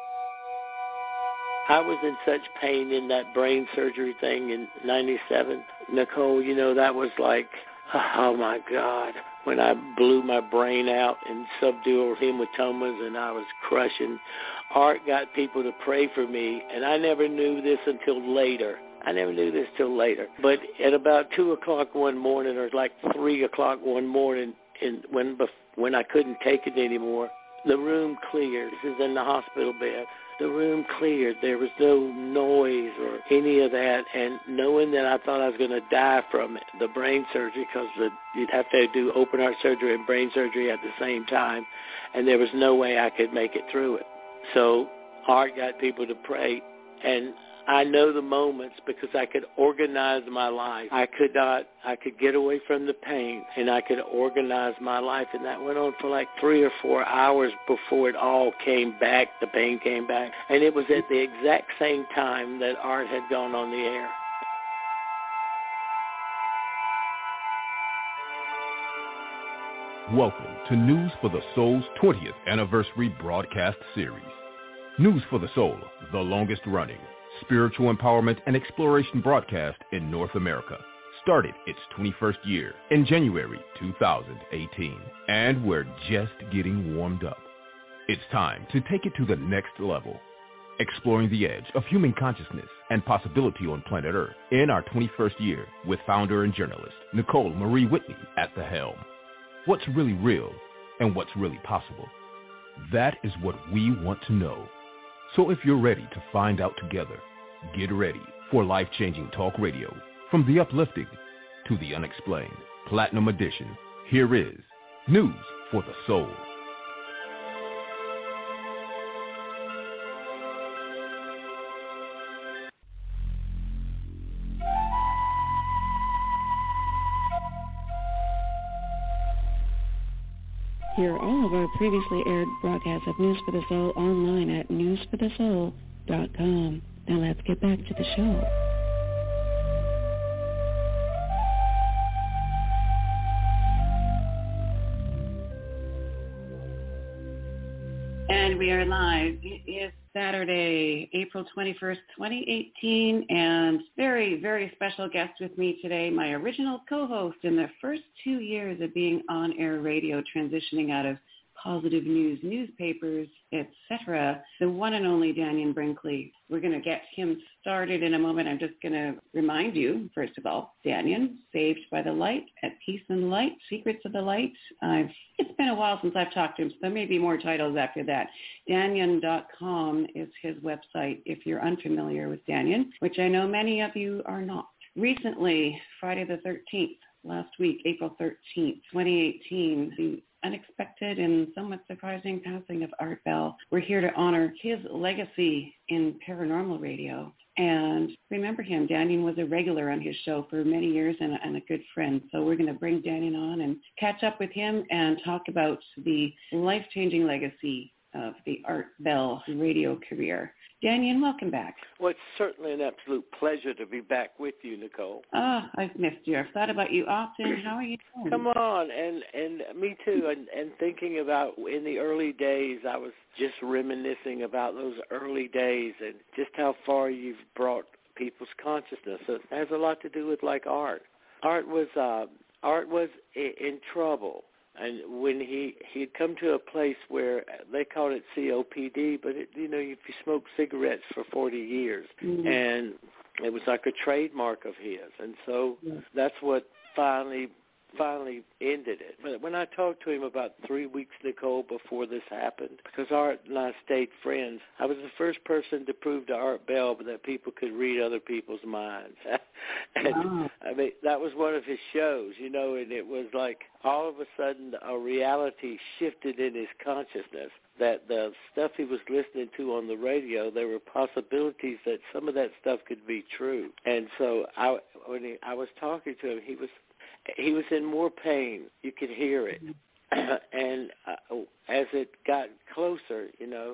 I was in such pain in that brain surgery thing in 97. Nicole, that was like, oh my God, when I blew my brain out in subdural hematomas and I was crushing. Art got people to pray for me, and I never knew this until later. But at about 2 o'clock one morning, or like 3 o'clock one morning, when I couldn't take it anymore, the room cleared. This is in the hospital bed. The room cleared. There was no noise or any of that. And knowing that I thought I was going to die from it, the brain surgery, because you'd have to do open heart surgery and brain surgery at the same time, and there was no way I could make it through it. So Art got people to pray, and I know the moments because I could organize my life. I could get away from the pain, and I could organize my life. And that went on for like 3 or 4 hours before it all came back. The pain came back. And it was at the exact same time that Art had gone on the air. Welcome to News for the Soul's 20th anniversary broadcast series. News for the Soul, the longest running spiritual empowerment and exploration broadcast in North America, started its 21st year in January 2018, and we're just getting warmed up. It's time to take it to the next level, exploring the edge of human consciousness and possibility on planet Earth in our 21st year with founder and journalist Nicole Marie Whitney at the helm. What's really real and what's really possible? That is what we want to know. So if you're ready to find out together, get ready for life-changing talk radio. From the uplifting to the unexplained. Platinum Edition. Here is News for the Soul. Hear all of our previously aired broadcasts of News for the Soul online at newsforthesoul.com. Now let's get back to the show. And we are live. It is Saturday, April 21st, 2018, and very, very special guest with me today, my original co-host in the first 2 years of being on-air radio, transitioning out of positive news, newspapers, etc., the one and only Dannion Brinkley. We're going to get him started in a moment. I'm just going to remind you, first of all, Dannion, Saved by the Light, At Peace in the Light, Secrets of the Light. It's been a while since I've talked to him, so there may be more titles after that. Dannion.com is his website if you're unfamiliar with Dannion, which I know many of you are not. Recently, Friday the 13th, last week, April 13th, 2018, the unexpected and somewhat surprising passing of Art Bell. We're here to honor his legacy in paranormal radio and remember him. Dannion was a regular on his show for many years and a good friend. So we're going to bring Dannion on and catch up with him and talk about the life-changing legacy of the Art Bell radio career. Dannion, welcome back. Well, it's certainly an absolute pleasure to be back with you, Nicole. I've missed you. I've thought about you often. How are you doing? Come on, and me too. And thinking about in the early days, I was just reminiscing about those early days and just how far you've brought people's consciousness. It has a lot to do with like art. Art was Art was in trouble. And when he'd come to a place where they called it COPD, but if you smoke cigarettes for 40 years, and it was like a trademark of his, and so that's what finally ended it. But when I talked to him about 3 weeks, Nicole, before this happened, because Art and I stayed friends, I was the first person to prove to Art Bell that people could read other people's minds. And I mean, that was one of his shows, and it was like all of a sudden a reality shifted in his consciousness, that the stuff he was listening to on the radio, there were possibilities that some of that stuff could be true. And so when I was talking to him, he was in more pain. You could hear it. And as it got closer,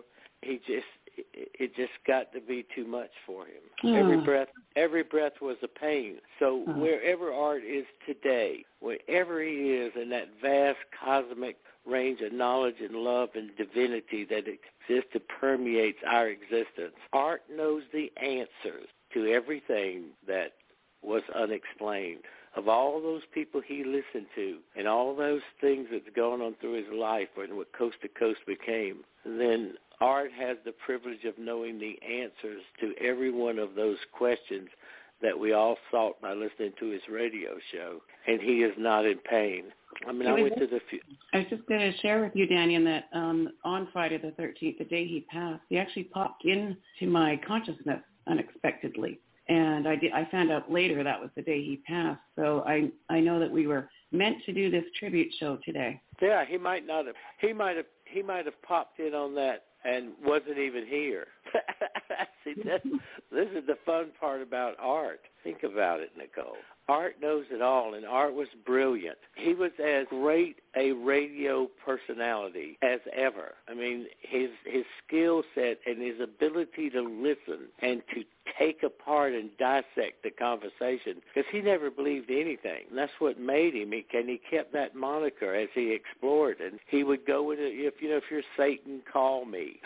it just got to be too much for him. Every breath was a pain. So wherever Art is today, wherever he is in that vast cosmic range of knowledge and love and divinity that exists and permeates our existence, Art knows the answers to everything that was unexplained. Of all those people he listened to and all those things that's going on through his life and what Coast to Coast became, then Art has the privilege of knowing the answers to every one of those questions that we all sought by listening to his radio show, and he is not in pain. I mean, I was just going to share with you, Daniel, that on Friday the 13th, the day he passed, he actually popped into my consciousness unexpectedly. And I found out later that was the day he passed. So I know that we were meant to do this tribute show today. Yeah, he might not have. He might have popped in on that and wasn't even here. See, this is the fun part about Art. Think about it, Nicole. Art knows it all, and Art was brilliant. He was as great a radio personality as ever. I mean, his skill set and his ability to listen and to take apart and dissect the conversation, because he never believed anything. And that's what made him. He kept that moniker as he explored, and he would go into, if you're Satan, call me.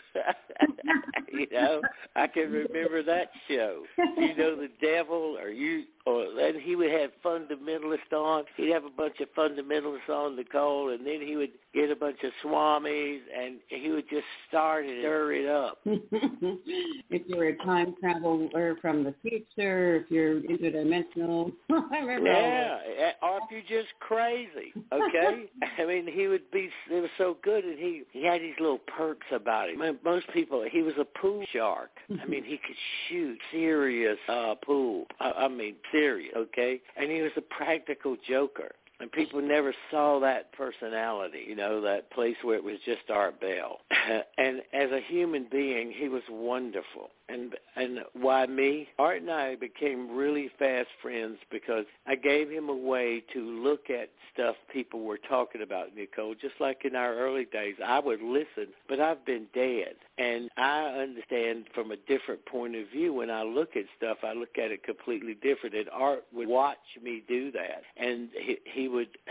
I can remember that show. The devil, and he would have fundamentalists on. He'd have a bunch of fundamentalists on, Nicole, and then he would get a bunch of swamis, and he would just start and stir it up. If you're a time traveler from the future, if you're interdimensional, I remember. Yeah, or if you're just crazy, okay? I mean, it was so good, and he had these little perks about him. I mean, most people, he was a pool shark. I mean, he could shoot serious pool. I mean, serious, okay? And he was a practical joker. And people never saw that personality, that place where it was just Art Bell. And as a human being, he was wonderful. And why me? Art and I became really fast friends because I gave him a way to look at stuff people were talking about, Nicole. Just like in our early days, I would listen, but I've been dead. And I understand from a different point of view. When I look at stuff, I look at it completely different. And Art would watch me do that. And he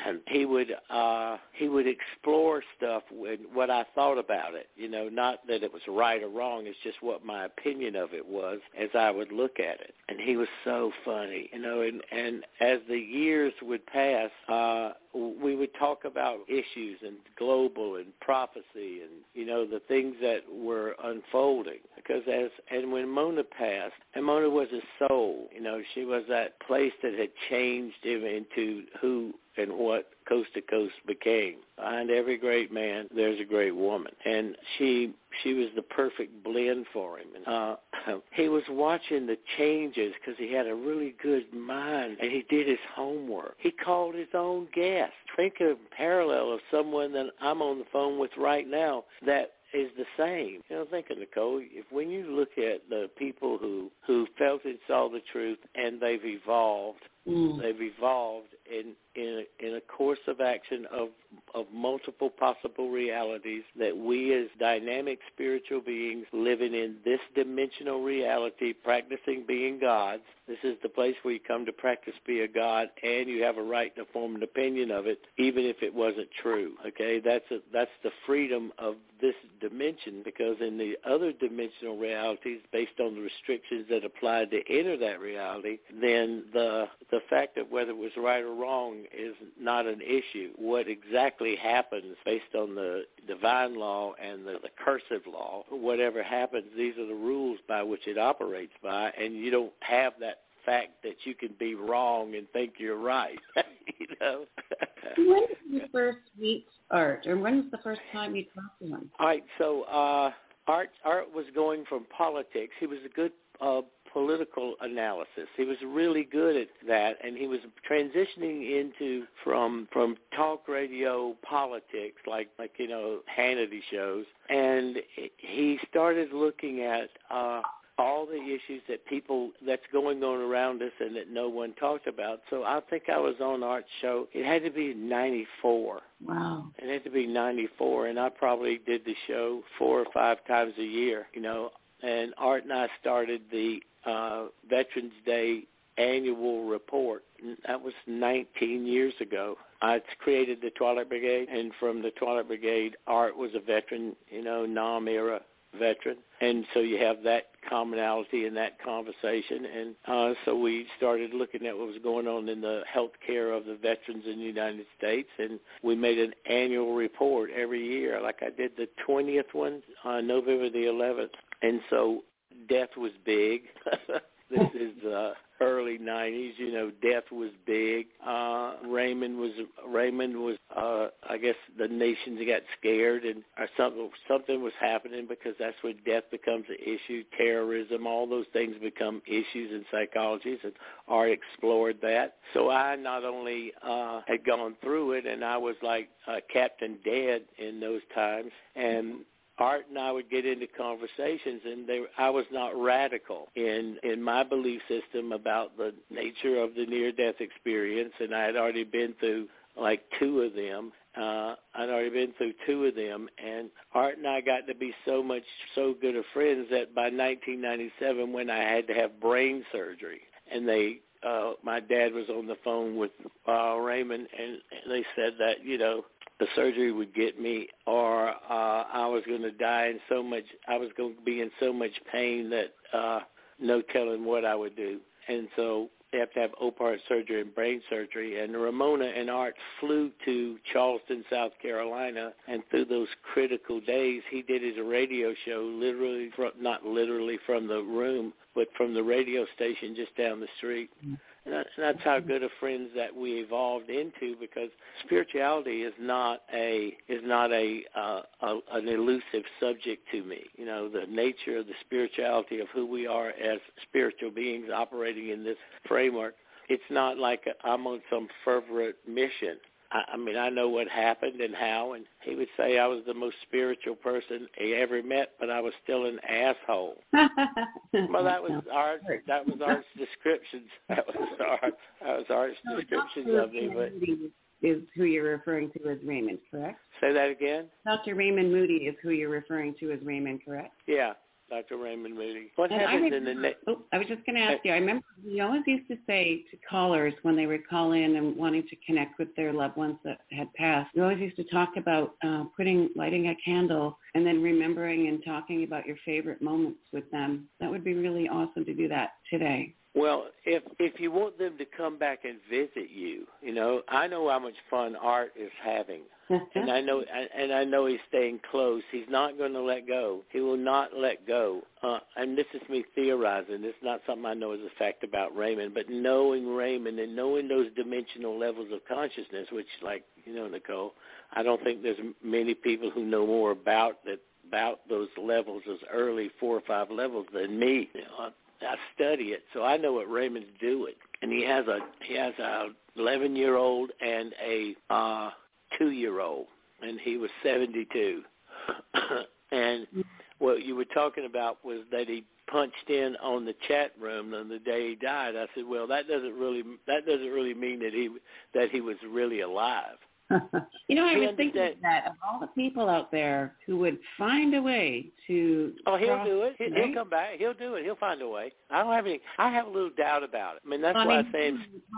would explore stuff with what I thought about it. Not that it was right or wrong. It's just what my opinion of it was as I would look at it. And he was so funny, and as the years would pass, we would talk about issues and global and prophecy and, the things that were unfolding. Because when Mona passed, and Mona was a soul, she was that place that had changed him into who and what Coast to Coast became. Behind every great man, there's a great woman. And she was the perfect blend for him. And he was watching the changes because he had a really good mind, and he did his homework. He called his own guests. Think of a parallel of someone that I'm on the phone with right now that is the same. Think of Nicole. When you look at the people who felt and saw the truth, and they've evolved. They've evolved in a course of action of multiple possible realities that we as dynamic spiritual beings living in this dimensional reality, practicing being gods. This is the place where you come to practice be a god, and you have a right to form an opinion of it, even if it wasn't true. Okay, that's the freedom of this dimension, because in the other dimensional realities, based on the restrictions that applied to enter that reality, then the fact of whether it was right or wrong wrong is not an issue. What exactly happens based on the divine law and the cursive law, whatever happens, these are the rules by which it operates by, and you don't have that fact that you can be wrong and think you're right. You know. When did you first meet Art, or when was the first time you talked to him? All right, so Art was going from politics. He was a good political analysis. He was really good at that, and he was transitioning into from talk radio politics, like you know, Hannity shows, and he started looking at all the issues that's going on around us and that no one talked about. So I think I was on Art's show. It had to be 94. Wow. It had to be 94, and I probably did the show 4 or 5 times a year, you know. And Art and I started the Veterans Day annual report. That was 19 years ago. I created the Twilight Brigade, and from the Twilight Brigade, Art was a veteran, you know, NOM-era veteran. And so you have that commonality in that conversation. And so we started looking at what was going on in the health care of the veterans in the United States, and we made an annual report every year. Like I did the 20th one on November the 11th. And so death was big. This is early 90s. You know, death was big. Raymond was. I guess the nations got scared, and something was happening, because that's when death becomes an issue. Terrorism, all those things become issues in psychology, and Art explored that. So I not only had gone through it, and I was like Captain Dead in those times, and Art and I would get into conversations, and I was not radical in my belief system about the nature of the near-death experience, and I had already been through like 2 of them. And Art and I got to be so good of friends that by 1997, when I had to have brain surgery, and my dad was on the phone with Raymond, and they said that, you know, the surgery would get me, or I was going to die I was going to be in so much pain that no telling what I would do. And so they have to have open heart surgery and brain surgery. And Ramona and Art flew to Charleston, South Carolina, and through those critical days, he did his radio show not literally from the room, but from the radio station just down the street. And that's how good of friends that we evolved into, because spirituality is not an elusive subject to me. You know, the nature of the spirituality of who we are as spiritual beings operating in this framework, it's not like I'm on some fervent mission. I mean, I know what happened and how, and he would say I was the most spiritual person he ever met, but I was still an asshole. Well, that was Art's descriptions. That was Art's descriptions of me. But is who you're referring to as Raymond, correct? Say that again? Dr. Raymond Moody is who you're referring to as Raymond, correct? Yeah. Dr. Raymond Moody. What happens in the I was just going to ask you, I remember we always used to say to callers when they would call in and wanting to connect with their loved ones that had passed, we always used to talk about lighting a candle and then remembering and talking about your favorite moments with them. That would be really awesome to do that today. Well, if you want them to come back and visit you, you know, I know how much fun Art is having. And I know he's staying close. He's not going to let go. He will not let go. And this is me theorizing. This is not something I know as a fact about Raymond, but knowing Raymond and knowing those dimensional levels of consciousness, which, like, you know, Nicole, I don't think there's many people who know more about those levels, those early 4 or 5 levels, than me. You know, I study it, so I know what Raymond's doing. And he has a 11-year-old and a 2-year-old, and he was 72. And what you were talking about was that he punched in on the chat room on the day he died. I said, well, that doesn't really mean that he was really alive. You know, I was thinking that of all the people out there who would find a way to... Oh, he'll do it. He'll come back. He'll do it. He'll find a way. I have a little doubt about it. I mean, that's why I'm saying...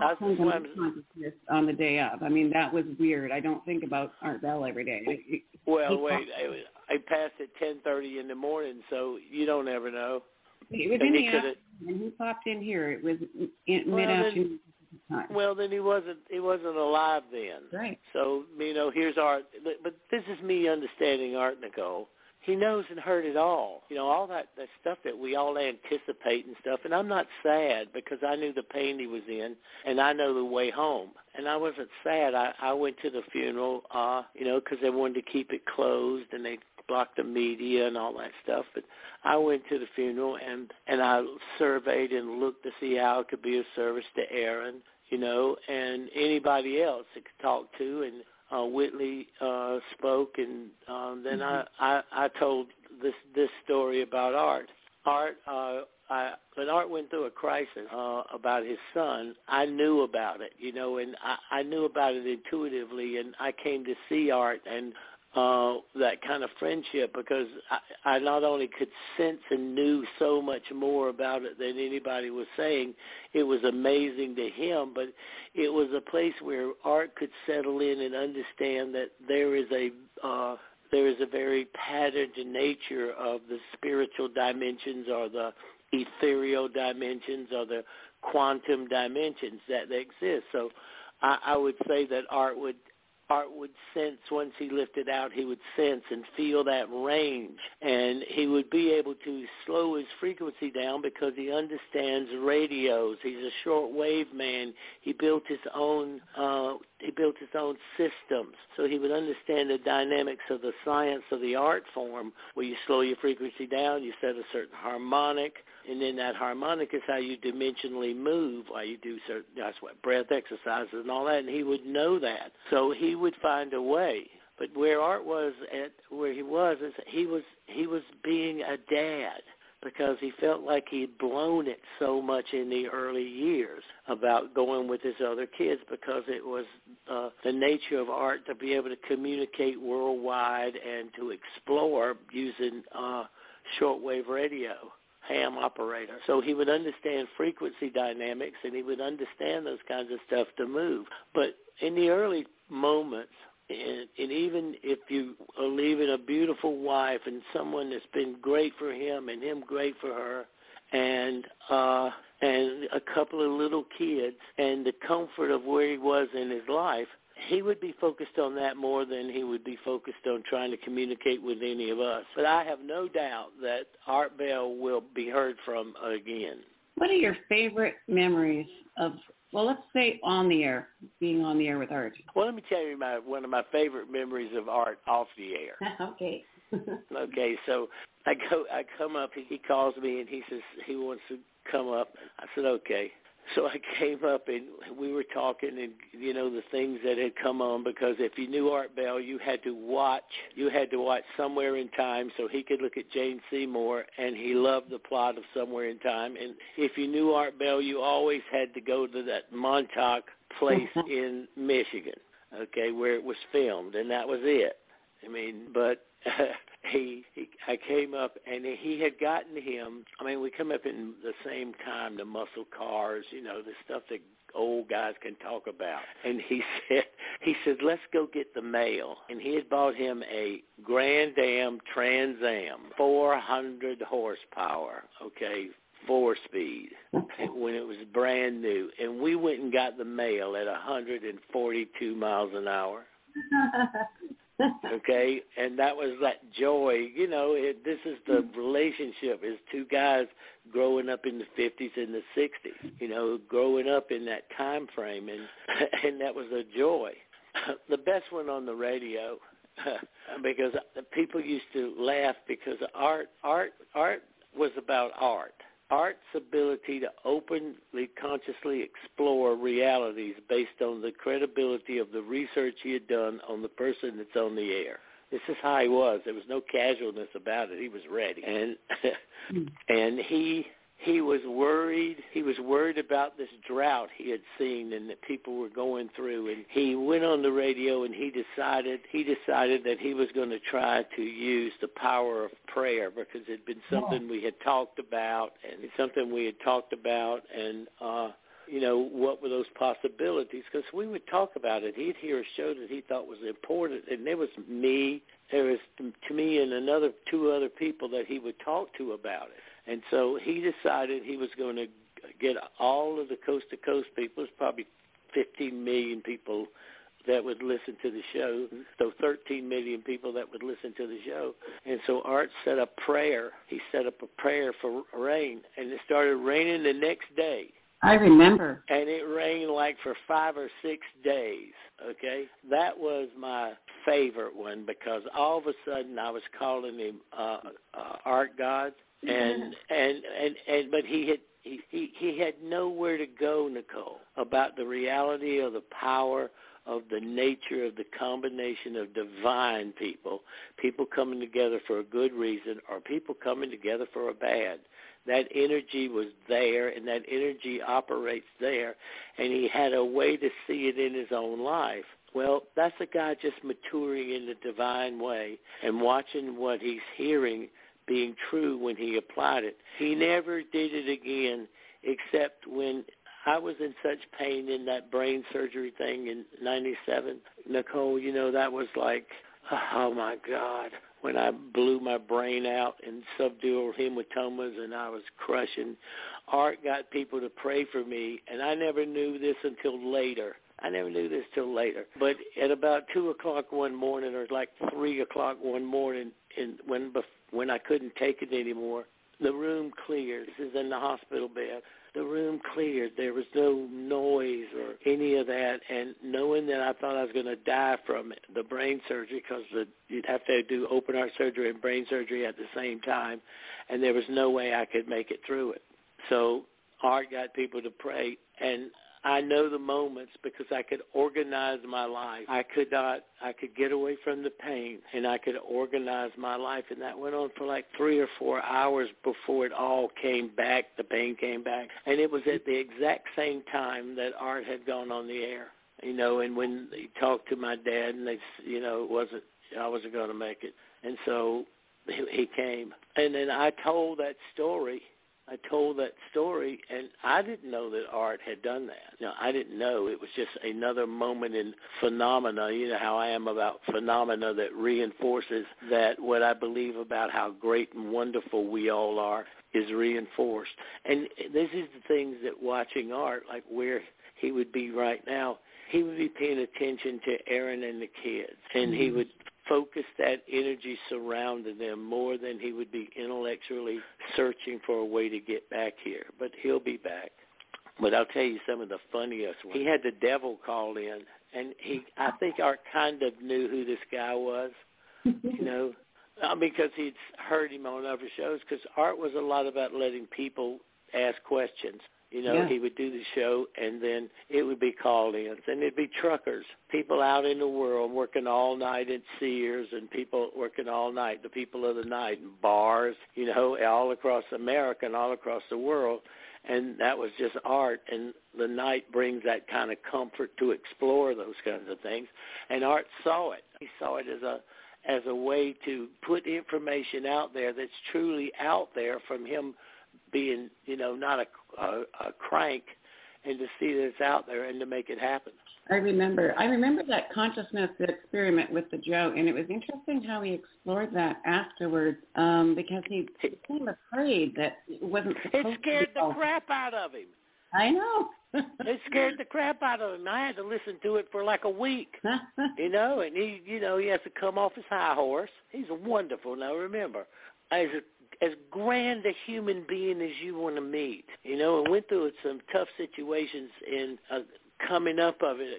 on the day of. I mean, that was weird. I don't think about Art Bell every day. Well, wait. I passed at 10:30 in the morning, so you don't ever know. It was in the afternoon, and he popped in here. It was mid-afternoon. time. Well, then he wasn't alive then. Right. So, here's Art. But this is me understanding Art, Nicole. He knows and heard it all. All that stuff that we all anticipate and stuff. And I'm not sad because I knew the pain he was in, and I know the way home. And I wasn't sad. I went to the funeral, because they wanted to keep it closed, and they blocked the media and all that stuff. But I went to the funeral, and I surveyed and looked to see how it could be of service to Aaron, and anybody else that could talk to. And Whitley spoke, and then I told this story about Art. When Art went through a crisis about his son, I knew about it, and I knew about it intuitively, and I came to see Art and that kind of friendship because I not only could sense and knew so much more about it than anybody was saying. It was amazing to him, but it was a place where Art could settle in and understand that there is a very patterned nature of the spiritual dimensions or the ethereal dimensions or the quantum dimensions that exist. So I would say that Art would sense, once he lifted out, he would sense and feel that range, and he would be able to slow his frequency down because he understands radios. He's a short-wave man. He built his own systems, so he would understand the dynamics of the science of the art form, where you slow your frequency down, you set a certain harmonic, and then that harmonic is how you dimensionally move, while you do certain, that's what, breath exercises and all that, and he would know that. So he would find a way. But where Art was at, where he was, is he was being a dad because he felt like he'd blown it so much in the early years about going with his other kids because it was the nature of Art to be able to communicate worldwide and to explore using shortwave radio. Ham operator. So he would understand frequency dynamics and he would understand those kinds of stuff to move. But in the early moments, and even if you are leaving a beautiful wife and someone that's been great for him and him great for her, and a couple of little kids and the comfort of where he was in his life, he would be focused on that more than he would be focused on trying to communicate with any of us. But I have no doubt that Art Bell will be heard from again. What are your favorite memories of, well, let's say on the air, being on the air with Art? Well, let me tell you one of my favorite memories of Art off the air. Okay. Okay, so I come up, he calls me and he says he wants to come up. I said, okay. So I came up and we were talking and, the things that had come on, because if you knew Art Bell, you had to watch Somewhere in Time so he could look at Jane Seymour, and he loved the plot of Somewhere in Time. And if you knew Art Bell, you always had to go to that Montauk place in Michigan, okay, where it was filmed, and that was it. I mean, but I came up, and he had gotten him. I mean, we come up in the same time, the muscle cars, the stuff that old guys can talk about. And he said, let's go get the mail. And he had bought him a Grand Am Trans Am, 400 horsepower, okay, 4-speed, when it was brand new. And we went and got the mail at 142 miles an hour. Okay, and that was that joy. This is the relationship. Is two guys growing up in the 50s and the 60s, growing up in that time frame, and that was a joy. The best one on the radio, because people used to laugh because art was about art. Art's ability to openly, consciously explore realities based on the credibility of the research he had done on the person that's on the air. This is how he was. There was no casualness about it. He was ready. And he was worried. He was worried about this drought he had seen and that people were going through. And he went on the radio and he decided that he was going to try to use the power of prayer, because it had been something we had talked about, and it's something we had talked about, and what were those possibilities? Because we would talk about it. He'd hear a show that he thought was important, and there was me and two other people that he would talk to about it. And so he decided he was going to get all of the coast-to-coast people. There's probably 15 million people that would listen to the show, so 13 million people that would listen to the show. And so Art set up prayer. He set up a prayer for rain, and it started raining the next day. I remember. And it rained like for 5 or 6 days, okay? That was my favorite one because all of a sudden I was calling him Art God, but he had nowhere to go, Nicole, about the reality of the power of the nature of the combination of divine people coming together for a good reason or people coming together for a bad. That energy was there, and that energy operates there, and he had a way to see it in his own life. Well, that's a guy just maturing in the divine way and watching what he's hearing being true when he applied it. He never did it again except when I was in such pain in that brain surgery thing in 97. Nicole, you know, that was like, oh, my God, when I blew my brain out in subdural hematomas and I was crushing. Art got people to pray for me, and I never knew this until later. But at about 2 o'clock one morning or like 3 o'clock one morning when I couldn't take it anymore, the room cleared. This is in the hospital bed. The room cleared. There was no noise or any of that. And knowing that I thought I was going to die from it, the brain surgery, because you'd have to do open heart surgery and brain surgery at the same time, and there was no way I could make it through it. So Art got people to pray, and I know the moments because I could organize my life. I could get away from the pain, and I could organize my life, and that went on for like 3 or 4 hours before it all came back. The pain came back, and it was at the exact same time that Art had gone on the air, you know, and when he talked to my dad, and I wasn't going to make it, and so he came, and then I told that story, and I didn't know that Art had done that. No, I didn't know. It was just another moment in phenomena. You know how I am about phenomena that reinforces that what I believe about how great and wonderful we all are is reinforced. And this is the things that watching Art, like where he would be right now, he would be paying attention to Aaron and the kids, and he would focus that energy surrounding them more than he would be intellectually searching for a way to get back here. But he'll be back. But I'll tell you some of the funniest ones. He had the devil call in, and I think Art kind of knew who this guy was, you know, because he'd heard him on other shows, because Art was a lot about letting people ask questions. You know, He would do the show, and then it would be call-ins, and it'd be truckers, people out in the world working all night at Sears, and people working all night, the people of the night, in bars, you know, all across America and all across the world. And that was just Art, and the night brings that kind of comfort to explore those kinds of things. And Art saw it. He saw it as a way to put information out there that's truly out there from him being, you know, not a crank, and to see that it's out there and to make it happen. I remember that consciousness experiment with the Joe, and it was interesting how he explored that afterwards, because he became afraid that it wasn't supposed to. It scared the crap out of him. I know. It scared the crap out of him. I had to listen to it for like a week, you know, and he has to come off his high horse. He's wonderful. Now remember, as grand a human being as you want to meet, you know, and went through some tough situations in coming up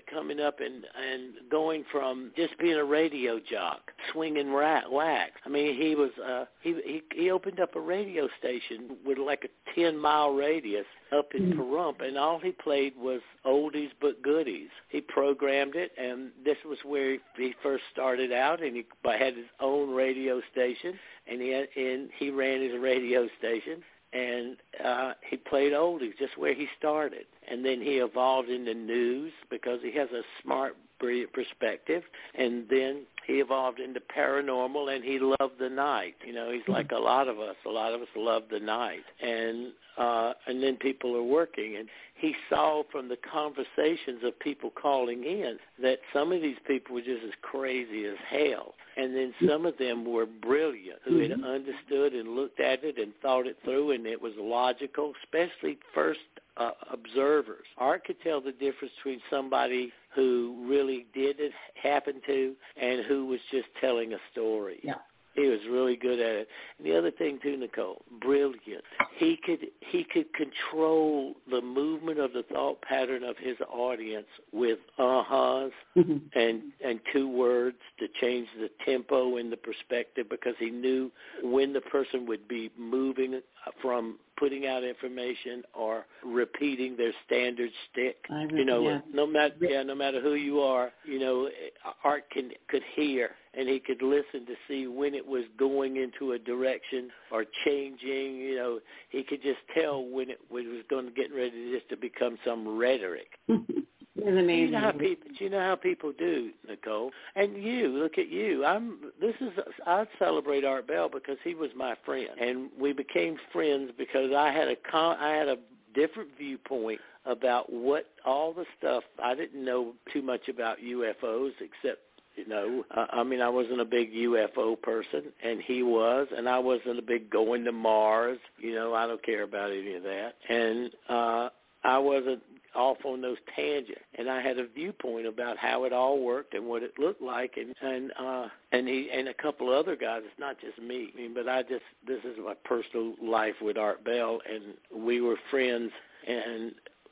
and going from just being a radio jock, swinging wax. I mean, he was he opened up a radio station with like a 10-mile radius up in Pahrump, and all he played was oldies but goodies. He programmed it, and this was where he first started out, and he had his own radio station, and he ran his radio station. And he played oldies, just where he started. And then he evolved into news because he has a smart, brilliant perspective. And then he evolved into paranormal, and he loved the night. You know, he's like a lot of us. A lot of us love the night. And then people are working. And he saw from the conversations of people calling in that some of these people were just as crazy as hell. And then some of them were brilliant, who had understood and looked at it and thought it through, and it was logical, especially first observers. Art could tell the difference between somebody who really did it happen to and who was just telling a story. Yeah. He was really good at it. And the other thing too, Nicole, brilliant. He could control the movement of the thought pattern of his audience with ahas and 2 words to change the tempo and the perspective, because he knew when the person would be moving from putting out information or repeating their standard stick. No matter who you are, Art could hear, and he could listen to see when it was going into a direction or changing. He could just tell when it was going to get ready just to become some rhetoric. It's amazing. You know how people do, Nicole. And look at you. I celebrate Art Bell because he was my friend, and we became friends because I had a different viewpoint about what all the stuff. I didn't know too much about UFOs except, I wasn't a big UFO person, and he was, and I wasn't a big going to Mars. I don't care about any of that. And I wasn't off on those tangents, and I had a viewpoint about how it all worked and what it looked like, and he and a couple of other guys. It's not just me. But this is my personal life with Art Bell, and we were friends, and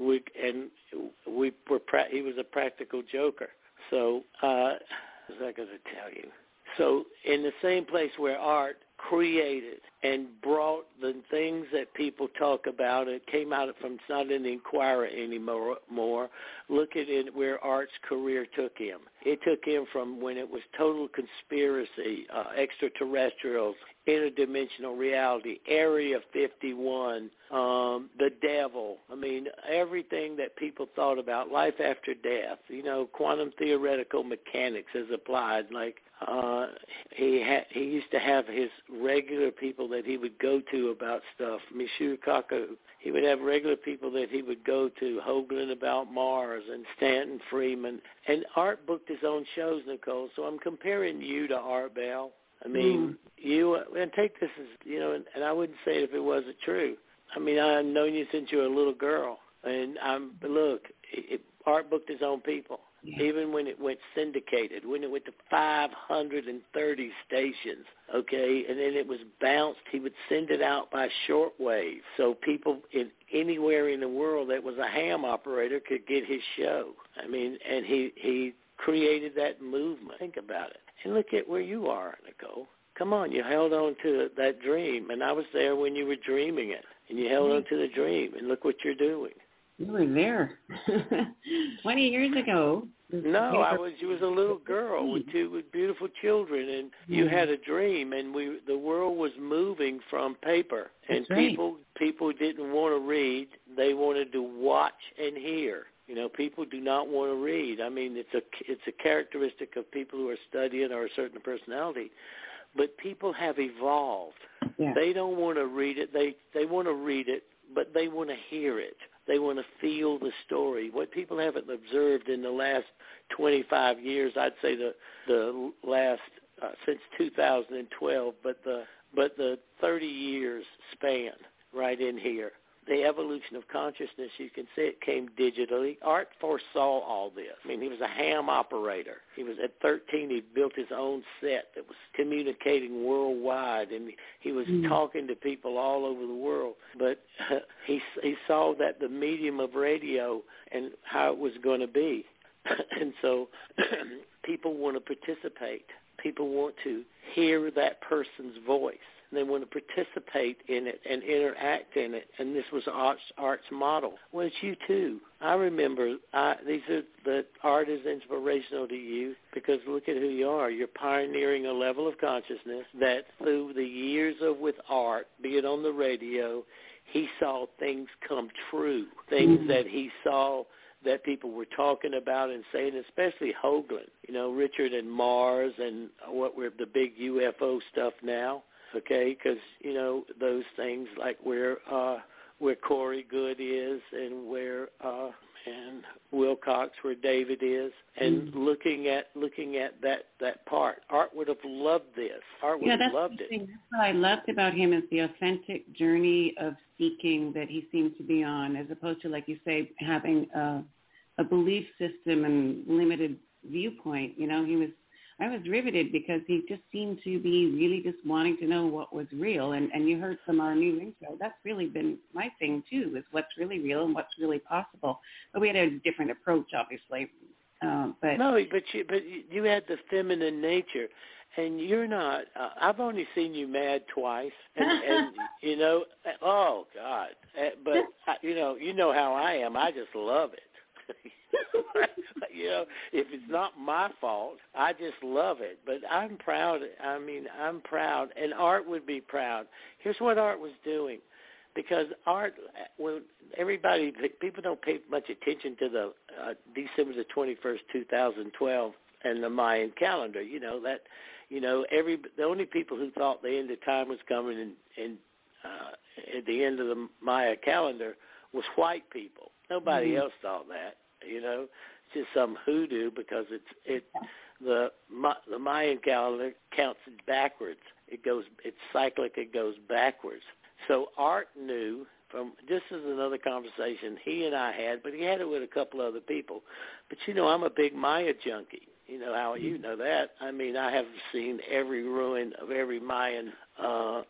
he was a practical joker. So what was I going to tell you? So in the same place where Art created and brought the things that people talk about, it came out from, it's not in the Inquirer anymore. Look at it where Art's career took him. It took him from when it was total conspiracy, extraterrestrials, interdimensional reality, Area 51, the devil. Everything that people thought about, life after death, quantum theoretical mechanics as applied. Like he used to have his regular people that he would go to about stuff. Michio Kaku. He would have regular people that he would go to, Hoagland about Mars and Stanton Friedman. And Art booked his own shows, Nicole. So I'm comparing you to Art Bell. You, and take this as, and I wouldn't say it if it wasn't true. I've known you since you were a little girl. And Art booked his own people. Yeah. Even when it went syndicated, when it went to 530 stations, okay, and then it was bounced, he would send it out by shortwave, so people anywhere in the world that was a ham operator could get his show. And he created that movement. Think about it. And look at where you are, Nicole. Come on, you held on to that dream, and I was there when you were dreaming it, and you held on to the dream, and look what you're doing. You were there 20 years ago. No, you was a little girl with 2 beautiful children, and you had a dream, and the world was moving from paper, and people didn't want to read; they wanted to watch and hear. People do not want to read. It's a characteristic of people who are studying or a certain personality, but people have evolved. Yeah. They don't want to read it. They want to read it, but they want to hear it. They want to feel the story. What people haven't observed in the last 25 years, I'd say the last since 2012, but the 30 years span right in here. The evolution of consciousness, you can see it came digitally. Art foresaw all this. He was a ham operator. He was at 13. He built his own set that was communicating worldwide, and he was talking to people all over the world. But he saw that the medium of radio and how it was going to be. And so people want to participate. People want to hear that person's voice. They want to participate in it and interact in it, and this was Art's model. Well, it's you too. I remember the art is inspirational to you because look at who you are. You're pioneering a level of consciousness that through the years with Art, be it on the radio, he saw things come true, things that he saw that people were talking about and saying, especially Hoagland, Richard and Mars and what we're the big UFO stuff now. Okay, because those things like where Corey Good is and where and Wilcox, where David is, and looking at that part. Art would have loved this. Art would have loved it. That's what I loved about him is the authentic journey of seeking that he seemed to be on, as opposed to, like you say, having a belief system and limited viewpoint. You know, I was riveted because he just seemed to be really just wanting to know what was real. And you heard from our new intro, that's really been my thing too, is what's really real and what's really possible. But we had a different approach, obviously. But you had the feminine nature, and you're not. I've only seen you mad twice, and you know, oh God! But you know how I am. I just love it. You know, if it's not my fault, I just love it. But I'm proud. I mean, I'm proud, and Art would be proud. Here's what Art was doing, because Art, when people don't pay much attention to the December the 21st, 2012, and the Mayan calendar. You know that. You know, the only people who thought the end of time was coming and at the end of the Maya calendar was white people. Nobody else thought that. You know, it's just some hoodoo because the Mayan calendar counts backwards. It's cyclic. It goes backwards. So Art knew from, this is another conversation he and I had, but he had it with a couple other people. But you know, I'm a big Maya junkie. You know how you know that. I mean, I have seen every ruin of every Mayan. I'm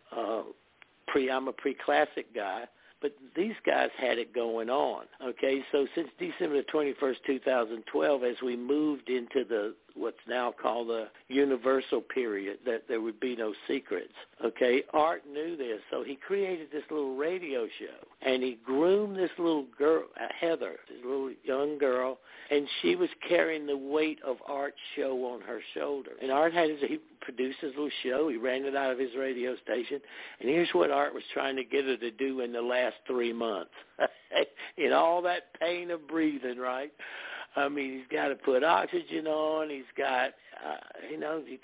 a pre-classic guy. But these guys had it going on, okay? So since December 21st, 2012, as we moved into what's now called the universal period, that there would be no secrets, okay? Art knew this, so he created this little radio show, and he groomed this little girl, Heather, this little young girl, and she was carrying the weight of Art's show on her shoulder. And Art he produced his little show. He ran it out of his radio station. And here's what Art was trying to get her to do in the last 3 months. In all that pain of breathing, right? I mean, he's got to put oxygen on. He's got, you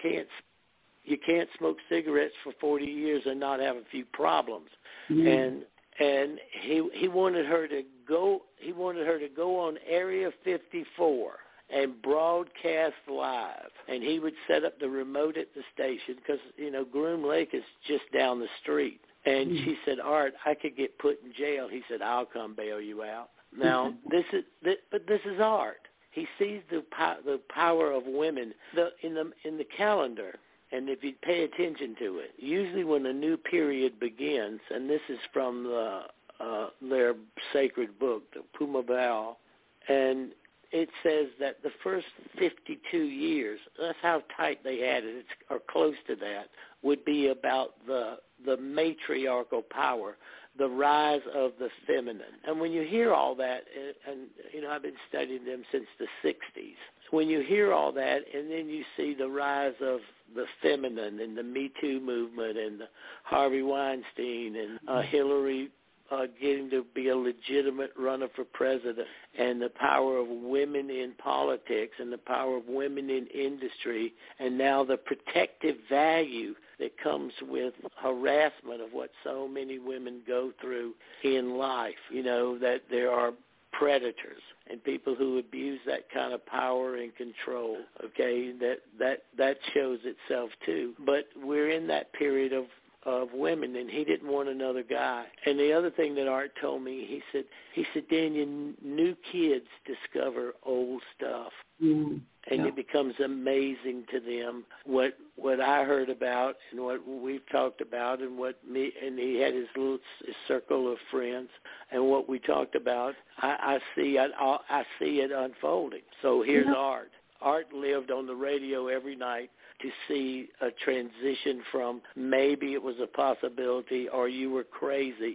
can't smoke cigarettes for 40 years and not have a few problems. Mm-hmm. And he wanted her to go. He wanted her to go on Area 54 and broadcast live. And he would set up the remote at the station because, you know, Groom Lake is just down the street. And she said, Art, I could get put in jail. He said, I'll come bail you out. Now, this is Art. He sees the power of women in the calendar. And if you pay attention to it, usually when a new period begins, and this is from their sacred book, the Pumabal, and it says that the first 52 years, that's how tight they had it, or close to that, would be about the matriarchal power, the rise of the feminine. And when you hear all that, and you know, I've been studying them since the 60s, when you hear all that and then you see the rise of the feminine and the Me Too movement and the Harvey Weinstein and Hillary getting to be a legitimate runner for president, and the power of women in politics and the power of women in industry, and now the protective value that comes with harassment of what so many women go through in life, you know, that there are predators and people who abuse that kind of power and control, okay, that shows itself too. But we're in that period of women, and he didn't want another guy. And the other thing that Art told me, he said, Daniel, new kids discover old stuff. And it becomes amazing to them what I heard about and what we've talked about and and he had his circle of friends and what we talked about. I see it unfolding. So here's Art. Art lived on the radio every night to see a transition from maybe it was a possibility or you were crazy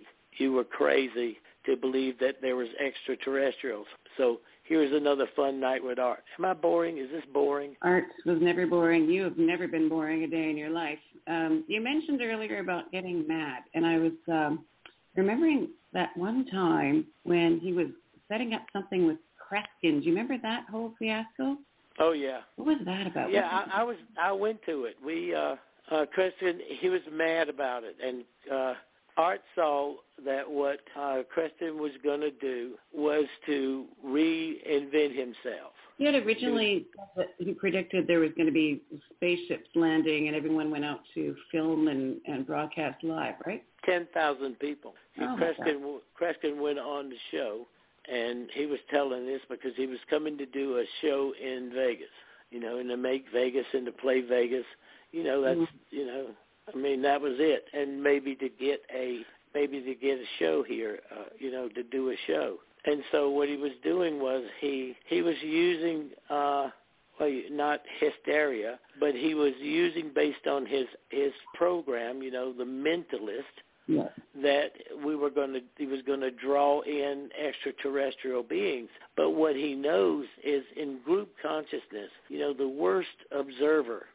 to believe that there was extraterrestrials. So here's another fun night with Art. Am I boring? Is this boring? Art was never boring. You have never been boring a day in your life. You mentioned earlier about getting mad, and I was remembering that one time when he was setting up something with Kreskin. Do you remember that whole fiasco? Oh, yeah. What was that about? Yeah, I went to it. Kreskin, he was mad about it, and Art saw that what Creston was going to do was to reinvent himself. He had originally he predicted there was going to be spaceships landing and everyone went out to film and broadcast live, right? 10,000 people. Oh, Creston went on the show, and he was telling this because he was coming to do a show in Vegas, and to make Vegas and to play Vegas. That's, that was it. And maybe to get a show here, to do a show. And so what he was doing was he was using, not hysteria, but he was using based on his program, The Mentalist, that he was going to draw in extraterrestrial beings. But what he knows is in group consciousness, the worst observer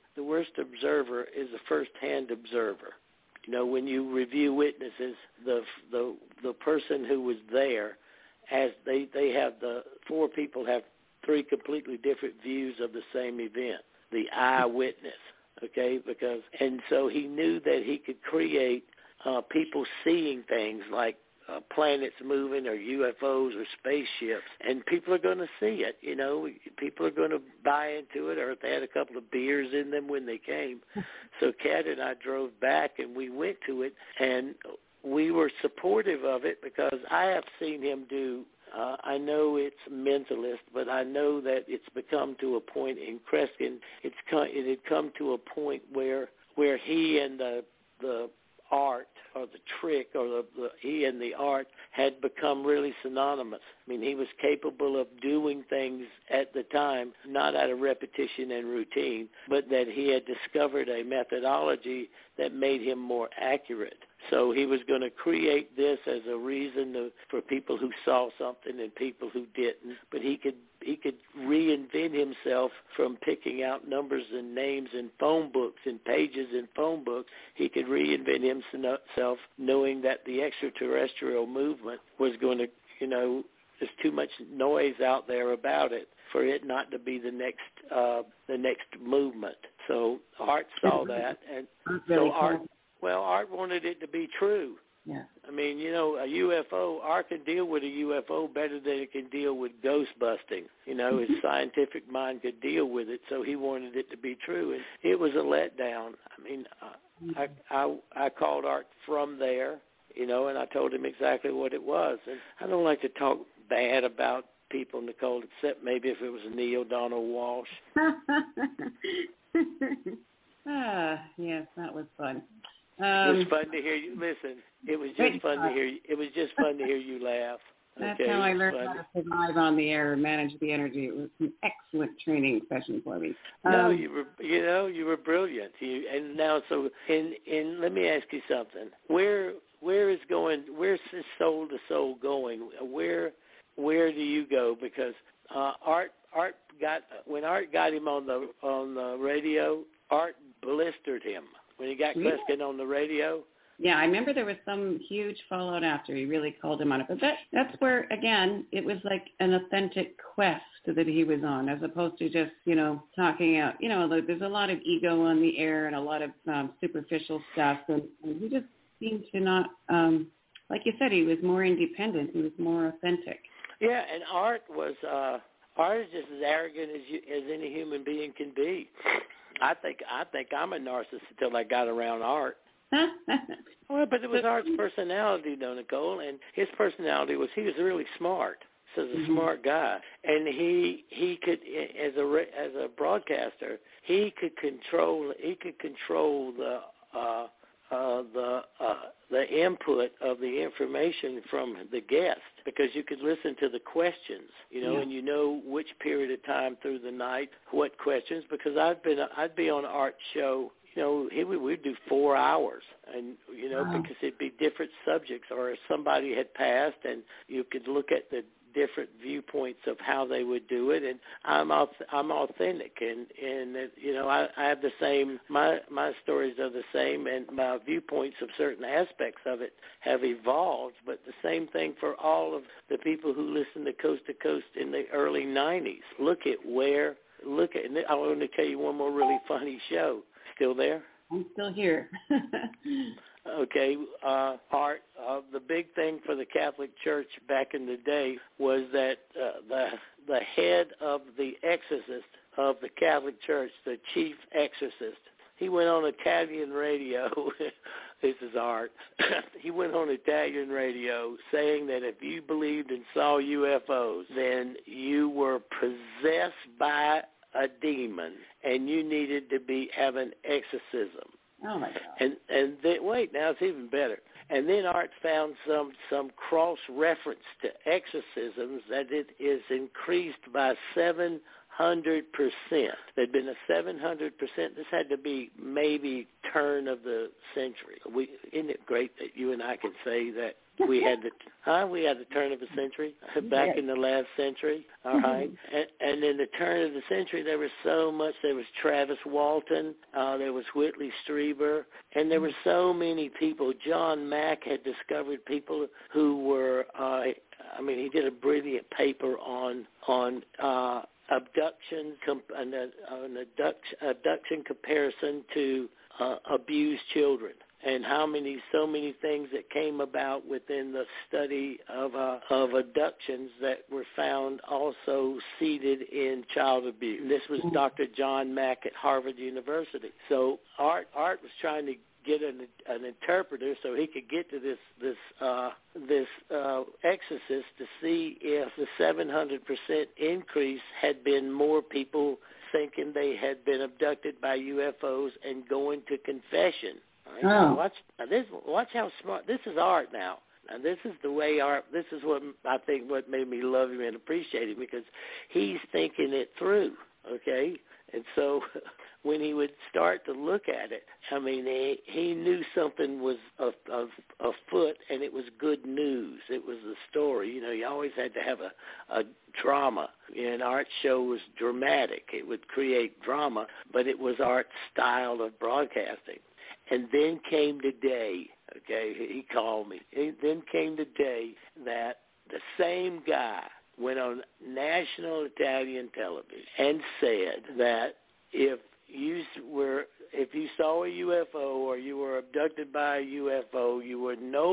is a first-hand observer. When you review witnesses, the person who was there, as they have the four people have three completely different views of the same event, the eyewitness, okay? And so he knew that he could create people seeing things like planets moving or UFOs or spaceships, and people are going to see it, People are going to buy into it, or if they had a couple of beers in them when they came. So Kat and I drove back, and we went to it, and we were supportive of it because I have seen him do, I know it's Mentalist, but I know that it's become to a point in Creston, it had come to a point where he and the art or the trick or he and the art had become really synonymous. I mean, he was capable of doing things at the time, not out of repetition and routine, but that he had discovered a methodology that made him more accurate. So he was going to create this as a reason for people who saw something and people who didn't, but he could reinvent himself from picking out numbers and names in phone books and pages in phone books. He could reinvent himself knowing that the extraterrestrial movement was going to, there's too much noise out there about it for it not to be the next movement. So Art saw that, and so Art wanted it to be true. Yeah. I mean, a UFO, Art can deal with a UFO better than it can deal with ghost busting. His scientific mind could deal with it, so he wanted it to be true. And it was a letdown. I mean, I called Art from there, and I told him exactly what it was. And I don't like to talk bad about people, Nicole, except maybe if it was Neil Donald Walsh. Yes, that was fun. It was fun to hear you listen. It was just fun to hear you. It was just fun to hear you laugh. That's how I learned how to survive on the air and manage the energy. It was an excellent training session for me. No, you were brilliant. And now, let me ask you something. Where's this soul to soul going? Where do you go? Because when Art got him on the radio, Art blistered him. When he got Creston on the radio? Yeah, I remember there was some huge fallout after he really called him on it. But that's where, again, it was like an authentic quest that he was on, as opposed to just, talking out. There's a lot of ego on the air and a lot of superficial stuff. And he just seemed to not, like you said, he was more independent. He was more authentic. Yeah, and Art is just as arrogant as any human being can be. I think I'm a narcissist until I got around Art. Well, but it was Art's personality, though, Nicole, and his personality was he was really smart. So he's a smart guy, and he could, as a broadcaster, he could control the input of the information from the guest, because you could listen to the questions, and which period of time through the night, what questions, because I'd be on Art's show, we'd do 4 hours, and, because it'd be different subjects, or if somebody had passed, and you could look at the different viewpoints of how they would do it, and I'm authentic, and I have the same, my stories are the same, and my viewpoints of certain aspects of it have evolved, but the same thing for all of the people who listened to Coast in the early 90s. I want to tell you one more really funny show. Still there? I'm still here. Okay, Art, the big thing for the Catholic Church back in the day was that the head of the exorcist of the Catholic Church, the chief exorcist, he went on Italian radio. This is Art. He went on Italian radio saying that if you believed and saw UFOs, then you were possessed by a demon and you needed to have an exorcism. Oh my God! And then, wait, now it's even better. And then Art found some cross reference to exorcisms that it is increased by 700%. There'd been a 700%. This had to be maybe turn of the century. Isn't it great that you and I can say that we had the turn of the century back in the last century? All right. And in the turn of the century, there was so much. There was Travis Walton. There was Whitley Strieber. And there were so many people. John Mack had discovered people who were, he did a brilliant paper on abduction comparison to abused children, and so many things that came about within the study of abductions that were found also seated in child abuse. This was Dr. John Mack at Harvard University. So Art was trying to get an interpreter so he could get to this exorcist to see if the 700% increase had been more people thinking they had been abducted by UFOs and going to confession. Right? Watch how smart. This is Art now. And this is the way Art, this is what I think what made me love him and appreciate him, because he's thinking it through, okay? And so when he would start to look at it, he knew something was afoot, and it was good news. It was the story. You always had to have a drama. And Art's show was dramatic. It would create drama, but it was Art's style of broadcasting. And then came the day, okay, he called me. Then came the day that the same guy went on national Italian television and said that if you saw a UFO or you were abducted by a UFO, you were no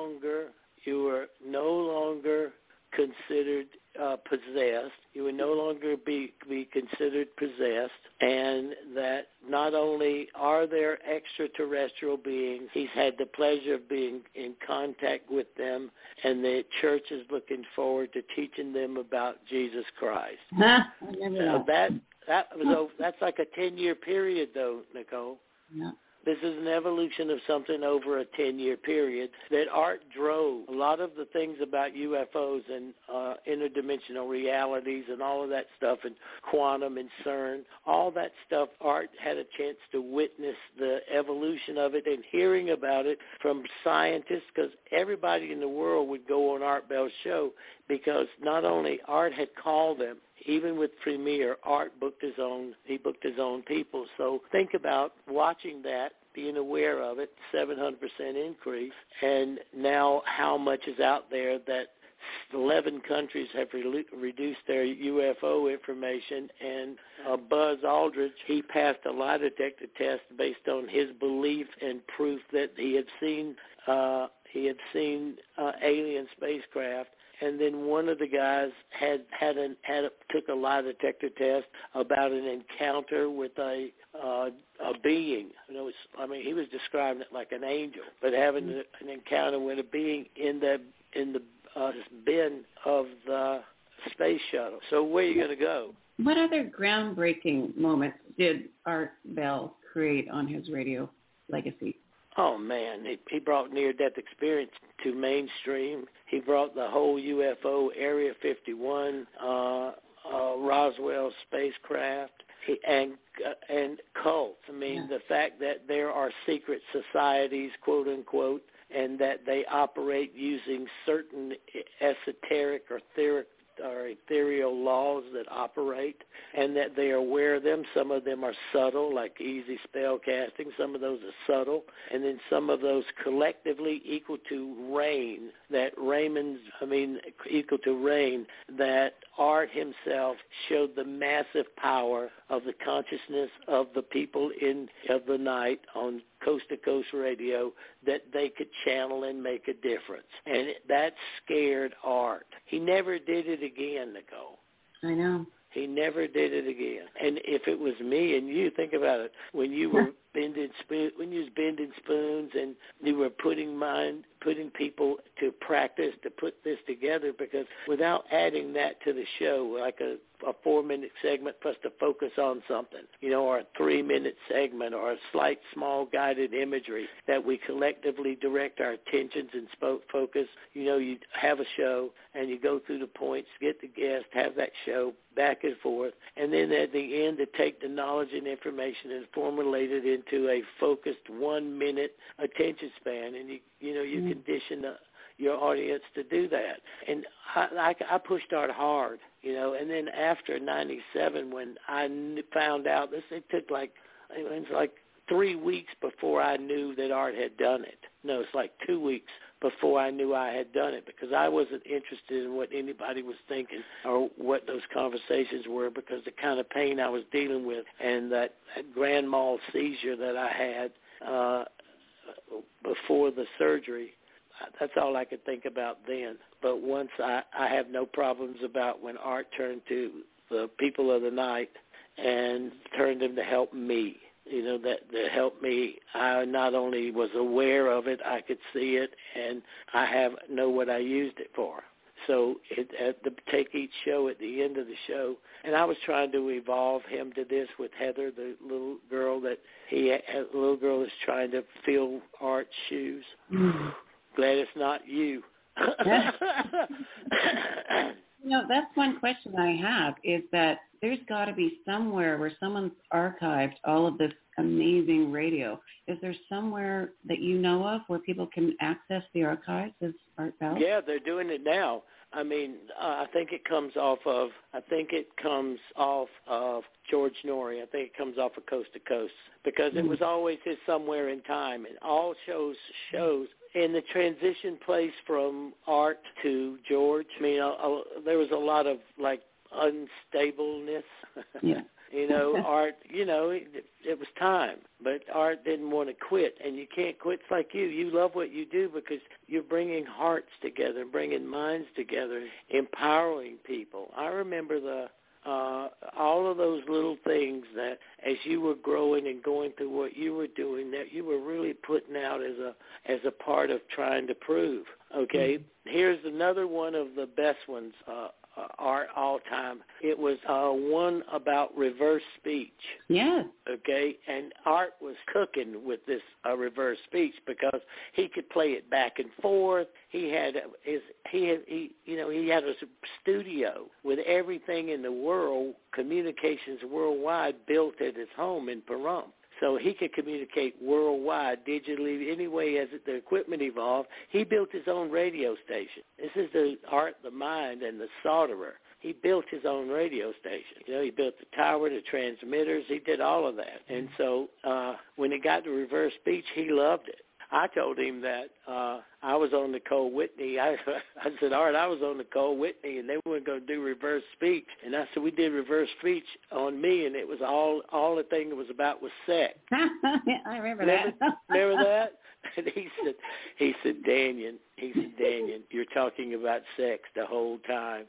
longer considered possessed. You would no longer be considered possessed, and that not only are there extraterrestrial beings, he's had the pleasure of being in contact with them, and the church is looking forward to teaching them about Jesus Christ. So that's like a 10-year period, though, Nicole. Yeah. This is an evolution of something over a 10-year period that Art drove. A lot of the things about UFOs and interdimensional realities and all of that stuff, and quantum and CERN, all that stuff, Art had a chance to witness the evolution of it and hearing about it from scientists, because everybody in the world would go on Art Bell's show, because not only Art had called them, even with Premier, Art booked his own people. So think about watching that, being aware of it, 700% increase, and now how much is out there that 11 countries have reduced their UFO information, and Buzz Aldrin, he passed a lie detector test based on his belief and proof that he had seen alien spacecraft. And then one of the guys took a lie detector test about an encounter with a being. He was describing it like an angel, but having an encounter with a being in the bin of the space shuttle. So where are you going to go? What other groundbreaking moments did Art Bell create on his radio legacy? Oh, man, he brought near-death experience to mainstream. He brought the whole UFO Area 51, Roswell spacecraft, and cults. The fact that there are secret societies, quote-unquote, and that they operate using certain esoteric or ethereal laws that operate, and that they are aware of them. Some of them are subtle, like easy spell casting. Some of those are subtle, and then some of those collectively equal to rain. Equal to rain. That Art himself showed the massive power of the consciousness of the people of the night on coast-to-coast radio that they could channel and make a difference. And that scared Art. He never did it again, Nicole. I know. He never did it again. And if it was me and you, think about it, when you were bending spoons and you were putting people to practice to put this together, because without adding that to the show, like a 4-minute segment for us to focus on something, or a 3-minute segment or a slight small guided imagery that we collectively direct our attentions and focus. You have a show and you go through the points, get the guest, have that show back and forth, and then at the end to take the knowledge and information and formulate it into a focused 1-minute attention span, and you condition your audience to do that. And I pushed Art hard, and then after 97, when I found out this, it was like 3 weeks before I knew that Art had done it. No, it's like 2 weeks before I knew I had done it, because I wasn't interested in what anybody was thinking or what those conversations were, because the kind of pain I was dealing with and that grand mal seizure that I had before the surgery, that's all I could think about then. But once I have no problems about when Art turned to the people of the night and turned them to help me. That helped me. I not only was aware of it, I could see it, and I know what I used it for. So take each show at the end of the show, and I was trying to evolve him to this with Heather, the little girl that's trying to fill Art's shoes. Glad it's not you. That's one question I have, is that there's got to be somewhere where someone's archived all of this amazing radio. Is there somewhere that you know of where people can access the archives of Art Bell? Yeah, they're doing it now. I mean, I think it comes off of George Norrie. I think it comes off of Coast to Coast, because it was always his Somewhere in Time, and all shows in the transition place from Art to George. I mean, there was a lot of unstableness. Yeah. Art, it was time, but Art didn't want to quit, and you can't quit. It's like you. You love what you do because you're bringing hearts together, bringing minds together, empowering people. I remember all of those little things that as you were growing and going through what you were doing, that you were really putting out as a part of trying to prove. Okay, here's another one of the best ones, Art all time. It was one about reverse speech. Yes. Okay, and Art was cooking with this reverse speech because he could play it back and forth. He had he had a studio with everything in the world, communications worldwide, built at his home in Pahrump. So he could communicate worldwide, digitally, anyway as the equipment evolved. He built his own radio station. This is the Art, the mind, and the solderer. He built his own radio station. He built the tower, the transmitters. He did all of that. And so when he got to reverse speech, he loved it. I told him that I was on Nicole Whitney. I said, Art, I was on Nicole Whitney, and they weren't going to do reverse speech. And I said, we did reverse speech on me, and it was all the thing it was about was sex. I remember that. Remember that? And he said, Daniel, you're talking about sex the whole time.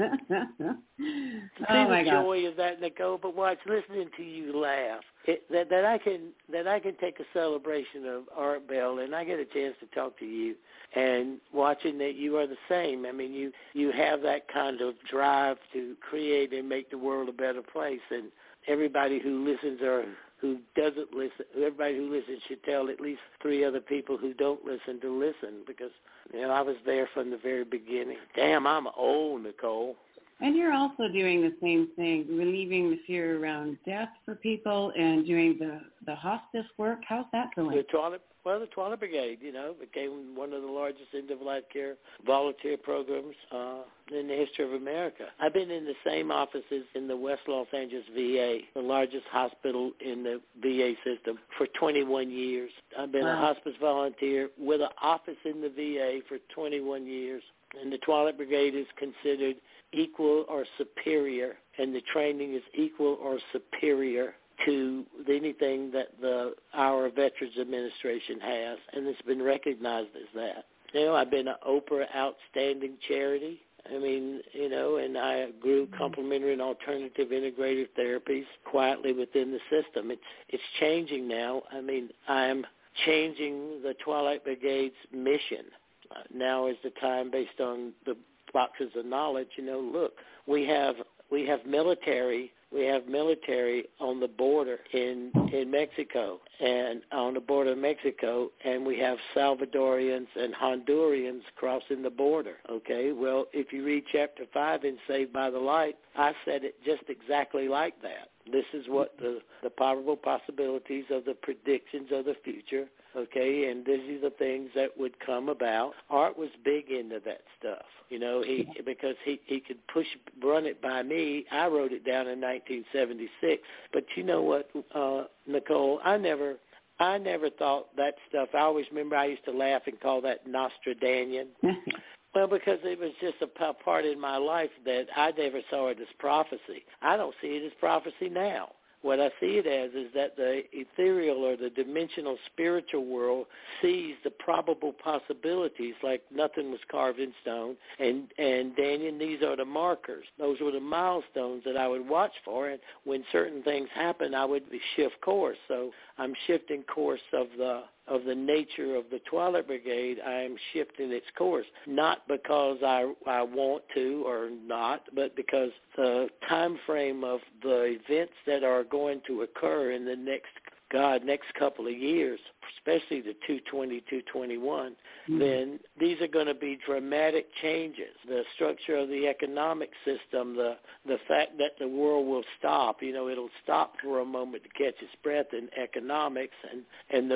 See the joy of that, Nicole. But watch, listening to you laugh. That I can take a celebration of Art Bell, and I get a chance to talk to you, and watching that you are the same. I mean, you have that kind of drive to create and make the world a better place, and everybody who listens or who doesn't listen, everybody who listens should tell at least 3 other people who don't listen to listen, because I was there from the very beginning. Damn, I'm old, Nicole. And you're also doing the same thing, relieving the fear around death for people and doing the hospice work. How's that going? The Twilight Brigade, became one of the largest end-of-life care volunteer programs in the history of America. I've been in the same offices in the West Los Angeles VA, the largest hospital in the VA system, for 21 years. I've been a hospice volunteer with an office in the VA for 21 years. And the Twilight Brigade is considered equal or superior, and the training is equal or superior to anything that our Veterans Administration has, and it's been recognized as that. I've been an Oprah Outstanding Charity. And I grew complementary and alternative integrative therapies quietly within the system. It's changing now. I'm changing the Twilight Brigade's mission. Now is the time, based on the boxes of knowledge. Look, we have military. We have military on the border in Mexico, and on the border of Mexico, and we have Salvadorians and Hondurans crossing the border, okay? Well, if you read Chapter 5 in Saved by the Light, I said it just exactly like that. This is what the probable possibilities of the predictions of the future, okay, and these are the things that would come about. Art was big into that stuff, because he could run it by me. I wrote it down in 1976. But you know what, Nicole, I never thought that stuff. I always remember I used to laugh and call that Nostradanian. Well, because it was just a part in my life that I never saw it as prophecy. I don't see it as prophecy now. What I see it as is that the ethereal or the dimensional spiritual world sees the probable possibilities like nothing was carved in stone. And Daniel, these are the markers. Those were the milestones that I would watch for. And when certain things happen, I would shift course. So I'm shifting course of the nature of the Twilight Brigade. I am shifting its course, not because I want to or not, but because the time frame of the events that are going to occur in the next couple of years, especially the 220, 221, then these are going to be dramatic changes. The structure of the economic system, the fact that the world will stop, it'll stop for a moment to catch its breath in economics, and the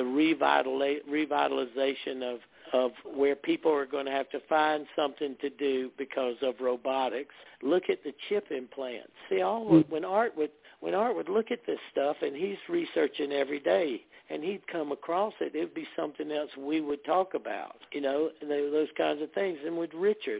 revitalization of where people are going to have to find something to do because of robotics. Look at the chip implants. See, when Art would look at this stuff, and he's researching every day, and he'd come across it, it'd be something else we would talk about, those kinds of things. And with Richard,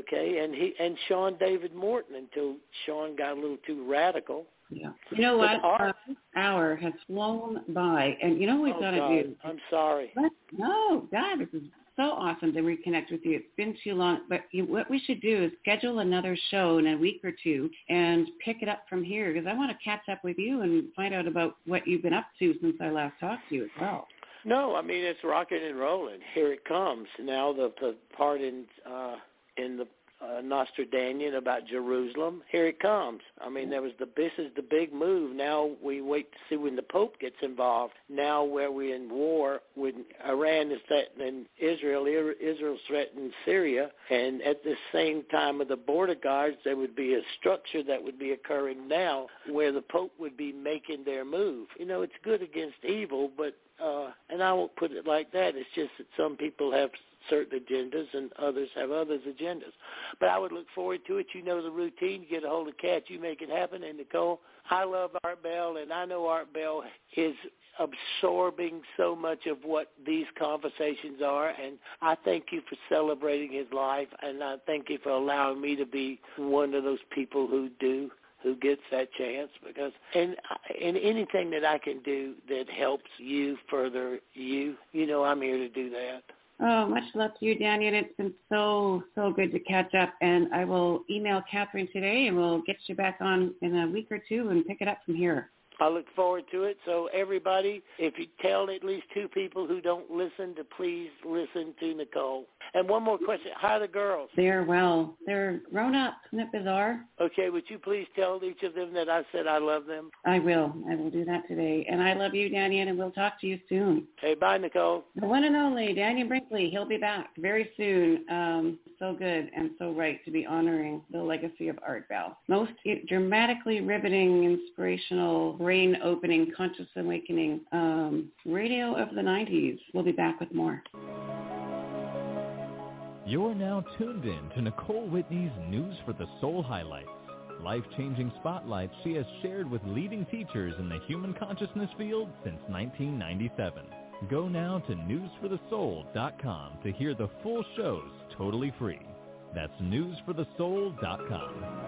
okay, and Sean David Morton, until Sean got a little too radical. Yeah. You know what? This hour has flown by, and you know what we've got to do? I'm sorry. No, God, this is so awesome to reconnect with you. It's been too long, but what we should do is schedule another show in a week or two and pick it up from here, because I want to catch up with you and find out about what you've been up to since I last talked to you as well. No, it's rocking and rolling. Here it comes. Now the part in the Nostradanian about Jerusalem, here it comes. This is the big move. Now we wait to see when the Pope gets involved. Now where we're in war, when Iran is threatening Israel, Israel's threatening Syria, and at the same time of the border guards, there would be a structure that would be occurring now where the Pope would be making their move. It's good against evil, but and I won't put it like that. It's just that some people have certain agendas and others have others' agendas. But I would look forward to it. The routine. You get a hold of Kat, you make it happen. And Nicole, I love Art Bell, and I know Art Bell is absorbing so much of what these conversations are, and I thank you for celebrating his life, and I thank you for allowing me to be one of those people who gets that chance, because and anything that I can do that helps you further you, I'm here to do that. Oh, much love to you, Daniel. It's been so good to catch up, and I will email Catherine today, and we'll get you back on in a week or two and pick it up from here. I look forward to it. So everybody, if you tell at least 2 people who don't listen to please listen to Nicole. And one more question. How are the girls? They're well. They're grown up. Isn't it bizarre? Okay, would you please tell each of them that I said I love them? I will. I will do that today. And I love you, Daniel, and we'll talk to you soon. Okay, bye, Nicole. The one and only Daniel Brinkley. He'll be back very soon. So good and so right to be honoring the legacy of Art Bell. Most dramatically riveting, inspirational, brain-opening, conscious awakening radio of the 90s. We'll be back with more. You're now tuned in to Nicole Whitney's News for the Soul highlights. Life-changing spotlights she has shared with leading teachers in the human consciousness field since 1997. Go now to newsforthesoul.com to hear the full shows totally free. That's newsforthesoul.com.